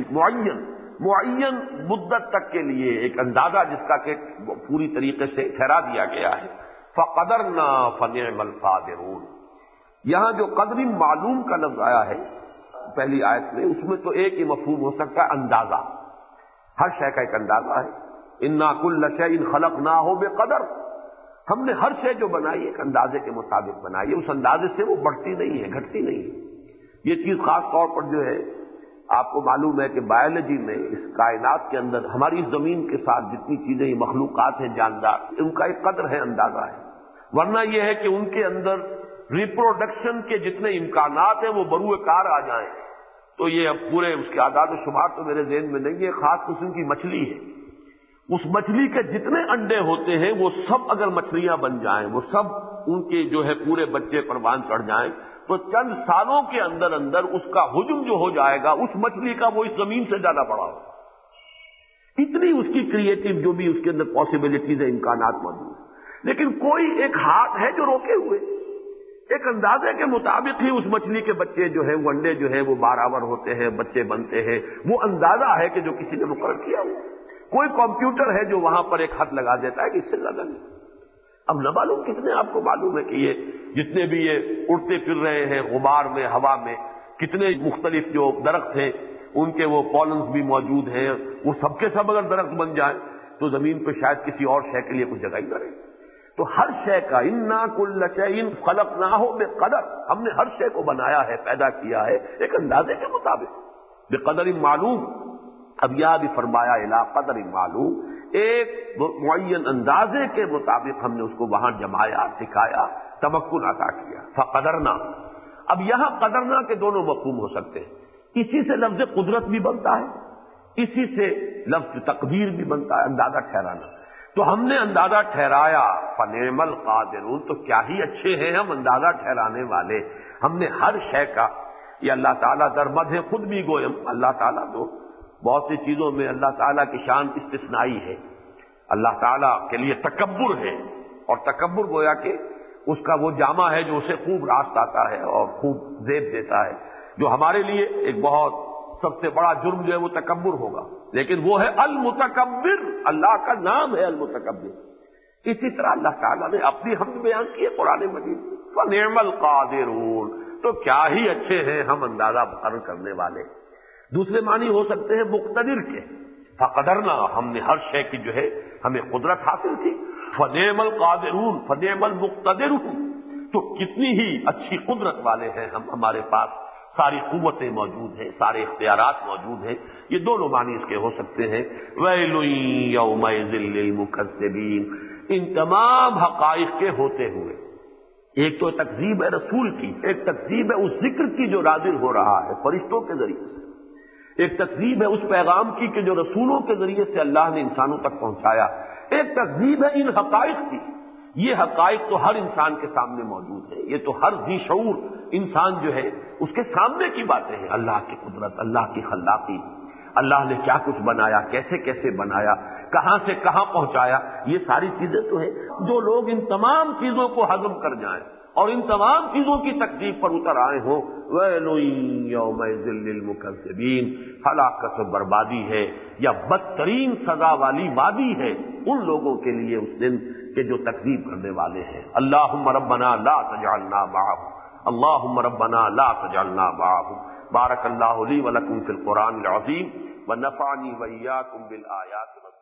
معین مدت تک کے لیے ایک اندازہ جس کا کہ پوری طریقے سے ٹھہرا دیا گیا ہے. فقدرنا فنعم القادرون، یہاں جو قدر معلوم کا لفظ آیا ہے پہلی آیت میں، اس میں تو ایک ہی مفہوم ہو سکتا ہے اندازہ، ہر شے کا ایک اندازہ ہے. انا کل شیء خلقناہ بقدر، ہم نے ہر شے جو بنائی ایک اندازے کے مطابق بنائی ہے، اس اندازے سے وہ بڑھتی نہیں ہے، گھٹتی نہیں ہے. یہ چیز خاص طور پر جو ہے آپ کو معلوم ہے کہ بایولوجی میں اس کائنات کے اندر ہماری زمین کے ساتھ جتنی چیزیں مخلوقات ہیں جاندار، ان کا ایک قدر ہے، اندازہ ہے. ورنہ یہ ہے کہ ان کے اندر ریپروڈکشن کے جتنے امکانات ہیں وہ بروئے کار آ جائیں تو یہ اب پورے اس کے اعداد و شمار تو میرے ذہن میں نہیں ہے. خاص قسم کی مچھلی ہے، اس مچھلی کے جتنے انڈے ہوتے ہیں وہ سب اگر مچھلیاں بن جائیں، وہ سب ان کے جو ہے پورے بچے پروان چڑھ جائیں تو چند سالوں کے اندر اندر اس کا حجم جو ہو جائے گا اس مچھلی کا وہ اس زمین سے زیادہ بڑا ہوگا. اتنی اس کی کریٹو جو بھی اس کے اندر پاسبلٹیز ہیں، امکانات موجود ہیں. لیکن کوئی ایک ہاتھ ہے جو روکے ہوئے، ایک اندازے کے مطابق ہی اس مچھلی کے بچے جو ہیں وہ انڈے جو ہیں وہ بارآور ہوتے ہیں، بچے بنتے ہیں. وہ اندازہ ہے کہ جو کسی نے مقرر کیا ہوا. کوئی کمپیوٹر ہے جو وہاں پر ایک حد لگا دیتا ہے کہ اس سے زیادہ نہیں. اب نہ معلوم کتنے آپ کو معلوم ہے کہ یہ جتنے بھی یہ اڑتے پھر رہے ہیں غبار میں، ہوا میں، کتنے مختلف جو درخت ہیں ان کے وہ پالنز بھی موجود ہیں، وہ سب کے سب اگر درخت بن جائیں تو زمین پہ شاید کسی اور شے کے لیے کچھ جگہ ہی نہ رہے. تو ہر شے کا انا کل شیء خلقناہ بقدر، ہم نے ہر شے کو بنایا ہے، پیدا کیا ہے ایک اندازے کے مطابق، بقدر معلوم. اب یہاں بھی فرمایا الی قدر معلوم، ایک معین اندازے کے مطابق ہم نے اس کو وہاں جمایا، سکھایا، تمکن عطا کیا۔ فقدرنا، اب یہاں قدرنا کے دونوں مفہوم ہو سکتے ہیں، اسی سے لفظ قدرت بھی بنتا ہے، اسی سے لفظ تقدیر بھی بنتا ہے، اندازہ ٹھہرانا۔ تو ہم نے اندازہ ٹھہرایا، فنعم القادرون، تو کیا ہی اچھے ہیں ہم اندازہ ٹھہرانے والے۔ ہم نے ہر شے کا، یہ اللہ تعالیٰ در مدح خود بھی گویم، اللہ تعالیٰ تو بہت سی چیزوں میں اللہ تعالیٰ کی شان استثنائی ہے، اللہ تعالیٰ کے لیے تکبر ہے، اور تکبر گویا کہ اس کا وہ جامہ ہے جو اسے خوب راست آتا ہے اور خوب زیب دیتا ہے، جو ہمارے لیے ایک بہت سب سے بڑا جرم جو ہے وہ تکبر ہوگا، لیکن وہ ہے المتکبر، اللہ کا نام ہے المتکبر۔ اسی طرح اللہ تعالیٰ نے اپنی حمد بیان کی ہے قرآن مجید، فنعم القادرون، تو کیا ہی اچھے ہیں ہم اندازہ مقرر کرنے والے۔ دوسرے معنی ہو سکتے ہیں مقتدر کے، فقدرنا، ہم نے ہر شے کی جو ہے ہمیں قدرت حاصل تھی، فنعم القادرون، فنعم المقتدرون، تو کتنی ہی اچھی قدرت والے ہیں ہم، ہمارے پاس ساری قوتیں موجود ہیں، سارے اختیارات موجود ہیں۔ یہ دونوں معنی اس کے ہو سکتے ہیں۔ ویل یومئذ للمکذبین، ان تمام حقائق کے ہوتے ہوئے، ایک تو تکذیب ہے رسول کی، ایک تکذیب ہے اس ذکر کی جو نازل ہو رہا ہے فرشتوں کے ذریعے سے، ایک تکذیب ہے اس پیغام کی کہ جو رسولوں کے ذریعے سے اللہ نے انسانوں تک پہنچایا، ایک تکذیب ہے ان حقائق کی۔ یہ حقائق تو ہر انسان کے سامنے موجود ہے، یہ تو ہر ذی شعور انسان جو ہے اس کے سامنے کی باتیں ہیں، اللہ کی قدرت، اللہ کی خلاقی، اللہ نے کیا کچھ بنایا، کیسے کیسے بنایا، کہاں سے کہاں پہنچایا، یہ ساری چیزیں تو ہیں۔ جو لوگ ان تمام چیزوں کو ہضم کر جائیں اور ان تمام چیزوں کی تکذیب پر اتر آئے ہوں، ویل یومئذ للمکذبین، ہلاکت و بربادی ہے یا بدترین سزا والی وادی ہے ان لوگوں کے لیے اس دن کہ جو تکذیب کرنے والے ہیں۔ اللہم ربنا لا تجعلنا معهم، اللہم ربنا لا تجعلنا معهم۔ بارک اللہ لی ولکم فی القرآن العظیم ونفعنی وإیاکم بالآیات